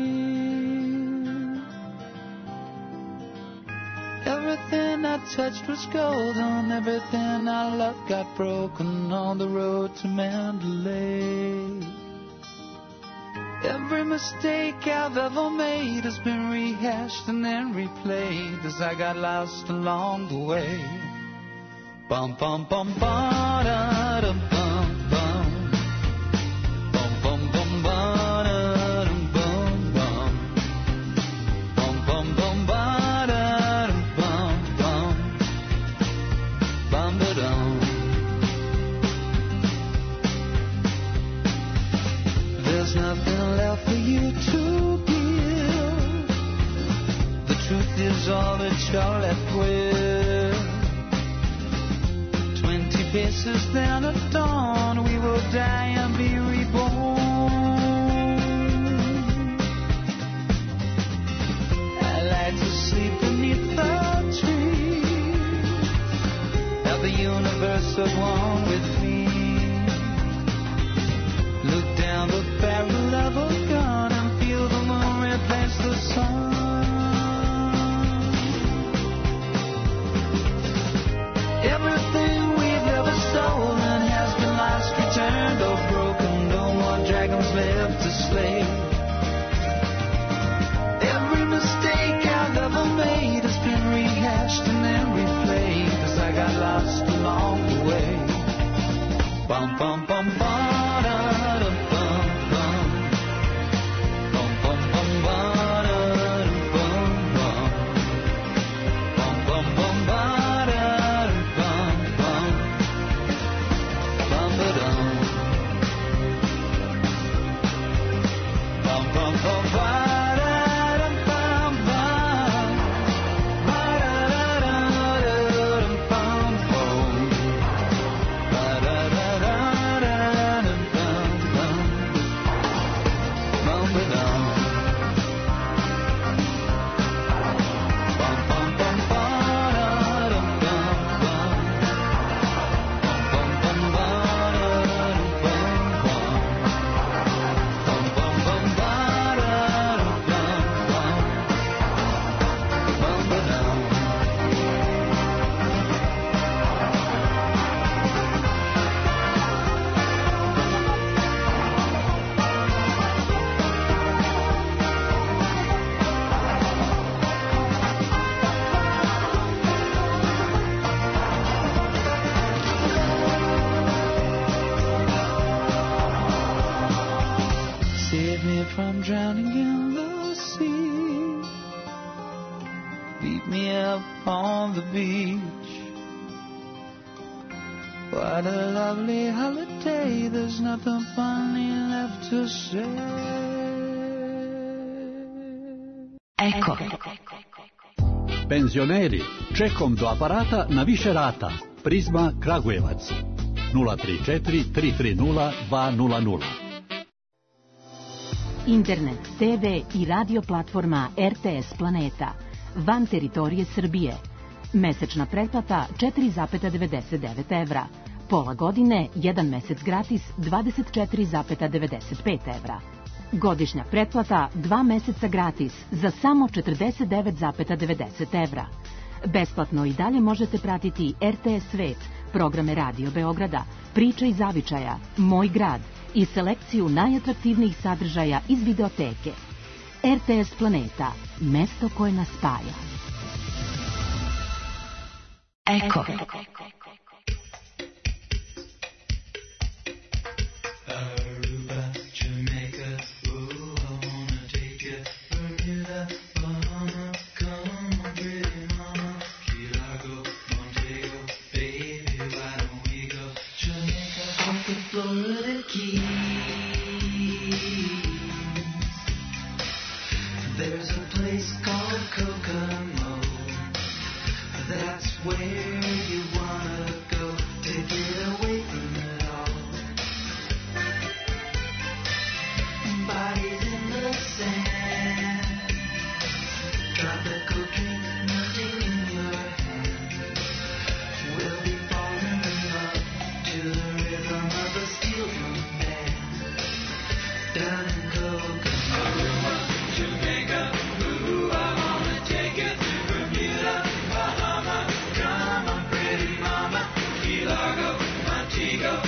D: Everything I touched was golden, everything I loved got broken on the road to Mandalay. Every mistake I've ever made has been rehashed and then replayed as I got lost along the way. Bum bum bum ba da dum bum bum. Bum bum bum ba da dum bum bum. Bum bum bum ba da dum bum bum. Bum ba dum. There's nothing left for you to give. The truth is all that you're left with. Twenty paces then at dawn, we will die and be reborn. I like to sleep beneath the trees, have the universe at one with me. Look down the barrel of a gun and feel the moon replace the sun. Everything we've ever stolen has been lost, returned, or broken. No more dragons left to slay. Every mistake I've ever made has been rehashed and then replayed as I got lost along the way. Bum bum bum bum. From drowning in the sea, beat me up on the beach. What a lovely holiday, there's nothing funny left to say.
I: Eko.
J: Penzioneri, čekom do aparata na više rata. Prizma Kragujevac. nula tri četiri tri tri nula dva nula nula.
I: Internet, te ve i radio platforma er te es Planeta. Van teritorije Srbije. Mesečna pretplata četiri zarez devedeset devet evra. Pola godine, jedan mesec gratis dvadeset četiri zarez devedeset pet evra. Godišnja pretplata dva meseca gratis za samo četrdeset devet zarez devedeset evra. Besplatno i dalje možete pratiti er te es Svet, programe Radio Beograda, Priča iz zavičaja, Moj grad i selekciju najatraktivnijih sadržaja iz videoteke. er te es Planeta, mesto koje nas spaja. Eko.
D: Florida Keys. There's a place called Kokomo. That's where you wanna go to get away from it all. Bodies in the sand, tropical drink melting in your hand. We'll be falling in love to the rhythm of a steel drum band. Down in Kokomo, Jamaica, ooh, I wanna take you to Bermuda, Bahama. Come on, pretty mama, Key Largo, Montego.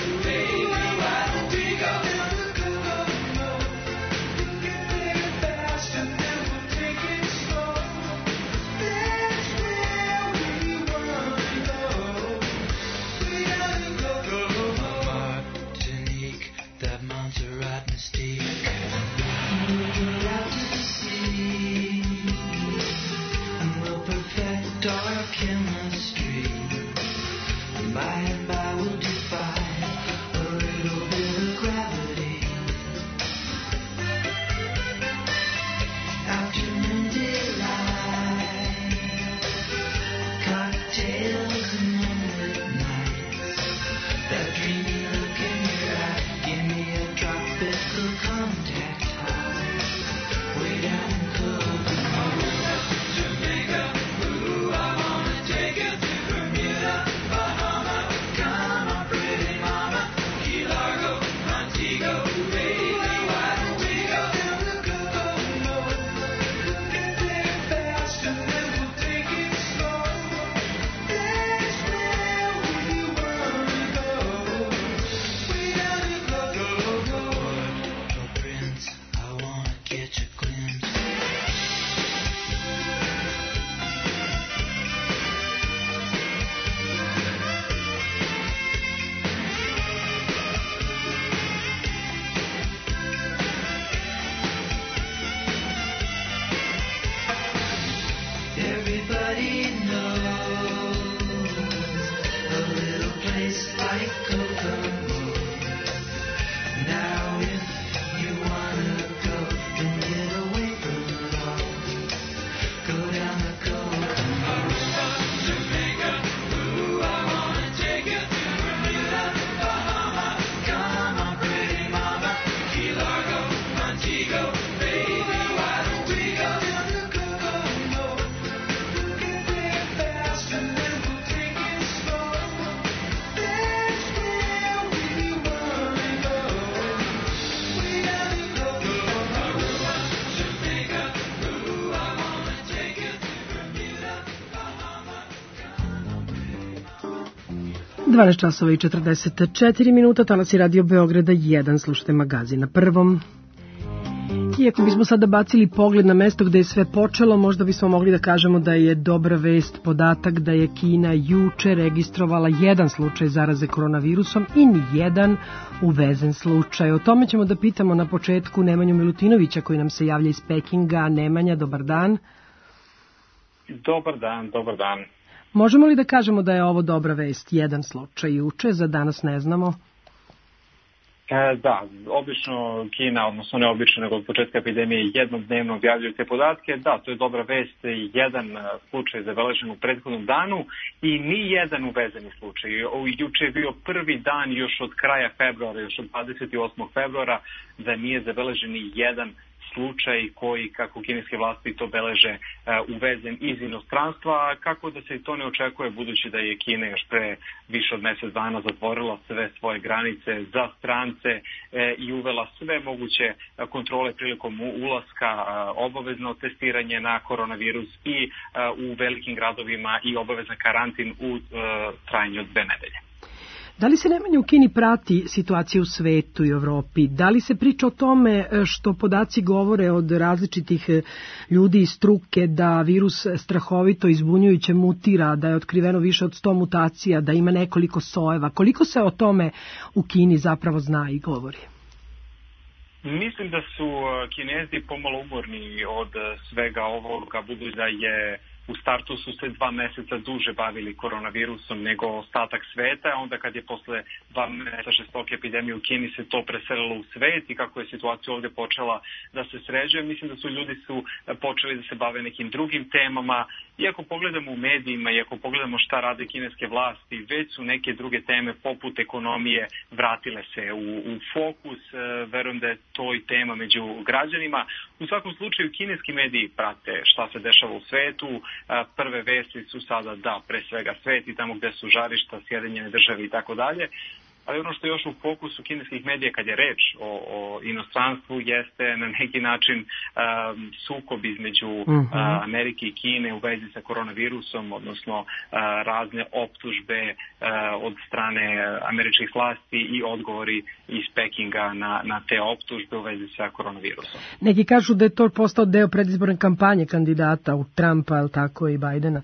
C: dvanaest časova i četrdeset četiri minuta, talas je Radio Beograda jedan, slušate magazin na Prvom. Iako bismo sada bacili pogled na mesto gde je sve počelo, možda bismo mogli da kažemo da je dobra vest podatak da je Kina juče registrovala jedan slučaj zaraze koronavirusom i ni jedan uvezen slučaj. O tome ćemo da pitamo na početku Nemanju Milutinovića koji nam se javlja iz Pekinga. Nemanja, dobar dan.
B: Dobar dan, dobar dan.
C: Možemo li da kažemo da je ovo dobra vest, jedan slučaj juče, za danas ne znamo?
B: E, da, obično Kina, odnosno ne obično, nego od početka epidemije jednodnevno objavljuju te podatke. Da, to je dobra vest, jedan slučaj zabeležen u prethodnom danu i ni jedan uvezeni slučaj. Juče je bio prvi dan još od kraja februara, još od dvadeset osmog februara, da nije zabeležen ni jedan slučaj koji, kako kineske vlasti to beleže, uvezen iz inostranstva, kako da se to ne očekuje budući da je Kina još pre više od mesec dana zatvorila sve svoje granice za strance i uvela sve moguće kontrole prilikom ulaska, obavezno testiranje na koronavirus i u velikim gradovima i obavezan karantin u trajanju od dve nedelje.
C: Da li se Nemanja u Kini prati situacija u svetu i Evropi? Da li se priča o tome što podaci govore od različitih ljudi iz struke da virus strahovito izbunjujuće mutira, da je otkriveno više od sto mutacija, da ima nekoliko sojeva? Koliko se o tome u Kini zapravo zna i govori?
B: Mislim da su Kinezi pomalo umorni od svega ovoga, budući da je u startu su se dva meseca duže bavili koronavirusom nego ostatak sveta, onda kad je posle dva meseca žestoke epidemije u Kini se to preselilo u svet i kako je situacija ovdje počela da se sređuje, mislim da su ljudi su počeli da se bave nekim drugim temama. Iako pogledamo u medijima, iako pogledamo šta rade kineske vlasti, već su neke druge teme poput ekonomije vratile se u, u fokus. Verujem da je to i tema među građanima. U svakom slučaju kineski mediji prate šta se dešava u svetu. Prve vesti su sada, da, pre svega svet i tamo gde su žarišta, Sjedinjene Države i tako dalje. Ali ono što je još u fokusu kineskih medija kad je reč o, o inostranstvu jeste na neki način um, sukob između uh-huh. uh, Amerike i Kine u vezi sa koronavirusom, odnosno uh, razne optužbe uh, od strane američkih vlasti i odgovori iz Pekinga na, na te optužbe u vezi sa koronavirusom.
C: Neki kažu da je to postao deo predizborne kampanje kandidata u Trumpa, ali tako i Bajdena.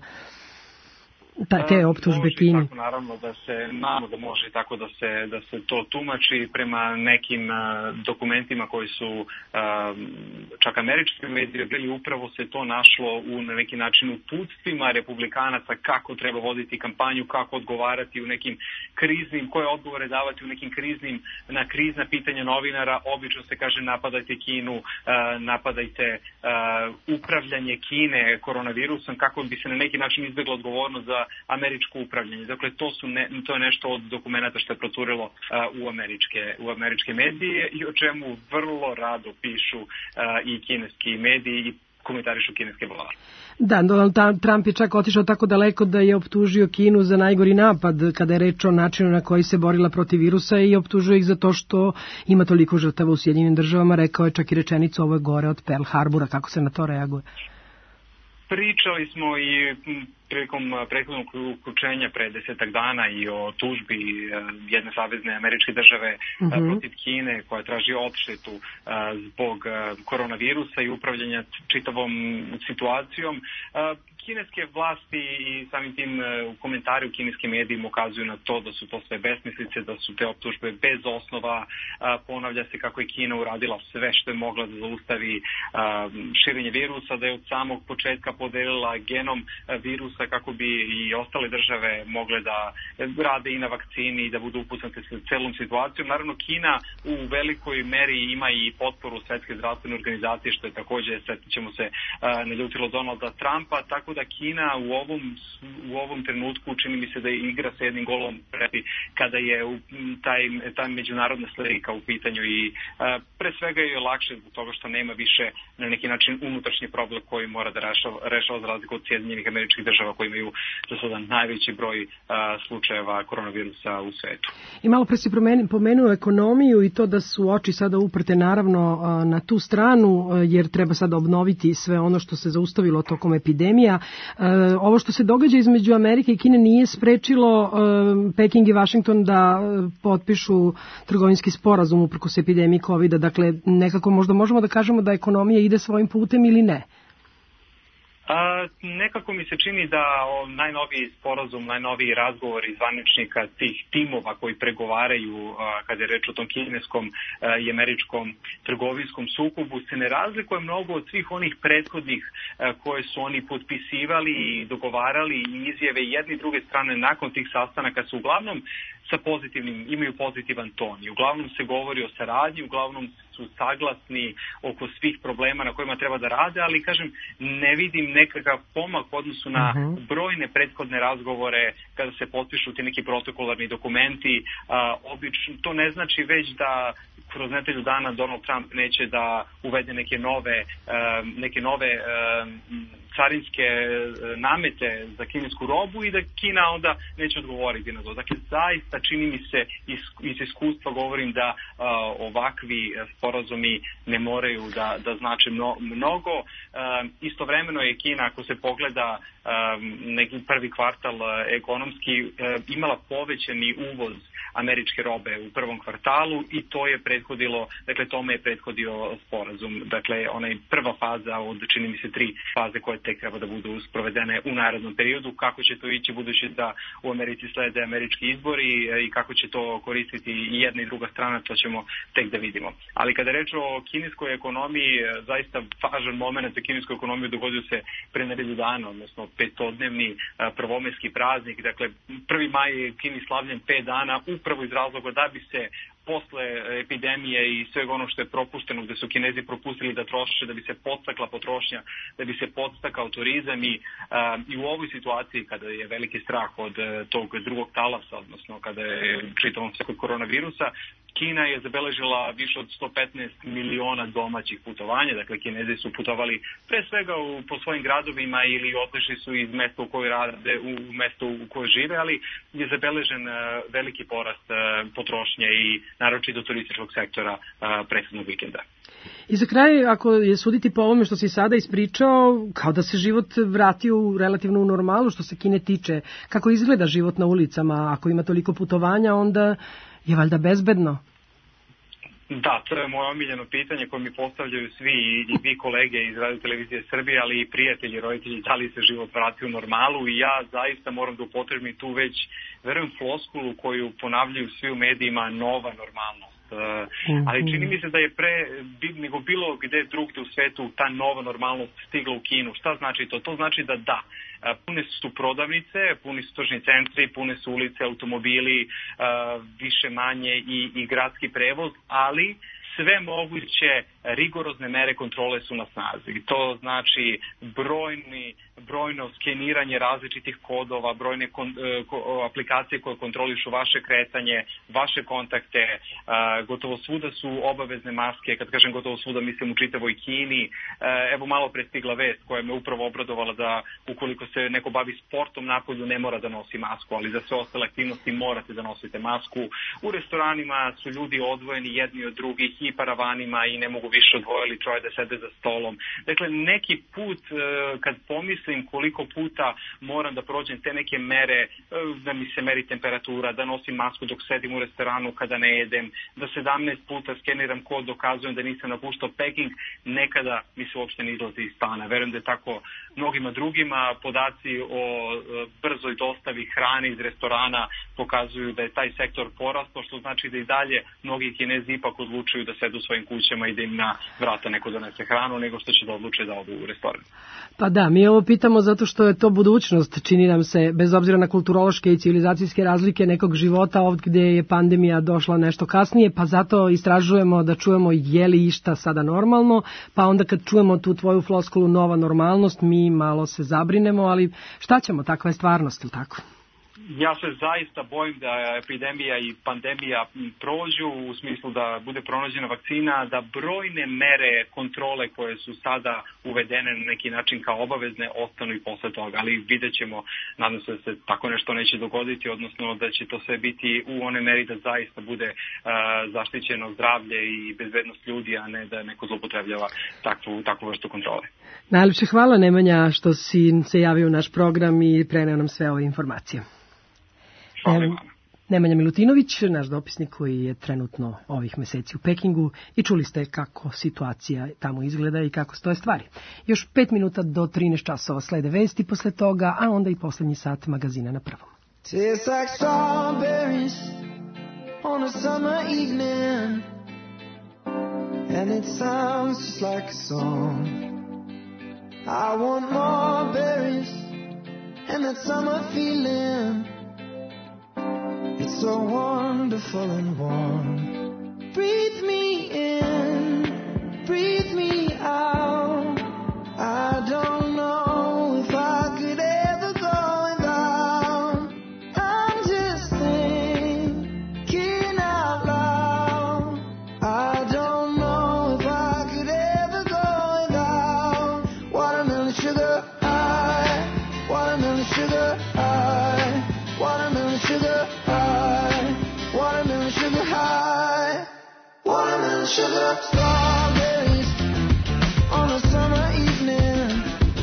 C: Ta, te optužbe Kini.
B: Tako, naravno da se naravno da može tako da se da se to tumači prema nekim uh, dokumentima koji su uh, čak američki mediji bili, upravo se to našlo u na neki način uputstvima republikanaca kako treba voditi kampanju, kako odgovarati u nekim kriznim, koje odgovore davati u nekim kriznim na krizna pitanja novinara. Obično se kaže napadajte Kinu, uh, napadajte uh, upravljanje Kine koronavirusom kako bi se na neki način izbjegla odgovornost za američko upravljanje. Dakle, to, su ne, to je nešto od dokumenta što je proturilo uh, u, američke, u američke medije i o čemu vrlo rado pišu uh, i kineski mediji i komentarišu kineske vlasti.
C: Da, Donald Trump je čak otišao tako daleko da je optužio Kinu za najgori napad kada je reč o načinu na koji se borila protiv virusa i optužuje ih za to što ima toliko žrtava u Sjedinjenim Državama. Rekao je čak i rečenicu ovo je gore od Pearl Harbora. Kako se na to reaguje?
B: Pričali smo i prilikom prethodnog uključenja pre desetak dana i o tužbi jedne savezne američke države uh-huh. protiv Kine koja traži odštetu zbog koronavirusa i upravljanja čitavom situacijom. Kineske vlasti i samim tim u komentari u kineskim medijima ukazuju na to da su to sve besmislice, da su te optužbe bez osnova. Ponavlja se kako je Kina uradila sve što je mogla da zaustavi širenje virusa, da je od samog početka podelila genom virusa kako bi i ostale države mogle da rade i na vakcini i da budu upoznate sa celom situacijom. Naravno, Kina u velikoj meri ima i potporu Svetske zdravstvene organizacije, što je takođe, setit ćemo se, naljutilo Donalda Trumpa, tako da Kina u ovom, u ovom trenutku čini mi se da igra sa jednim golom preti kada je taj, taj međunarodna slika u pitanju i a, pre svega je lakše zbog toga što nema više na neki način unutrašnji problem koji mora da rešava, rešava za razliku od Sjedinjenih Američkih Država koji imaju za sada najveći broj a, slučajeva koronavirusa u svetu.
C: I malo pre si pomenuo ekonomiju i to da su oči sada uprte naravno na tu stranu jer treba sada obnoviti sve ono što se zaustavilo tokom epidemija. ovo što se događa između Amerike i Kine nije sprečilo Peking i Washington da potpišu trgovinski sporazum uprkos epidemiji kovida. Dakle, nekako možda možemo da kažemo da ekonomija ide svojim putem ili ne?
B: A, nekako mi se čini da o, najnoviji sporazum, najnoviji razgovori zvaničnika tih timova koji pregovaraju a, kada je reč o tom kineskom a, i američkom trgovinskom sukobu se ne razlikuje mnogo od svih onih prethodnih a, koje su oni potpisivali i dogovarali i izjave jedne i druge strane nakon tih sastanaka su uglavnom sa pozitivnim, imaju pozitivan ton i uglavnom se govori o saradnji, uglavnom su saglasni oko svih problema na kojima treba da rade, ali kažem, ne vidim nekakav pomak u odnosu na uh-huh. brojne prethodne razgovore kada se potpišu ti neki protokolarni dokumenti. A, obično, to ne znači već da kroz nedelju dana Donald Trump neće da uvede neke nove, uh, neke nove uh, carinske namete za kinesku robu i da Kina onda neće odgovoriti na to. Dakle, zaista čini mi se, iz, iz iskustva govorim da uh, ovakvi sporazumi ne moraju da, da znače mno, mnogo. Uh, istovremeno je Kina, ako se pogleda uh, neki prvi kvartal uh, ekonomski, uh, imala povećani uvoz američke robe u prvom kvartalu i to je prethodilo, dakle tome je prethodio sporazum. Dakle, ona je prva faza od, čini mi se, tri faze koje tek treba da budu sprovedene u narednom periodu. Kako će to ići budući da u Americi slede američki izbori i kako će to koristiti i jedna i druga strana, to ćemo tek da vidimo. Ali kada je reč o kineskoj ekonomiji, zaista važan moment za kinesku ekonomiju dogodio se pre nedelju dana, odnosno petodnevni prvomajski praznik. Dakle, prvi maj je Kini slavljen pet dana upravo iz razloga da bi se posle epidemije i svega ono što je propušteno, gde su Kinezi propustili da troše, da bi se podstakla potrošnja, da bi se podstakao turizam i, a, i u ovoj situaciji kada je veliki strah od tog drugog talasa, odnosno kada je čitavom se kod koronavirusa, Kina je zabeležila više od sto petnaest miliona domaćih putovanja, dakle Kinezi su putovali pre svega u, po svojim gradovima ili otišli su iz mesta u kojoj rade, u mesto u kojoj žive, ali je zabeležen uh, veliki porast uh, potrošnje i naročito turističkog sektora uh, prethodnog vikenda.
C: I za kraj, ako je suditi po ovome što si sada ispričao, kao da se život vratio u relativno u normalu što se Kine tiče, kako izgleda život na ulicama, ako ima toliko putovanja, onda je valjda bezbedno?
B: Da, to je moje omiljeno pitanje koje mi postavljaju svi i vi kolege iz Radio Televizije Srbije, ali i prijatelji, roditelji, da li se život vratio u normalu i ja zaista moram da upotrebim tu već, verujem, floskulu koju ponavljaju svi u medijima, nova normalnost. Uh, mm-hmm. Ali čini mi se da je pre nego bilo gde drugde u svetu ta nova normalnost stigla u Kinu. Šta znači to? To znači da da, pune su prodavnice, puni su tržni centri, pune su ulice, automobili, uh, više manje i, i gradski prevoz, ali sve moguće rigorozne mere kontrole su na snazi. To znači brojni, brojno skeniranje različitih kodova, brojne kon, ko, aplikacije koje kontrolišu vaše kretanje, vaše kontakte, uh, gotovo svuda su obavezne maske, kad kažem gotovo svuda mislim u čitavoj Kini. Uh, evo malo pre stigla vest koja me upravo obradovala da ukoliko se neko bavi sportom napolju ne mora da nosi masku, ali za sve ostale aktivnosti morate da nosite masku. U restoranima su ljudi odvojeni jedni od drugih i paravanima i ne mogu više odvojili troje da sede za stolom. Dakle, neki put kad pomislim koliko puta moram da prođem te neke mere, da mi se meri temperatura, da nosim masku dok sedim u restoranu kada ne jedem, da sedamnaest puta skeniram kod, dokazujem da nisam napuštao Peking, nekada mi se uopšte ne izlazi iz stana. Verujem da je tako mnogima drugima. Podaci o brzoj dostavi hrane iz restorana pokazuju da je taj sektor porastao, što znači da i dalje mnogi Kinezi ipak odlučuju da sedu u svojim kućama i da im na vrata neko donese hranu, nego što će da odluče da odu u restoran.
C: Pa da, mi ovo pitamo zato što je to budućnost, čini nam se, bez obzira na kulturološke i civilizacijske razlike nekog života ovdje gdje je pandemija došla nešto kasnije, pa zato istražujemo da čujemo je li išta sada normalno, pa onda kad čujemo tu tvoju floskulu nova normalnost, mi malo se zabrinemo, ali šta ćemo, takva je stvarnost, ili tako?
B: Ja se zaista bojim da epidemija i pandemija prođu u smislu da bude pronađena vakcina, da brojne mere kontrole koje su sada uvedene na neki način kao obavezne ostanu i posle toga, ali vidjet ćemo, nadam se da se tako nešto neće dogoditi, odnosno da će to sve biti u one meri da zaista bude uh, zaštićeno zdravlje i bezbednost ljudi, a ne da neko zloupotrebljava takvu, takvu vrstu kontrole.
C: Najlepše hvala, Nemanja, što si se javio u naš program i preneo nam sve ove informacije.
B: Hvala.
C: Nemanja Milutinović, naš dopisnik koji je trenutno ovih meseci u Pekingu i čuli ste kako situacija tamo izgleda i kako stoje stvari. Još pet minuta do trinaest časova slede vesti posle toga, a onda i poslednji sat magazina na prvom.
K: Tastes like strawberries on a summer evening, and it sounds just like a song. I want more berries and that summer feeling. It's so wonderful and warm. Breathe me in, breathe me out. I don't know if I could ever go without. I'm just thinking out loud. I don't know if I could ever go without. Watermelon sugar high, watermelon sugar high, watermelon sugar high, watermelon sugar high, watermelon sugar, strawberries on a summer evening.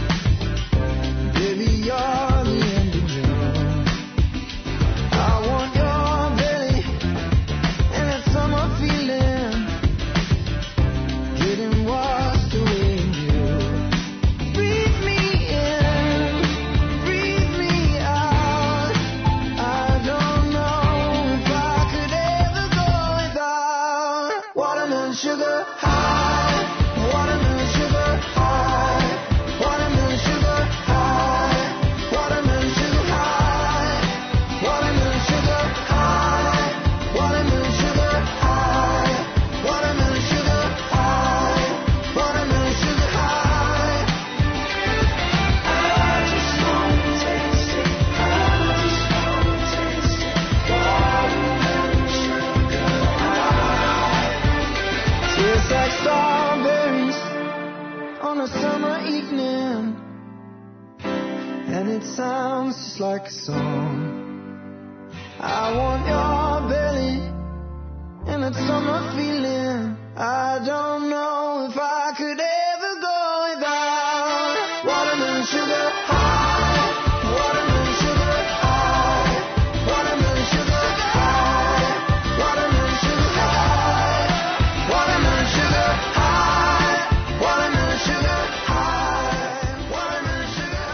K: Baby, you're the end of June. I want your belly and that summer feeling, getting washed away in you. Breathe me in, breathe me out. I don't know if I could ever go without. Watermelon sugar high, watermelon sugar high, watermelon sugar high, watermelon sugar high, watermelon sugar high, watermelon sugar high, watermelon sugar high, watermelon sugar high. I just wanna taste it, I just wanna taste it, watermelon sugar high. Tastes like strawberries on a summer evening, and it sounds just like a song. I want your belly and that summer feeling. I don't know if I could ever go without. Watermelon sugar high, watermelon sugar high, watermelon sugar high, watermelon sugar high, watermelon sugar high, watermelon sugar high, watermelon sugar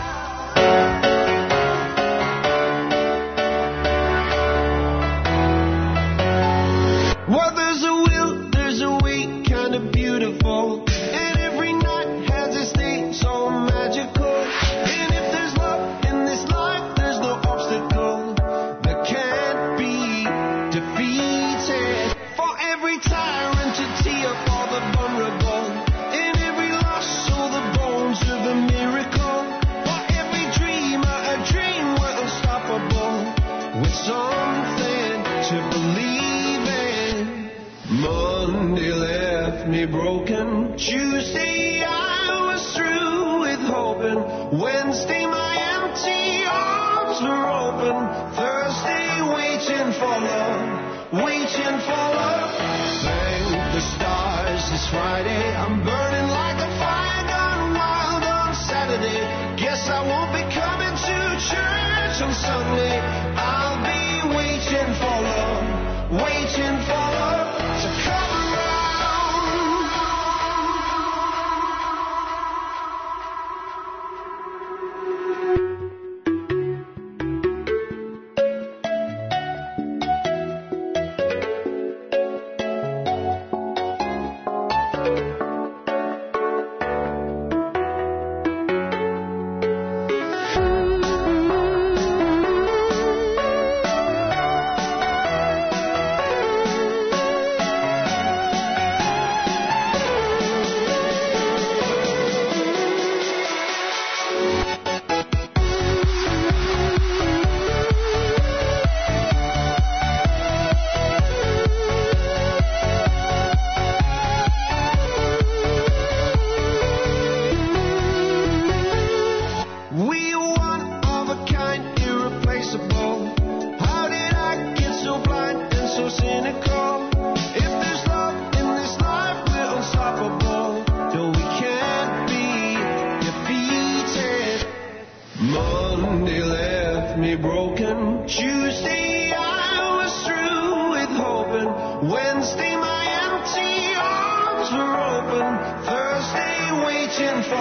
K: high. Well, there's a will, there's a way, kind of beautiful, and every night has its day so magical. And if there's love in this life, there's no obstacle that can't be defeated. For every tyrant to tear for the vulnerable, in every loss, all the bones of a miracle. For every dreamer, a dream were unstoppable, with something to believe in. Monday left me broken. Tuesday I was through with hoping. Wednesday my empty arms were open. Thursday waiting for love, waiting for love. Thank the stars it's Friday. I'm burning like a fire gone wild on Saturday. Guess I won't be coming to church on Sunday. I'll be waiting for love, waiting for love to come around.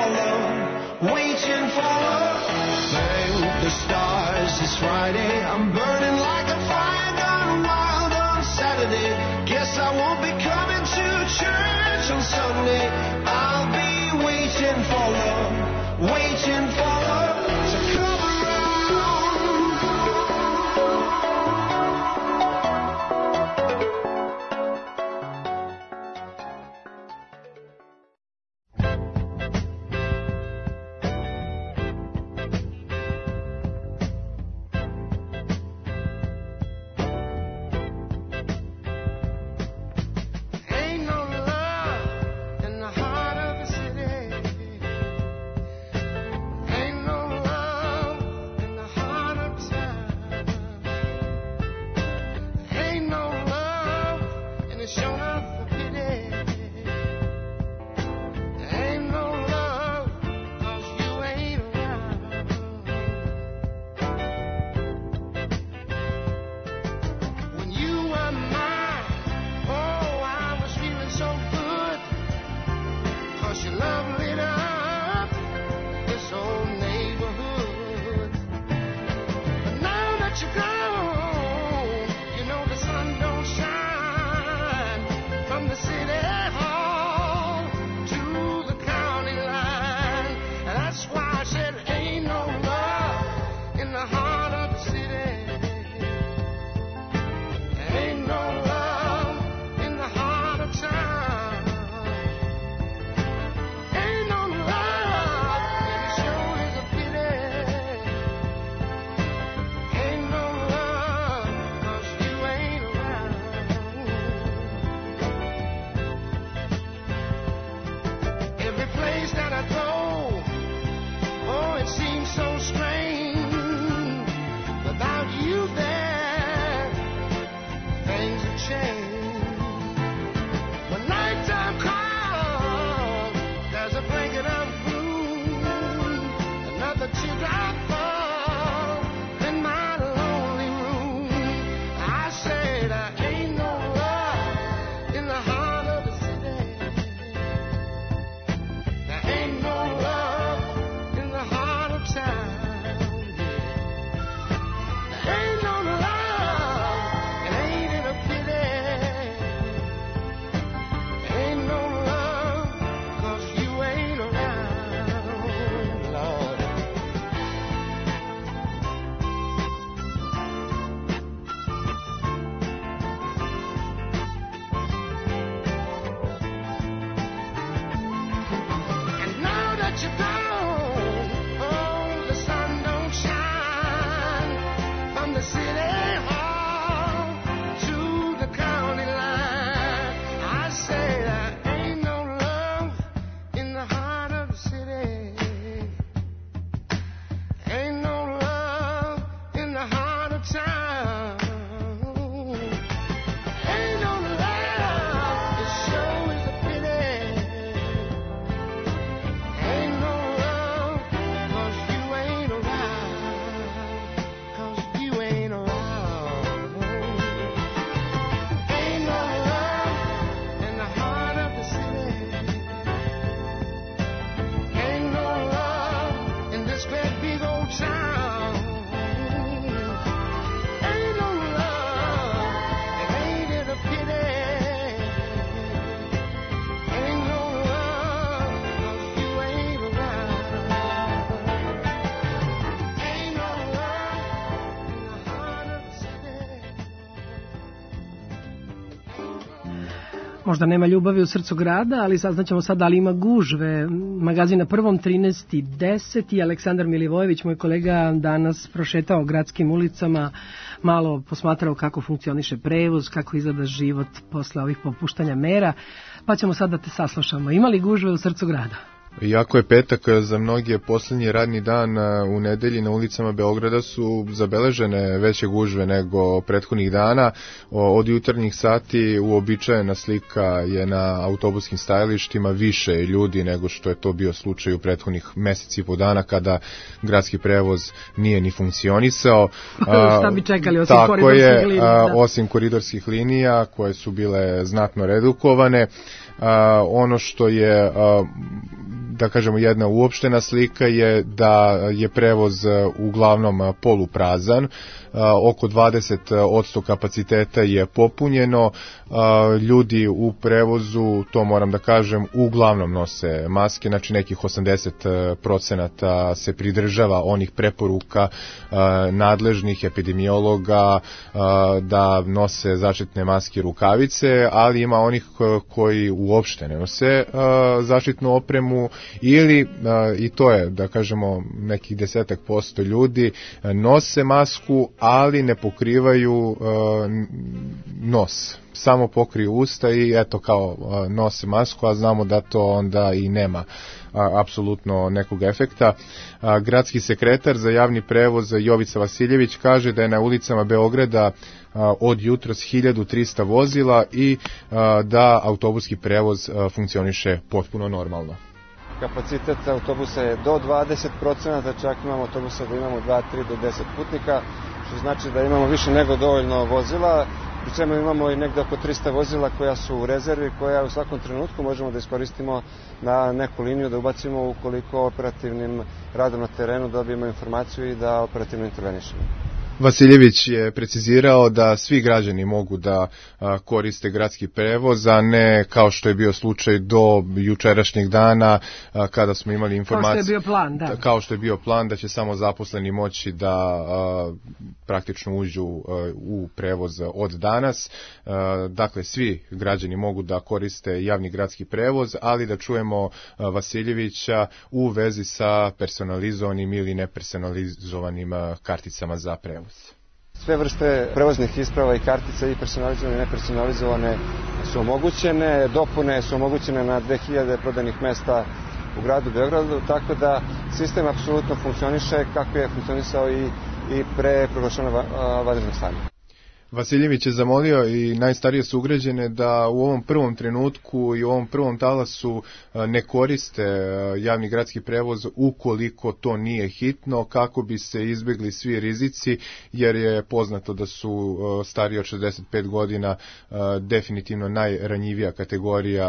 K: for love, waiting for love. Thank the stars, it's Friday. I'm burning like a fire gone wild on Saturday. Guess I won't be coming to church on Sunday. I'll be waiting for love, waiting for love to come around.
C: Možda nema ljubavi u srcu grada, ali saznaćemo sad da li ima gužve. Magazin na prvom trinaest deset i Aleksandar Milivojević, moj kolega, danas prošetao gradskim ulicama, malo posmatrao kako funkcioniše prevoz, kako izgleda život posle ovih popuštanja mera, pa ćemo sad da te saslušamo. Ima li gužve u srcu grada?
L: Iako je petak za mnogi poslednji radni dan, u nedelji na ulicama Beograda su zabeležene veće gužve nego prethodnih dana. Od jutarnjih sati uobičajena slika je na autobuskim stajalištima, više ljudi nego što je to bio slučaj u prethodnih meseci i po dana kada gradski prevoz nije ni funkcionisao.
C: Šta bi čekali osim koridorskih linija?
L: Tako je, osim koridorskih linija koje su bile znatno redukovane. Uh, ono što je uh, da kažemo jedna uopštena slika je da je prevoz uglavnom poluprazan, oko dvadeset posto kapaciteta je popunjeno, ljudi u prevozu, to moram da kažem, uglavnom nose maske, znači nekih osamdeset procenata se pridržava onih preporuka nadležnih epidemiologa da nose zaštitne maske i rukavice, ali ima onih koji uopšte ne nose zaštitnu opremu ili, i to je, da kažemo, nekih desetak posto ljudi nose masku, ali ne pokrivaju nos, samo pokriju usta i eto kao nose masku, a znamo da to onda i nema apsolutno nekog efekta. Gradski sekretar za javni prevoz Jovica Vasiljević kaže da je na ulicama Beograda od jutros hiljadu trista vozila i da autobuski prevoz funkcioniše potpuno normalno.
N: Kapacitet autobusa je do dvadeset procenata, čak imamo autobusa da imamo dva, tri do deset putnika, što znači da imamo više nego dovoljno vozila, pri čemu imamo i negde oko trista vozila koja su u rezervi, koja u svakom trenutku možemo da iskoristimo na neku liniju, da ubacimo ukoliko operativnim radom na terenu dobijemo informaciju i da operativno intervenišemo.
L: Vasiljević je precizirao da svi građani mogu da koriste gradski prevoz, a ne kao što je bio slučaj do jučerašnjeg dana kada smo imali informaciju.
C: Kao što je bio plan, da.
L: Kao što je bio plan da će samo zaposleni moći da praktično uđu u prevoz od danas. Dakle, svi građani mogu da koriste javni gradski prevoz, ali da čujemo Vasiljevića u vezi sa personalizovanim ili nepersonalizovanim karticama za prevoz.
N: Sve vrste prevoznih isprava i kartica, i personalizovane i nepersonalizovane, su omogućene, dopune su omogućene na dve hiljade prodanih mesta u gradu Beogradu, tako da sistem apsolutno funkcioniše kako je funkcionisao i, i pre proglašenog vanrednog stanja.
L: Vasiljević je zamolio i najstarije sugrađane da u ovom prvom trenutku i u ovom prvom talasu ne koriste javni gradski prevoz ukoliko to nije hitno, kako bi se izbjegli svi rizici, jer je poznato da su stariji od šezdeset pet godina definitivno najranjivija kategorija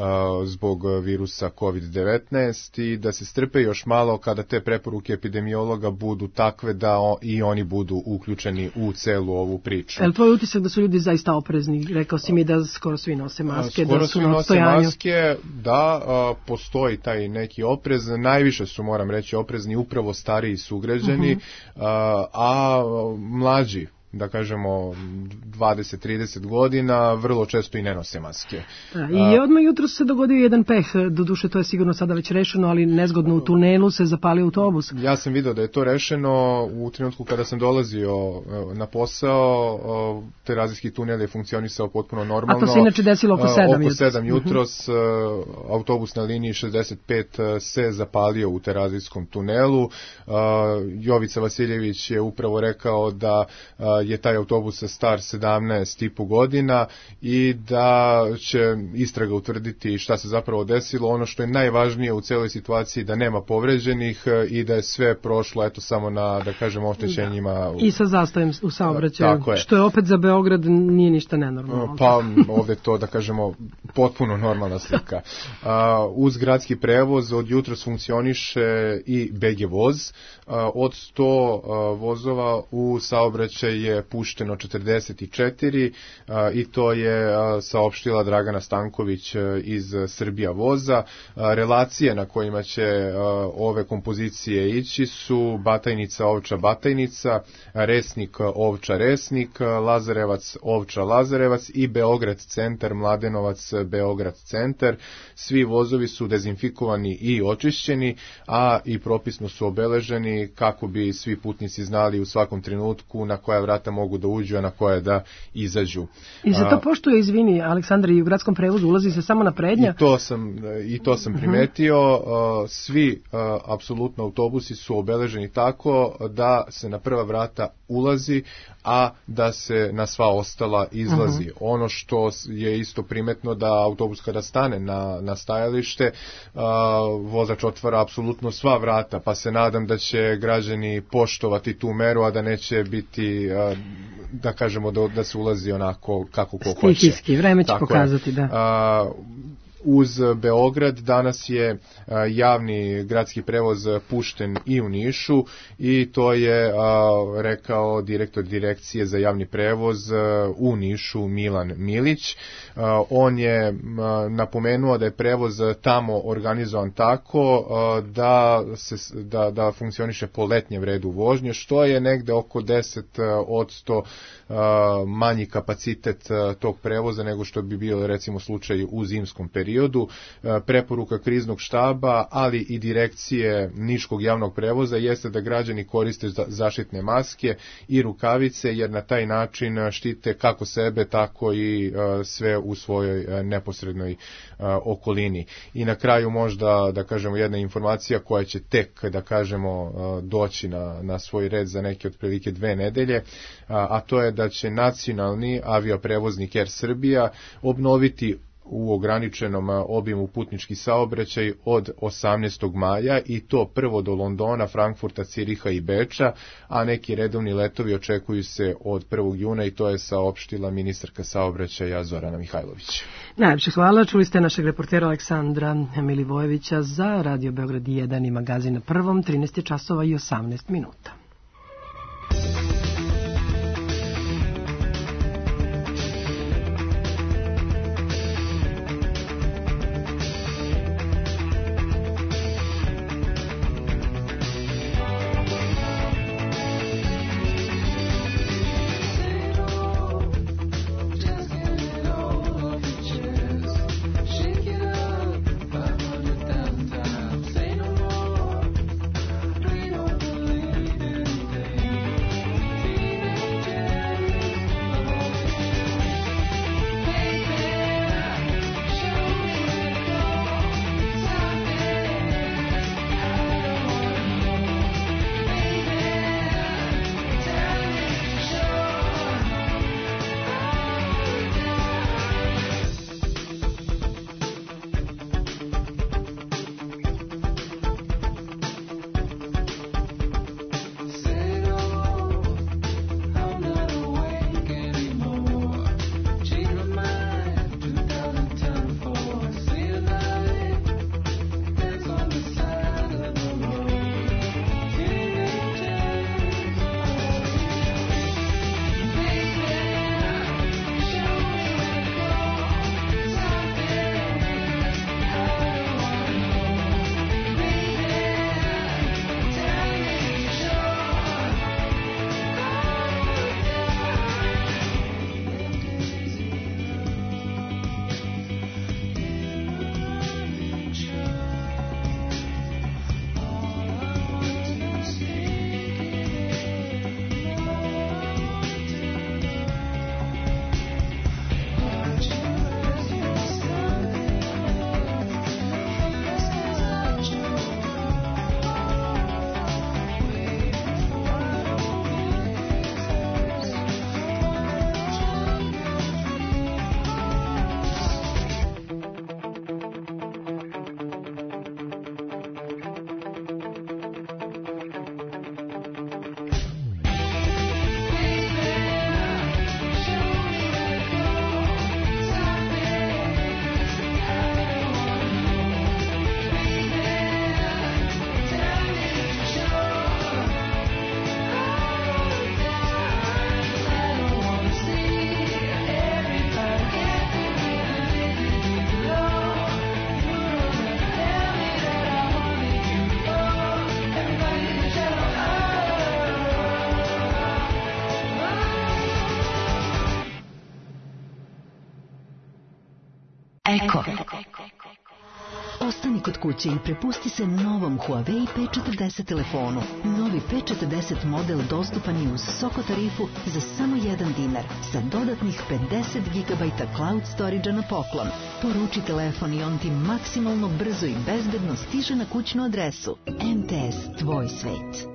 L: zbog virusa kovid devetnaest i da se strpe još malo kada te preporuke epidemiologa budu takve da i oni budu uključeni u celu ovu priču.
C: Je li tvoj utisak da su ljudi zaista oprezni? Rekao si mi da skoro svi nose maske,
L: skoro
C: da su
L: svi
C: na odstojanju.
L: Nose maske, da, postoji taj neki oprez. Najviše su, moram reći, oprezni upravo stariji sugrađani, uh-huh. a, a mlađi, da kažemo dvadeset trideset godina, vrlo često i ne nose maske.
C: Da, i odmah jutro se dogodio jedan peh, doduše to je sigurno sada već rešeno, ali nezgodno u tunelu se zapalio autobus.
L: Ja sam vidio da je to rešeno u trenutku kada sam dolazio na posao, terazijski tunel je funkcionisao potpuno normalno.
C: A to se inače desilo oko sedam jutros.
L: Oko sedam jutros, uh-huh. autobus na liniji šezdeset pet se zapalio u terazijskom tunelu. Jovica Vasiljević je upravo rekao da je taj autobus star sedamnaest i po godina i da će istraga utvrditi šta se zapravo desilo. Ono što je najvažnije u celoj situaciji da nema povređenih i da je sve prošlo eto samo na, da kažemo, oštećenjima. Da.
C: I sa zastojem u saobraćaju, što je opet za Beograd nije ništa nenormalno.
L: Pa ovde to, da kažemo, potpuno normalna slika. Uh, uz gradski prevoz od jutros funkcioniše i B G voz. Uh, od sto uh, vozova u saobraćaj je pušteno četrdeset četiri i to je saopštila Dragana Stanković iz Srbija voza. Relacije na kojima će ove kompozicije ići su Batajnica Ovča Batajnica, Resnik Ovča Resnik, Lazarevac Ovča Lazarevac i Beograd centar Mladenovac Beograd centar. Svi vozovi su dezinfikovani i očišćeni, a i propisno su obeleženi kako bi svi putnici znali u svakom trenutku na koja vrata mogu da uđu, a na koje da izađu.
C: I za to poštuje, izvini, Aleksandar, i u gradskom prevozu ulazi se samo na prednja?
L: I to sam, i to sam primetio. Uh-huh. Svi uh, apsolutno autobusi su obeleženi tako da se na prva vrata ulazi, a da se na sva ostala izlazi. Uh-huh. Ono što je isto primetno da autobus kada stane na, na stajalište, uh, vozač otvara apsolutno sva vrata, pa se nadam da će građani poštovati tu meru, a da neće biti, uh, da kažemo, da, da se ulazi onako kako ko hoće.
C: Stihijski, vreme će tako pokazati, je. Da.
L: Uh, uz Beograd danas je javni gradski prevoz pušten i u Nišu i to je rekao direktor direkcije za javni prevoz u Nišu Milan Milić. On je napomenuo da je prevoz tamo organizovan tako da, se, da, da funkcioniše po letnjem redu vožnje, što je negde oko deset odsto manji kapacitet tog prevoza nego što bi bio recimo slučaj u zimskom periodu. Preporuka kriznog štaba, ali i direkcije Niškog javnog prevoza jeste da građani koriste zaštitne maske i rukavice, jer na taj način štite kako sebe, tako i sve u svojoj neposrednoj okolini. I na kraju možda, da kažemo, jedna informacija koja će tek, da kažemo, doći na, na svoj red za neke otprilike dve nedelje, a to je da će nacionalni avioprevoznik Air Srbija obnoviti u ograničenom obimu putnički saobraćaj od osamnaestog maja i to prvo do Londona, Frankfurta, Ciriha i Beča, a neki redovni letovi očekuju se od prvog juna i to je saopštila ministarka saobraćaja Zorana Mihajlović.
C: Najlepše hvala. Čuli ste našeg reportera Aleksandra Milivojevića za Radio Beograd jedan i magazin na prvom, trinaest časova i osamnaest minuta.
I: Eko. Ostani kod kuće i prepusti se novom Huawei P četrdeset telefonu. Novi P četrdeset model dostupan je uz Soko tarifu za samo jedan dinar sa dodatnih pedeset gigabajta cloud storage na poklon. Poruči telefon i on ti maksimalno brzo i bezbedno stiže na kućnu adresu. M T S, tvoj svet.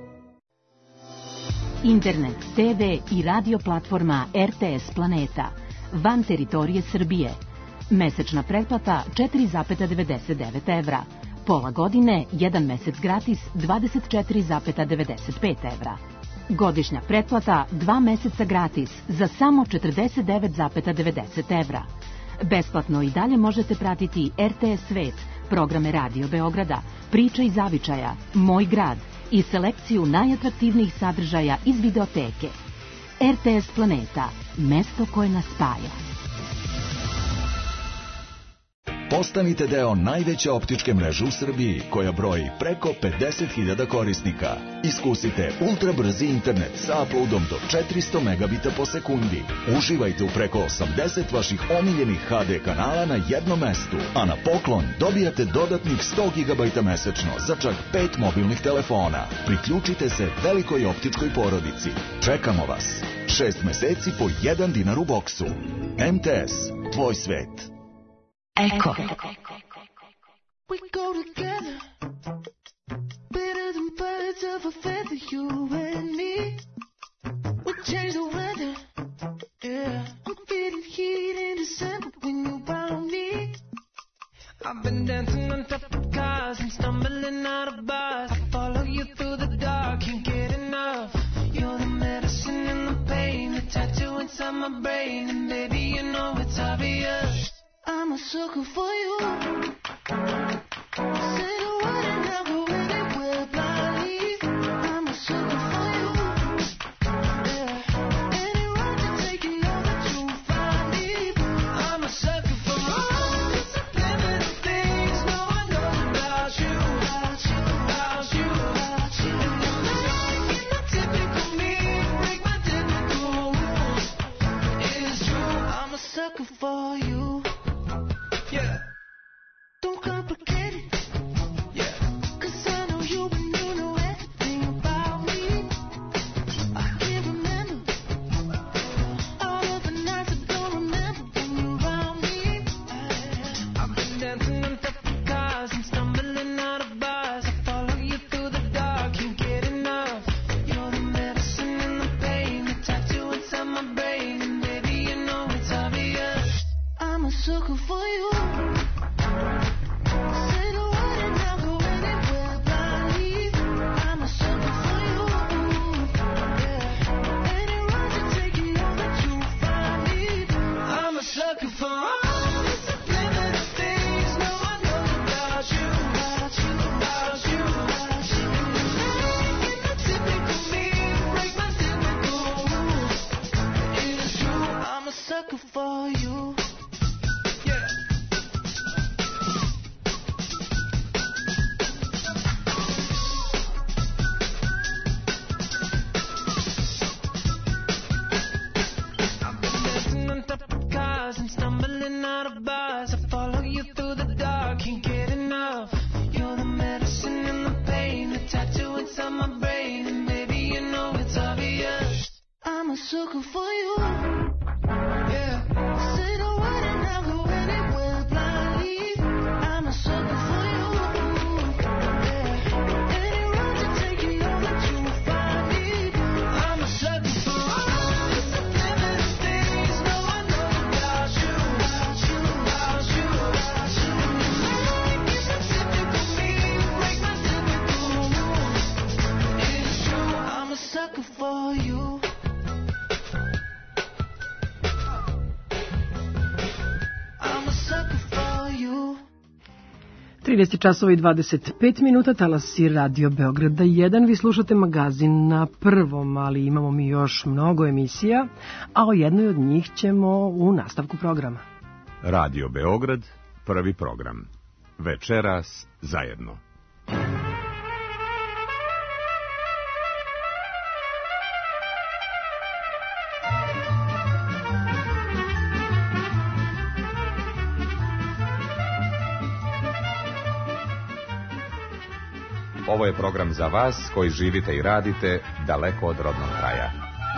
M: Internet, T V i radio platforma R T S Planeta. Van teritorije Srbije. Mesečna pretplata četiri zarez devedeset devet evra. Pola godine, jedan mesec gratis dvadeset četiri zarez devedeset pet evra. Godišnja pretplata dva meseca gratis za samo četrdeset devet zarez devedeset evra. Besplatno i dalje možete pratiti R T S Svet, programe Radio Beograda, Priča iz Zavičaja, Moj grad i selekciju najatraktivnijih sadržaja iz videoteke. R T S Planeta, mesto koje nas spaja.
H: Postanite deo najveće optičke mreže u Srbiji, koja broji preko pedeset hiljada korisnika. Iskusite ultra brzi internet sa uploadom do četiristo megabita po sekundi. Uživajte u preko osamdeset vaših omiljenih H D kanala na jednom mestu, a na poklon dobijate dodatnih sto gigabajta mesečno za čak pet mobilnih telefona. Priključite se velikoj optičkoj porodici. Čekamo vas. Šest meseci po jedan dinar u boksu. M T S, tvoj svet.
T: Eko.
K: We go together, better than birds of a feather, you and me. We change the weather, yeah. I'm feeling heat in December when you found me. I've been dancing on top of cars and stumbling out of bars. I follow you through the dark, can't get enough. You're the medicine and the pain, the tattoo inside my brain, and baby you know it's obvious. I'm a sucker for you. Say the word and I'll go anywhere blindly. I'm a sucker for you. Yeah. Any road to take you know that you'll find me. I'm a sucker for all the subliminal things no one knows about you. About you, about you, about you. You're not typical me, break my typical rules. It's true, I'm a sucker for you. Yeah. Don't complicate it. Yeah. Cause I know you and you know everything about me. I can't remember all of the nights I don't remember when you're around me. I've been dancing on top of cars and stumbling out of bars. I follow you through the dark, can't get enough. You're the medicine and the pain, the tattoo inside my brain, and baby you know it's obvious. I'm a sucker for you. For you. Yeah. I've been dancing on top of cars and stumbling out of bars. I follow you through the dark, can't get enough. You're the medicine and the pain, the tattoo inside my brain, and baby you know it's obvious. I'm a sucker for you. For you. I'm a sucker for you.
C: trinaest časova i dvadeset pet minuta, talasi Radio Beograda jedan. Vi slušate magazin na prvom, ali imamo mi još mnogo emisija, a o jednoj od njih ćemo u nastavku programa.
O: Radio Beograd, prvi program. Večeras zajedno. Ovo je program za vas koji živite i radite daleko od rodnog kraja.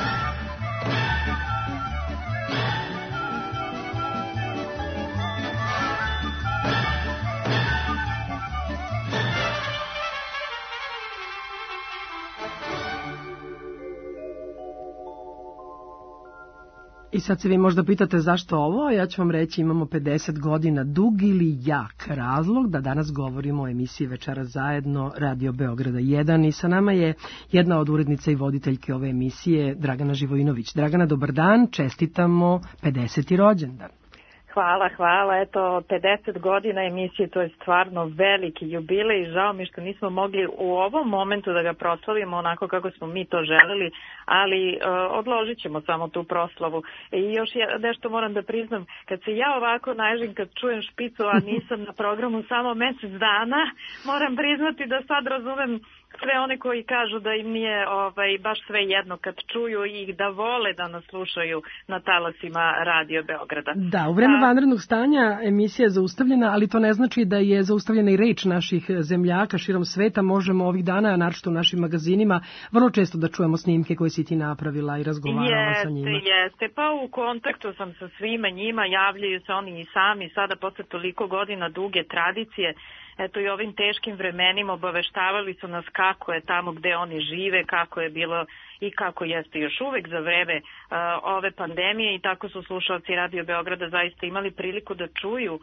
C: I sad se vi možda pitate zašto ovo, ja ću vam reći imamo pedeset godina dug ili jak razlog da danas govorimo o emisiji Večera zajedno Radio Beograda jedan i sa nama je jedna od urednica i voditeljke ove emisije, Dragana Živojinović. Dragana, dobar dan, čestitamo pedeseti rođendan.
P: Hvala, hvala. Eto, pedeset godina emisije, to je stvarno veliki jubilej i žao mi što nismo mogli u ovom momentu da ga proslavimo onako kako smo mi to želeli, ali uh, odložit ćemo samo tu proslavu. I još je, nešto moram da priznam, kad se ja ovako naježim, kad čujem špicu, a nisam na programu samo mesec dana, moram priznati da sad razumem sve one koji kažu da im nije ovaj, baš sve jedno kad čuju i da vole da nas slušaju na talasima Radio Beograda.
C: Da, u vreme vanrednog stanja emisija je zaustavljena, ali to ne znači da je zaustavljena i reč naših zemljaka širom sveta. Možemo ovih dana, naročito u našim magazinima, vrlo često da čujemo snimke koje si ti napravila i razgovarala
P: jeste,
C: sa njima.
P: Jeste, jeste. Pa u kontaktu sam sa svima njima, javljaju se oni i sami sada posle toliko godina duge tradicije. Eto i ovim teškim vremenima obaveštavali su nas kako je tamo gde oni žive, kako je bilo i kako jeste još uvek za vreme uh, ove pandemije i tako su slušalci Radio Beograda zaista imali priliku da čuju uh,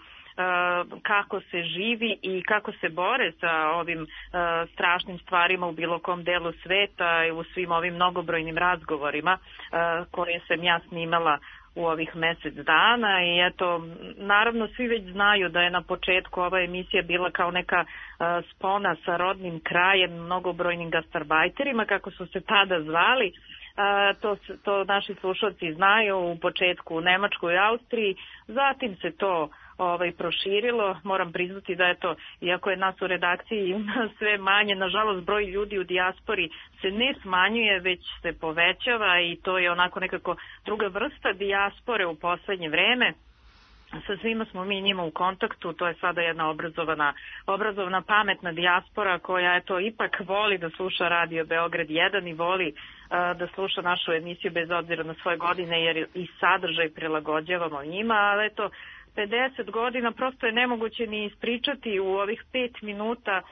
P: kako se živi i kako se bore sa ovim uh, strašnim stvarima u bilo kom delu sveta i u svim ovim mnogobrojnim razgovorima uh, koje sam ja snimala u ovih mesec dana i eto, naravno svi već znaju da je na početku ova emisija bila kao neka uh, spona sa rodnim krajem, mnogobrojnim gastarbajterima, kako su se tada zvali. Uh, to, to naši slušalci znaju u početku u Nemačkoj i Austriji, zatim se to ovaj, proširilo. Moram priznati da je to, iako je nas u redakciji sve manje, nažalost broj ljudi u dijaspori se ne smanjuje, već se povećava i to je onako nekako druga vrsta dijaspore u poslednje vreme. Sa svima smo mi njima u kontaktu, to je sada jedna obrazovana, obrazovna pametna dijaspora koja eto ipak voli da sluša Radio Beograd jedan i voli uh, da sluša našu emisiju bez obzira na svoje godine jer i sadržaj prilagođavamo njima, ali eto pedeset godina prosto je nemoguće ni ispričati u ovih pet minuta,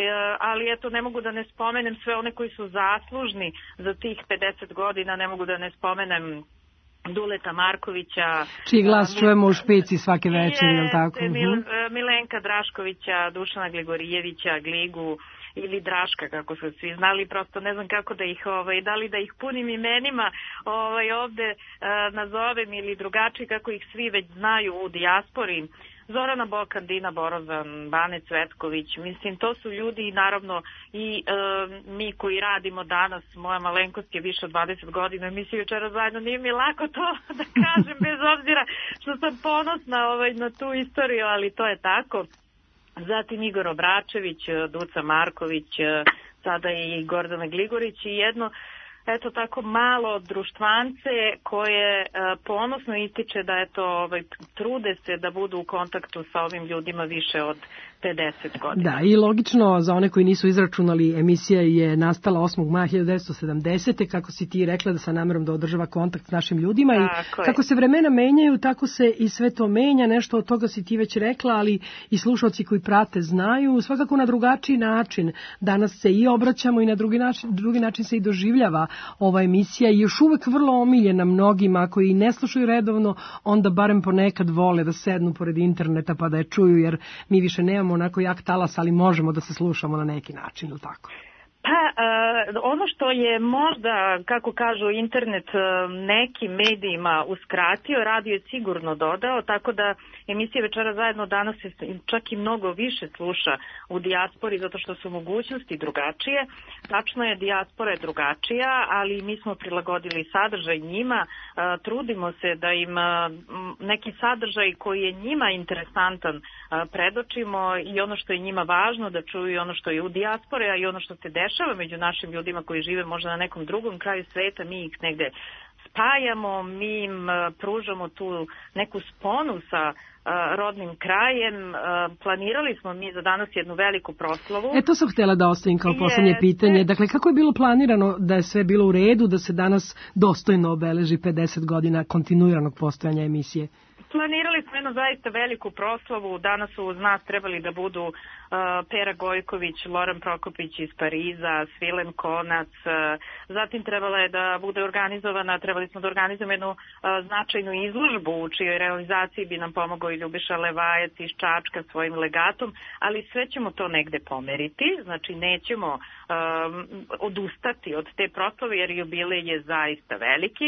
P: ali eto ne mogu da ne spomenem sve one koji su zaslužni za tih pedeset godina, ne mogu da ne spomenem Duleta Markovića,
C: čiji glas čujemo u špici svake večeri, je tako?
P: Mil, Milenka Draškovića, Dušana Gligorijevića, Gligu ili Draška, kako su svi znali, prosto ne znam kako da ih, ovaj, da li da ih punim imenima ovaj, ovde uh, nazovem ili drugačije kako ih svi već znaju u dijaspori. Zorana Bokan, Dina Borozan, Bane Cvetković, mislim to su ljudi i naravno i e, mi koji radimo danas, moja malenkost je više od dvadeset godina, mi svi večera zajedno, nije mi lako to da kažem bez obzira što sam ponosna ovaj, na tu istoriju, ali to je tako. Zatim Igor Obračević, Duca Marković, sada i Gordana Gligorić i jedno eto tako malo društvance koje e, ponosno ističe da eto ovaj, trude se da budu u kontaktu sa ovim ljudima više od pedeset godina.
C: Da, i logično za one koji nisu izračunali, emisija je nastala osmog maja hiljadu devetsto sedamdesete kako si ti rekla da sa namerom da održava kontakt s našim ljudima tako i kako je. Se vremena menjaju, tako se i sve to menja, nešto od toga si ti već rekla, ali i slušalci koji prate znaju, svakako na drugačiji način. Danas se i obraćamo i na drugi način, drugi način se i doživljava ova emisija i još uvek vrlo omiljena mnogima koji ne slušaju redovno, onda barem ponekad vole da sednu pored interneta pa da je čuju, jer mi više nemamo onako jak talas, ali možemo da se slušamo na neki način, ili tako?
P: Pa, uh, ono što je možda, kako kažu, internet uh, nekim medijima uskratio, radio je sigurno dodao, tako da emisija Večera zajedno danas se čak i mnogo više sluša u dijaspori, zato što su mogućnosti drugačije. Tačno je, dijaspora je drugačija, ali mi smo prilagodili sadržaj njima, uh, trudimo se da im uh, neki sadržaj koji je njima interesantan uh, predočimo i ono što je njima važno da čuju i ono što je u dijaspori, a i ono što se dešava među našim ljudima koji žive možda na nekom drugom kraju sveta, mi ih negde spajamo, mi im pružamo tu neku sponu sa uh, rodnim krajem. Uh, planirali smo mi za danas jednu veliku proslavu.
C: E, to sam htjela da ostavim kao poslednje pitanje. Dakle, kako je bilo planirano da je sve bilo u redu, da se danas dostojno obeleži pedeset godina kontinuiranog postojanja emisije?
P: Planirali smo jednu zaista veliku proslavu. Danas su uz nas trebali da budu uh, Pera Gojković, Loran Prokopić iz Pariza, Svilen Konac. Uh, zatim trebala je da bude organizovana, trebali smo da organizujemo jednu uh, značajnu izložbu u čijoj realizaciji bi nam pomogao i Ljubiša Levajac iz Čačka svojim legatom, ali sve ćemo to negde pomeriti. Znači nećemo um, odustati od te proslave jer jubilej je zaista veliki.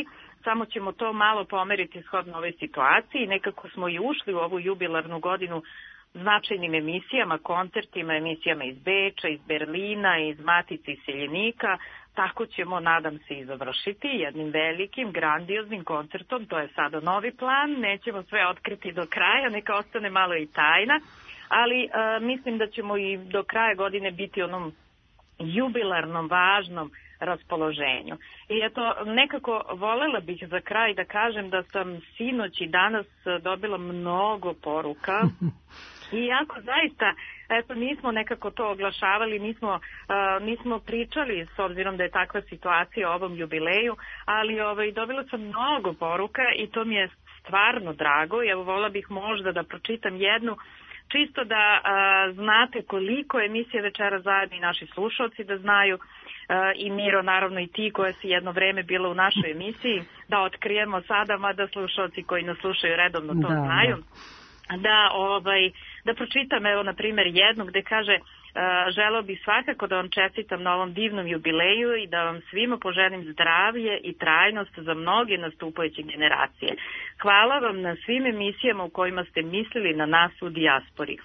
P: samo ćemo to malo pomeriti shodno ovoj situaciji. Nekako smo i ušli u ovu jubilarnu godinu značajnim emisijama, koncertima, emisijama iz Beča, iz Berlina, iz Matice i Seljenika. Tako ćemo, nadam se, i završiti jednim velikim, grandioznim koncertom. To je sada novi plan, nećemo sve otkriti do kraja, neka ostane malo i tajna, ali uh, mislim da ćemo i do kraja godine biti onom jubilarnom, važnom raspoloženju. I eto, nekako volela bih za kraj da kažem da sam sinoć i danas dobila mnogo poruka i jako zaista, eto, nismo nekako to oglašavali, nismo, uh, nismo pričali s obzirom da je takva situacija o ovom jubileju, ali ovaj, dobila sam mnogo poruka i to mi je stvarno drago. Evo, volela bih možda da pročitam jednu, čisto da a, znate koliko emisije Večera zajedno i naši slušalci da znaju, a, i Miro, naravno i ti koja si jedno vreme bila u našoj emisiji, da otkrijemo sada, mada slušalci koji nas slušaju redovno to da, znaju, da, da, ovaj, da pročitam, evo, na primjer, jednu gde kaže: Uh, želeo bih svakako da vam čestitam na ovom divnom jubileju i da vam svima poželim zdravlje i trajnost za mnoge nastupajuće generacije. Hvala vam na svim emisijama u kojima ste mislili na nas u dijaspori.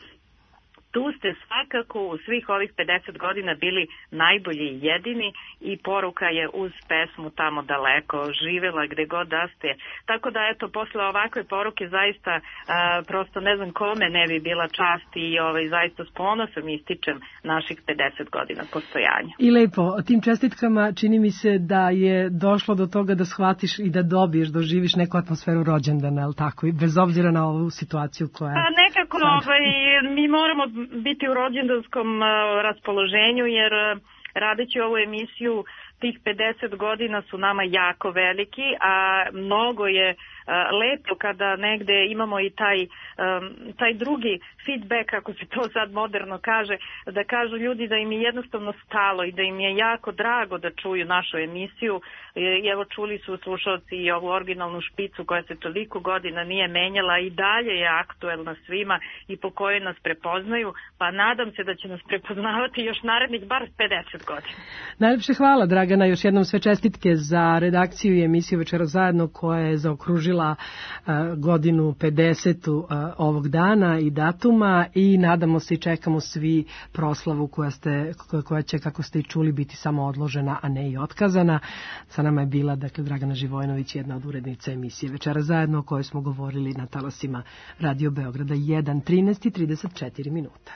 P: Tu ste svakako u svih ovih pedeset godina bili najbolji i jedini i poruka je uz pesmu Tamo daleko, živela gde god da ste. Tako da, eto, posle ovakve poruke zaista a, prosto ne znam kome ne bi bila čast i ovaj, zaista s ponosom ističem naših pedeset godina postojanja.
C: I lepo, tim čestitkama čini mi se da je došlo do toga da shvatiš i da dobiješ, doživiš neku atmosferu rođendana, ali tako, i bez obzira na ovu situaciju koja...
P: Pa nekako, ovaj, mi moramo biti u rođendanskom uh, raspoloženju, jer uh, radeći ovu emisiju tih pedeset godina su nama jako veliki, a mnogo je uh, lepo kada negde imamo i taj, um, taj drugi feedback, kako se to sad moderno kaže, da kažu ljudi da im je jednostavno stalo i da im je jako drago da čuju našu emisiju. I evo, čuli su slušalci i ovu originalnu špicu koja se toliko godina nije menjala i dalje je aktuelna svima i po kojoj nas prepoznaju, pa nadam se da će nas prepoznavati još narednih bar pedeset godina.
C: Najlepše hvala, Dragana, još jednom sve čestitke za redakciju i emisiju Večera zajedno koja je zaokružila uh, godinu pedesetu uh, ovog dana i datuma, i nadamo se i čekamo svi proslavu koja, ste, koja će, kako ste i čuli, biti samo odložena, a ne i otkazana. Sa nama je bila, dakle, Dragana Živojinović, jedna od urednica emisije Večera zajedno o kojoj smo govorili na talasima Radio Beograda. jedan trinaest i trideset četiri minuta.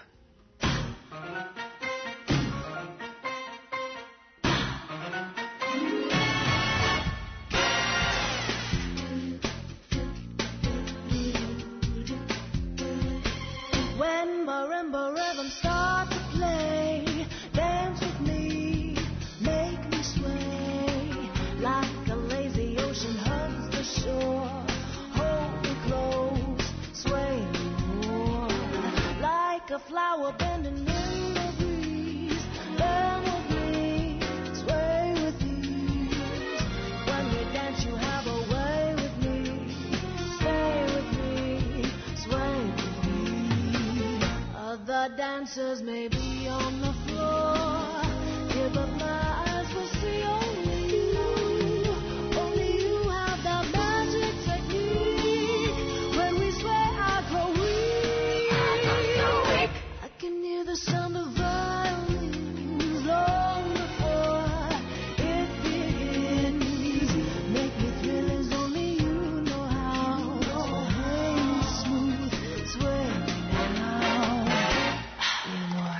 F: Flower bending in the breeze, burn with me, sway with ease. When we dance, you have a way with me, stay with me, sway with me. Other dancers may be on the floor, here but my eyes will see only you. Only you have that magic technique. When we sway, I grow weak. I can hear the sound of violins long before it begins. Make me thrill as only you know how. So hey, smooth, sway me now. You know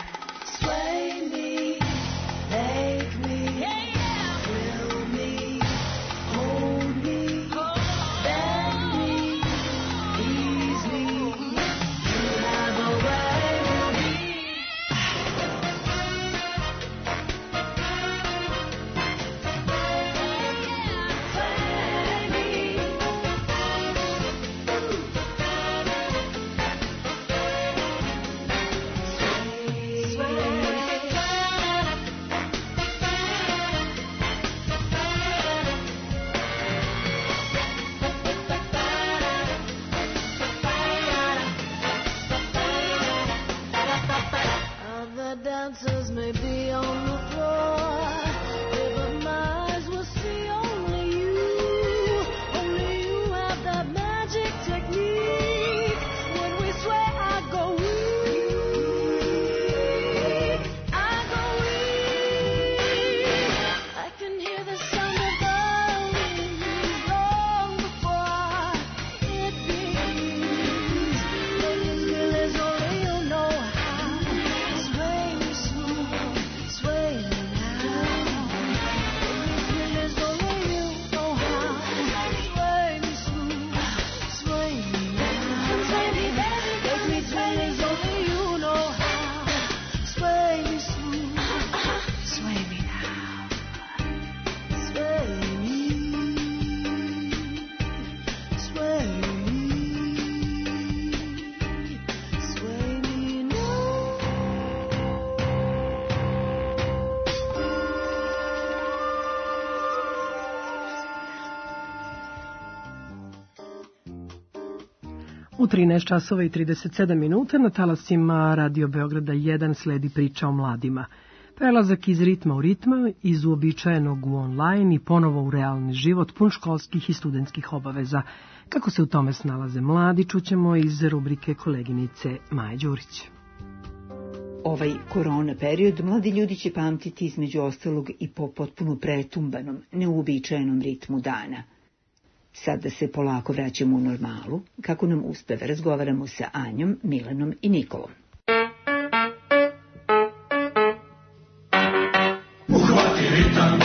C: U trinaest časova i trideset sedam minuta na talasima Radio Beograda jedan sledi priča o mladima. Prelazak iz ritma u ritma, iz uobičajenog u online i ponovo u realni život pun školskih i studentskih obaveza. Kako se u tome snalaze mladi, čućemo iz rubrike koleginice Maje Đurić.
E: Ovaj korona period mladi ljudi će pamtiti između ostalog i po potpuno pretumbanom, neuobičajenom ritmu dana. Sad da se polako vraćamo u normalu, kako nam uspeva, razgovaramo sa Anjom, Milanom i Nikolom.
F: Uhvati ritam.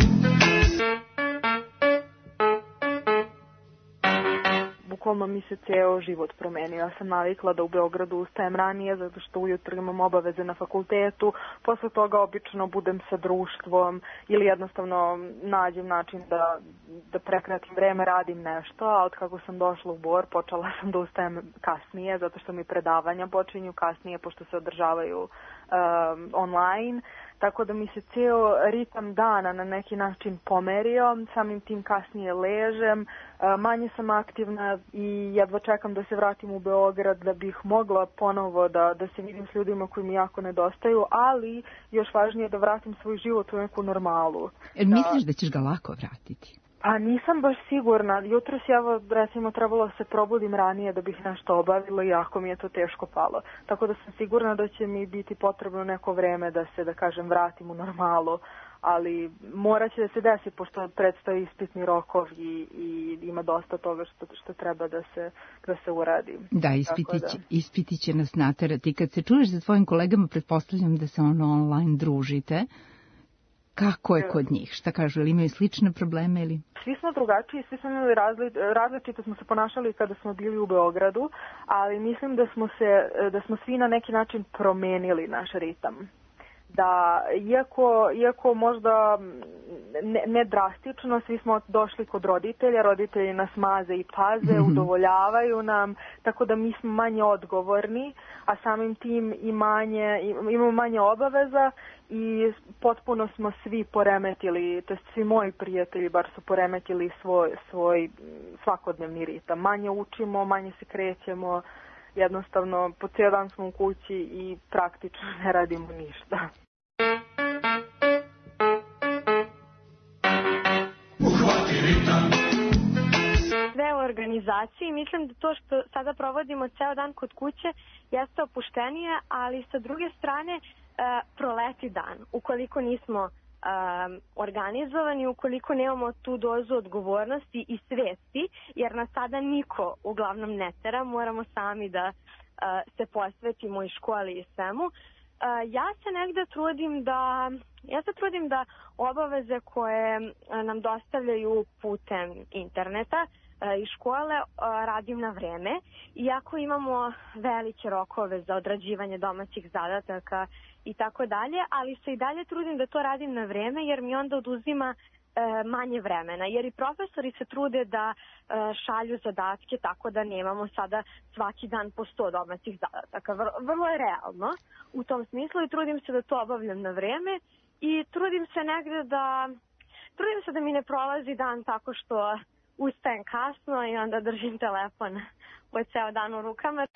Q: Bukvalno mi se ceo život promenio. Ja sam navikla da u Beogradu ustajem ranije zato što ujutro imam obaveze na fakultetu, posle toga obično budem sa društvom ili jednostavno nađem način da, da prekratim vreme, radim nešto, a od kako sam došla u Bor počela sam da ustajem kasnije zato što mi predavanja počinju kasnije pošto se održavaju um, online. Tako da mi se ceo ritam dana na neki način pomerio, samim tim kasnije ležem, manje sam aktivna i jedva čekam da se vratim u Beograd da bih mogla ponovo da, da se vidim s ljudima koji mi jako nedostaju, ali još važnije da vratim svoj život u neku normalu.
V: Jer misliš da ćeš ga lako vratiti?
Q: Pa nisam baš sigurna. Jutros je, evo, recimo, trebalo se probudim ranije da bih nešto obavila i jako mi je to teško palo. Tako da sam sigurna da će mi biti potrebno neko vreme da se, da kažem, vratim u normalu. Ali morat će da se desi, pošto predstoji ispitni rokov i, i ima dosta toga što, što treba da se, da se uradi.
V: Da, ispiti će, da. ispiti će nas naterati. Kad se čuješ za tvojim kolegama, pretpostavljam da se ono online družite. Kako je kod njih? Šta kažu, ili imaju slične probleme? Ili?
Q: Svi smo drugačiji, svi smo imali razli, različito smo se ponašali kada smo bili u Beogradu, ali mislim da smo, se, da smo svi na neki način promenili naš ritam. Da, iako, iako možda ne, ne drastično, svi smo došli kod roditelja, roditelji nas maze i paze, udovoljavaju nam, tako da mi smo manje odgovorni, a samim tim i manje, imamo manje obaveza i potpuno smo svi poremetili, to jest svi moji prijatelji bar su poremetili svoj, svoj svakodnevni ritam. Manje učimo, manje se krećemo, jednostavno po cijel dan smo u kući i praktično ne radimo ništa.
W: Sve u organizaciji, mislim da to što sada provodimo ceo dan kod kuće jeste opuštenije, ali sa druge strane proleti dan. Ukoliko nismo um, organizovani, ukoliko nemamo tu dozu odgovornosti i svesti, jer nas sada niko uglavnom ne tera, moramo sami da uh, se posvetimo i školi i svemu. Uh, ja se negde trudim da ja se trudim da obaveze koje nam dostavljaju putem interneta i škole radim na vreme, iako imamo velike rokove za odrađivanje domaćih zadataka i tako dalje, ali se i dalje trudim da to radim na vreme jer mi onda oduzima manje vremena, jer i profesori se trude da šalju zadatke tako da nemamo sada svaki dan po sto domaćih zadataka. Vrlo je realno u tom smislu i trudim se da to obavljam na vreme i trudim se negde da trudim se da mi ne prolazi dan tako što ustajem kasno i onda držim telefon po ceo dan u rukama.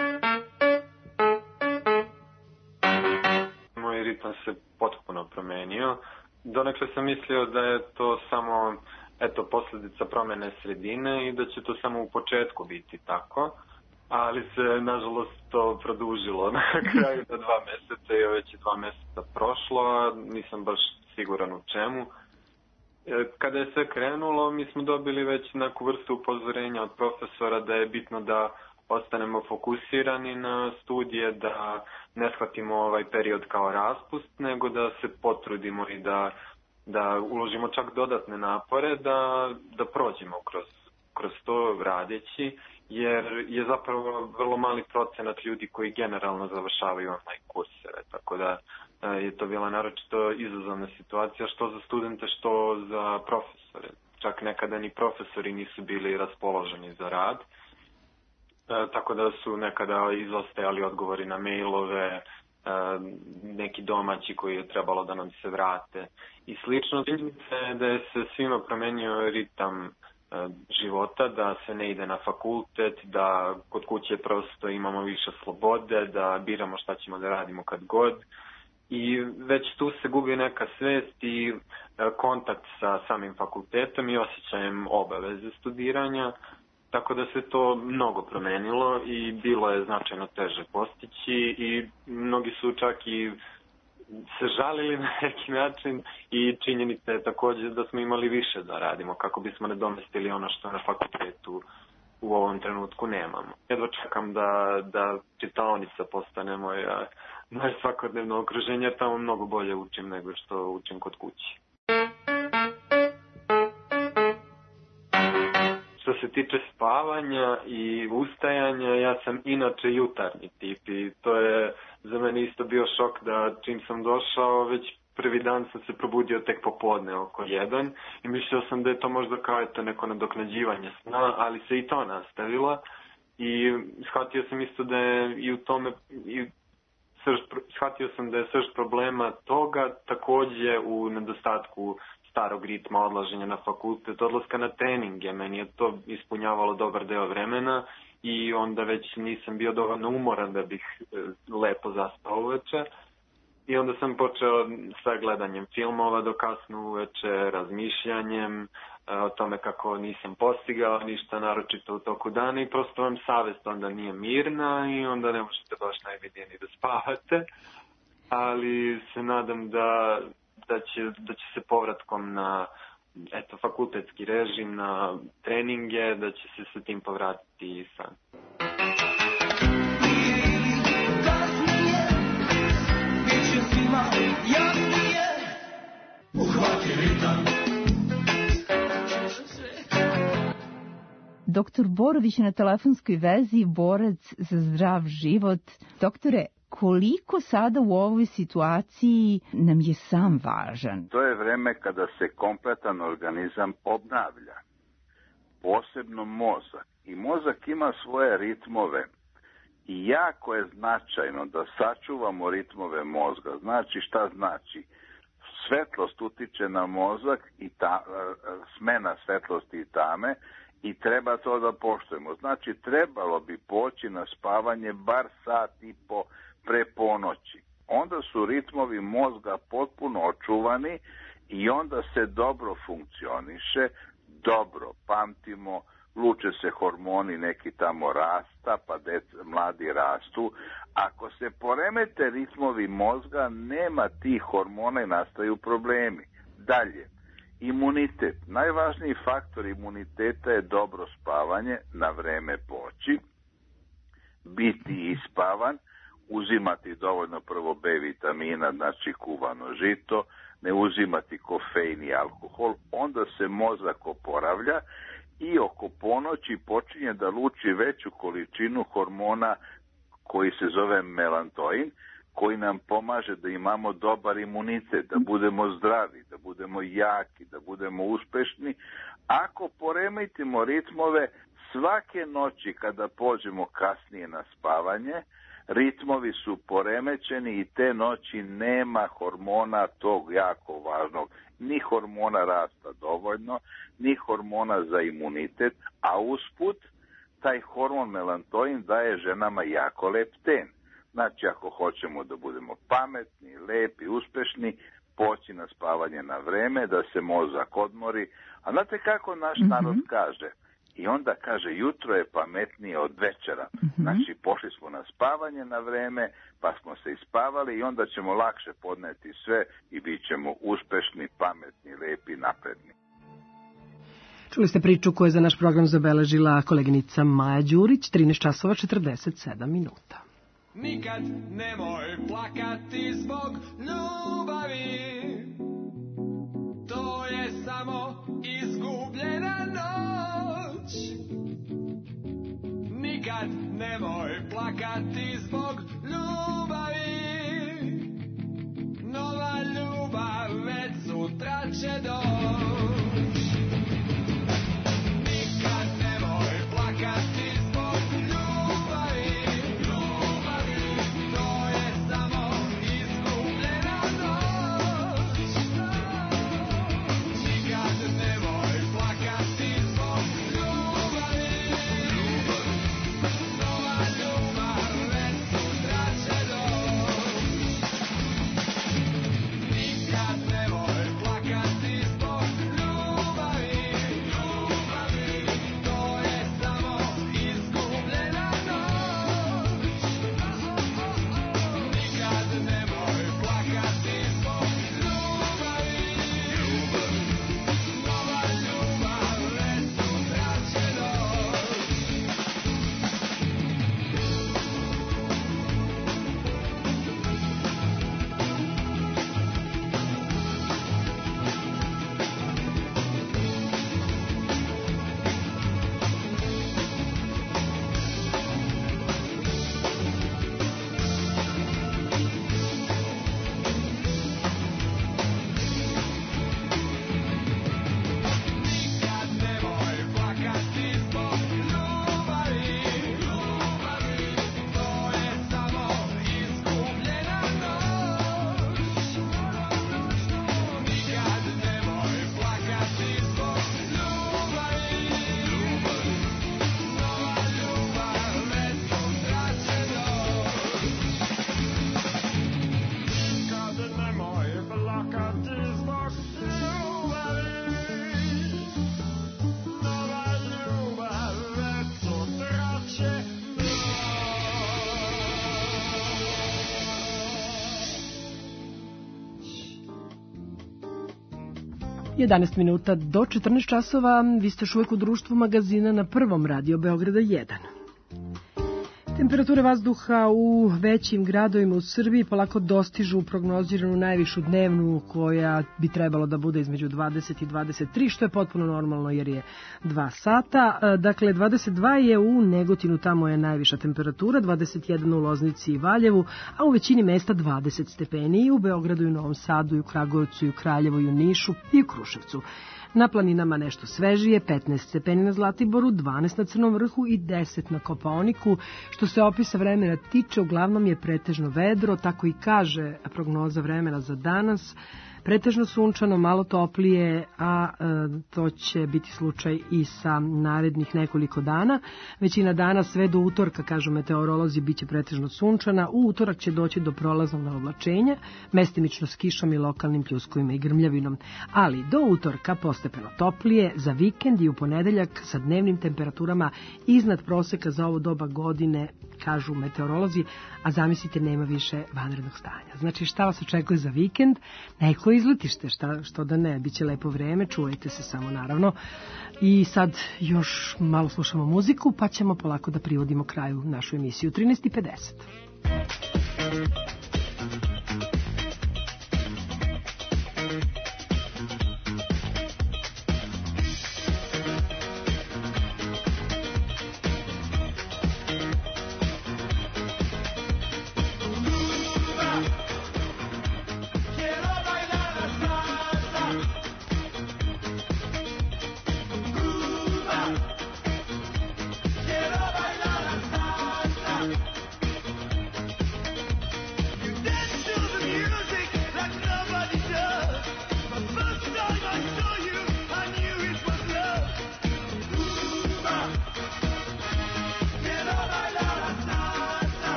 X: Moj ritam se potpuno promenio. Donekle sam mislio da je to samo eto, posljedica promene sredine i da će to samo u početku biti tako, ali se nažalost to produžilo na kraju na dva meseca i već je dva meseca prošlo, a nisam baš siguran u čemu. Kada je sve krenulo, mi smo dobili već neku vrstu upozorenja od profesora da je bitno da ostanemo fokusirani na studije, da ne shvatimo ovaj period kao raspust, nego da se potrudimo i da, da uložimo čak dodatne napore da, da prođemo kroz, kroz to radeći, jer je zapravo vrlo mali procenat ljudi koji generalno završavaju online kurseve, tako da je to bila naročito izazovna situacija što za studente, što za profesore. Čak nekada ni profesori nisu bili raspoloženi za rad, e, tako da su nekada izostajali odgovori na mailove, e, neki domaći koji je trebalo da nam se vrate i slično. Čini se da je se svima promenio ritam života, da se ne ide na fakultet, da kod kuće prosto imamo više slobode, da biramo šta ćemo da radimo kad god. I već tu se gubi neka svest i kontakt sa samim fakultetom i osjećajem obaveze studiranja, tako da se to mnogo promenilo i bilo je značajno teže postići i mnogi su čak i se žalili na neki način i činjenica je također da smo imali više da radimo kako bismo nadomestili ono što na fakultetu u ovom trenutku nemamo. Jedva čekam da, da čitaonica postane moja, moje svakodnevno okruženje, jer tamo mnogo bolje učim nego što učim kod kući. Što se tiče spavanja i ustajanja, ja sam inače jutarnji tip i to je za mene isto bio šok da čim sam došao, već prvi dan sam se probudio tek popodne oko jedan i mislio sam da je to možda kao eto neko nadoknađivanje sna, ali se i to nastavilo i shvatio sam isto da je i u tome, i srž, shvatio sam da je srž problema toga također u nedostatku starog ritma odlaženja na fakultet, odlaska na treninge, meni je to ispunjavalo dobar deo vremena i onda već nisam bio dovoljno umoran da bih lepo zaspao uveče. I onda sam počeo sa gledanjem filmova do kasno uveče, razmišljanjem o tome kako nisam postigao ništa naročito u toku dana i prosto vam savest onda nije mirna i onda ne možete baš najvidije ni da spavate. Ali se nadam da, da, će, da će se povratkom na eto, fakultetski režim, na treninge, da će se sa tim povratiti i san.
V: Doktor Borović je na telefonskoj vezi, borac za zdrav život. Doktore, koliko sada u ovoj situaciji nam je san važan?
G: To je vreme kada se kompletan organizam obnavlja, posebno mozak. I mozak ima svoje ritmove i jako je značajno da sačuvamo ritmove mozga. Znači šta znači? Svetlost utiče na mozak i ta, smena svetlosti i tame i treba to da poštujemo. Znači trebalo bi poći na spavanje bar sat i po pre ponoći. Onda su ritmovi mozga potpuno očuvani i onda se dobro funkcioniše, dobro pamtimo, luče se hormoni neki tamo rasta, pa deca, mladi rastu. Ako se poremete ritmovi mozga, nema tih hormona i nastaju problemi. Dalje, imunitet. Najvažniji faktor imuniteta je dobro spavanje, na vreme poći, biti ispavan, uzimati dovoljno prvo B vitamina, znači kuvano žito, ne uzimati kofein i alkohol, onda se mozak oporavlja i oko ponoći počinje da luči veću količinu hormona koji se zove melatonin, koji nam pomaže da imamo dobar imunitet, da budemo zdravi, da budemo jaki, da budemo uspešni. Ako poremetimo ritmove, svake noći kada pođemo kasnije na spavanje, ritmovi su poremećeni i te noći nema hormona tog jako važnog, ni hormona rasta dovoljno, ni hormona za imunitet, a usput taj hormon melatonin daje ženama jako lep ten. Znači ako hoćemo da budemo pametni, lepi, uspešni, poći na spavanje na vreme, da se mozak odmori. A znate kako naš mm-hmm. narod kaže? I onda kaže, jutro je pametnije od večera. Mm-hmm. Znači, pošli smo na spavanje na vreme, pa smo se ispavali i onda ćemo lakše podneti sve i bit ćemo uspešni, pametni, lepi, napredni.
C: Čuli ste priču koju je za naš program zabeležila koleginica Maja Đurić, trinaest časova četrdeset sedam minuta.
K: Nikad nemoj plakati zbog ljubavi, to je samo izgubljena noć. Nikad nemoj plakati zbog ljubavi, nova ljubav već sutra će doć. Nikad nemoj plakati zbog ljubavi, ljubavi, to je samo izgubljena noć. Nikad nemoj plakati zbog
C: jedanaest minuta do četrnaest časova, vi ste još uvijek u društvu magazina na prvom radio Beograda jedan. Temperature vazduha u većim gradovima u Srbiji polako dostižu prognoziranu najvišu dnevnu koja bi trebalo da bude između dvadeset i dvadeset tri, što je potpuno normalno jer je dva sata. Dakle, dvadeset dva je u Negotinu, tamo je najviša temperatura, dvadeset jedan u Loznici i Valjevu, a u većini mesta dvadeset stepeni i u Beogradu i u Novom Sadu i u Kragujevcu i u Kraljevu i u Nišu i u Kruševcu. Na planinama nešto svežije, petnaest stepeni na Zlatiboru, dvanaest na Crnom vrhu i deset na Kopaoniku. Što se opisa vremena tiče, uglavnom je pretežno vedro, tako i kaže prognoza vremena za danas. Pretežno sunčano, malo toplije, a e, to će biti slučaj i sa narednih nekoliko dana. Većina dana sve do utorka, kažu meteorolozi, bit će pretežno sunčana. U utorak će doći do prolaznog naoblačenja, mestimično s kišom i lokalnim pljuskovima i grmljavinom. Ali do utorka postepeno toplije, za vikend i u ponedeljak sa dnevnim temperaturama iznad proseka za ovo doba godine, kažu meteorolozi, a zamislite, nema više vanrednog stanja. Znači, šta vas očekuje za vikend? Neko izletište, šta, što da ne, bit će lepo vreme, čuvajte se samo naravno. I sad još malo slušamo muziku, pa ćemo polako da privodimo kraju našu emisiju. trinaest i pedeset.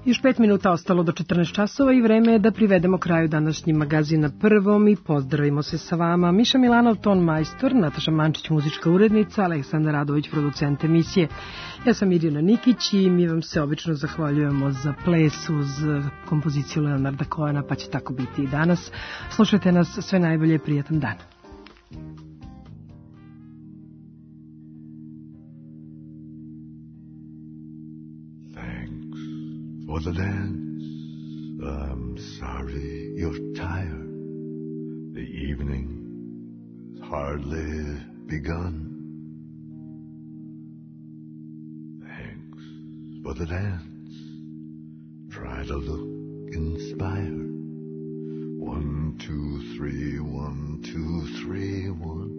C: Još pet minuta ostalo do četrnaest časova i vreme je da privedemo kraju današnji magazin na prvom i pozdravimo se sa vama. Miša Milanov, ton majstor, Nataša Mančić, muzička urednica, Aleksandar Radović, producent emisije. Ja sam Mirjana Nikić i mi vam se obično zahvaljujemo za ples uz kompoziciju Leonarda Cohena, pa će tako biti i danas. Slušajte nas, sve najbolje, prijatan dan.
A: For the dance, I'm sorry you're tired. The evening's hardly begun. Thanks for the dance. Try to look inspired. One, two, three, one, two, three, one.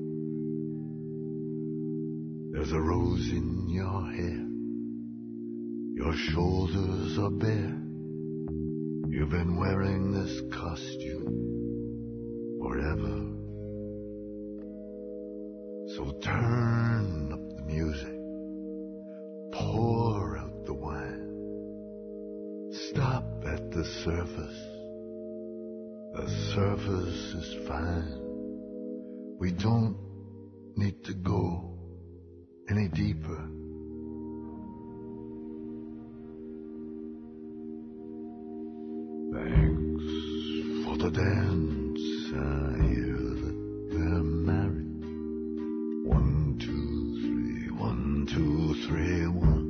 A: There's a rose in your hair. Your shoulders are bare. You've been wearing this costume forever. So turn up the music. Pour out the wine. Stop at the surface. The surface is fine. We don't need to go any deeper. Thanks for the dance. I hear that they're married. One, two, three, one, two, three, one.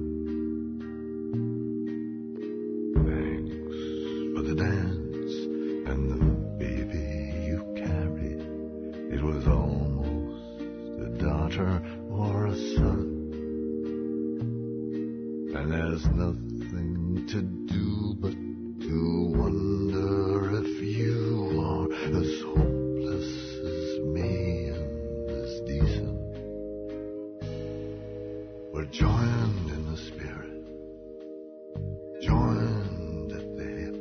A: Thanks for the dance and the baby you carried. It was almost a daughter or a son. And there's nothing to do but to wonder if you are as hopeless as me and as decent. We're joined in the spirit, joined at the hip,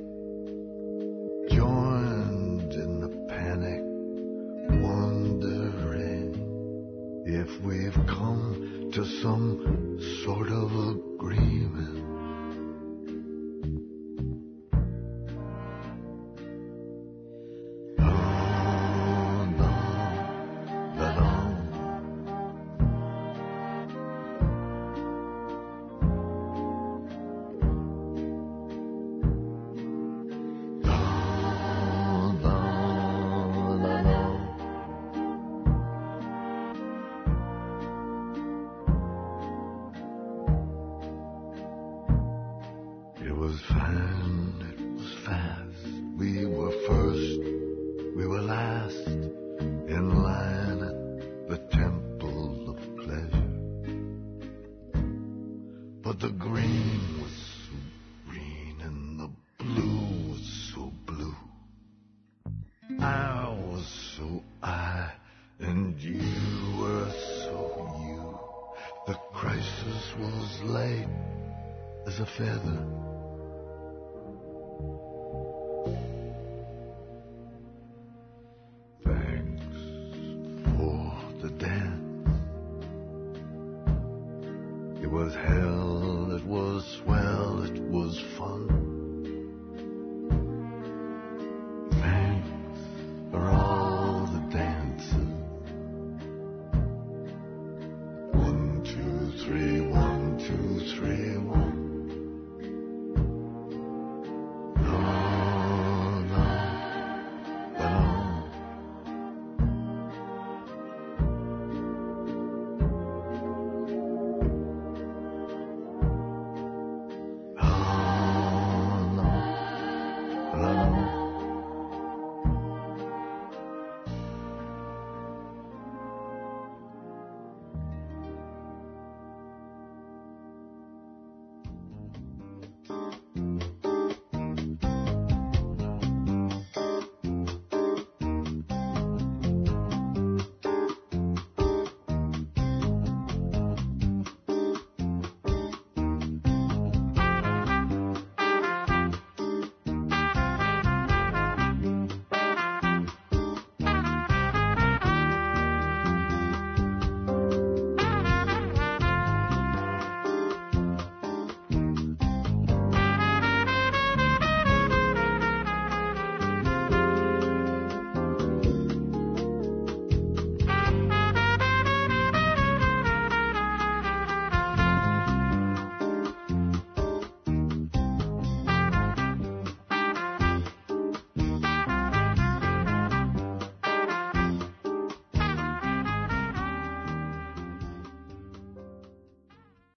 A: joined in the panic, wondering if we've come to some sort of agreement. As a feather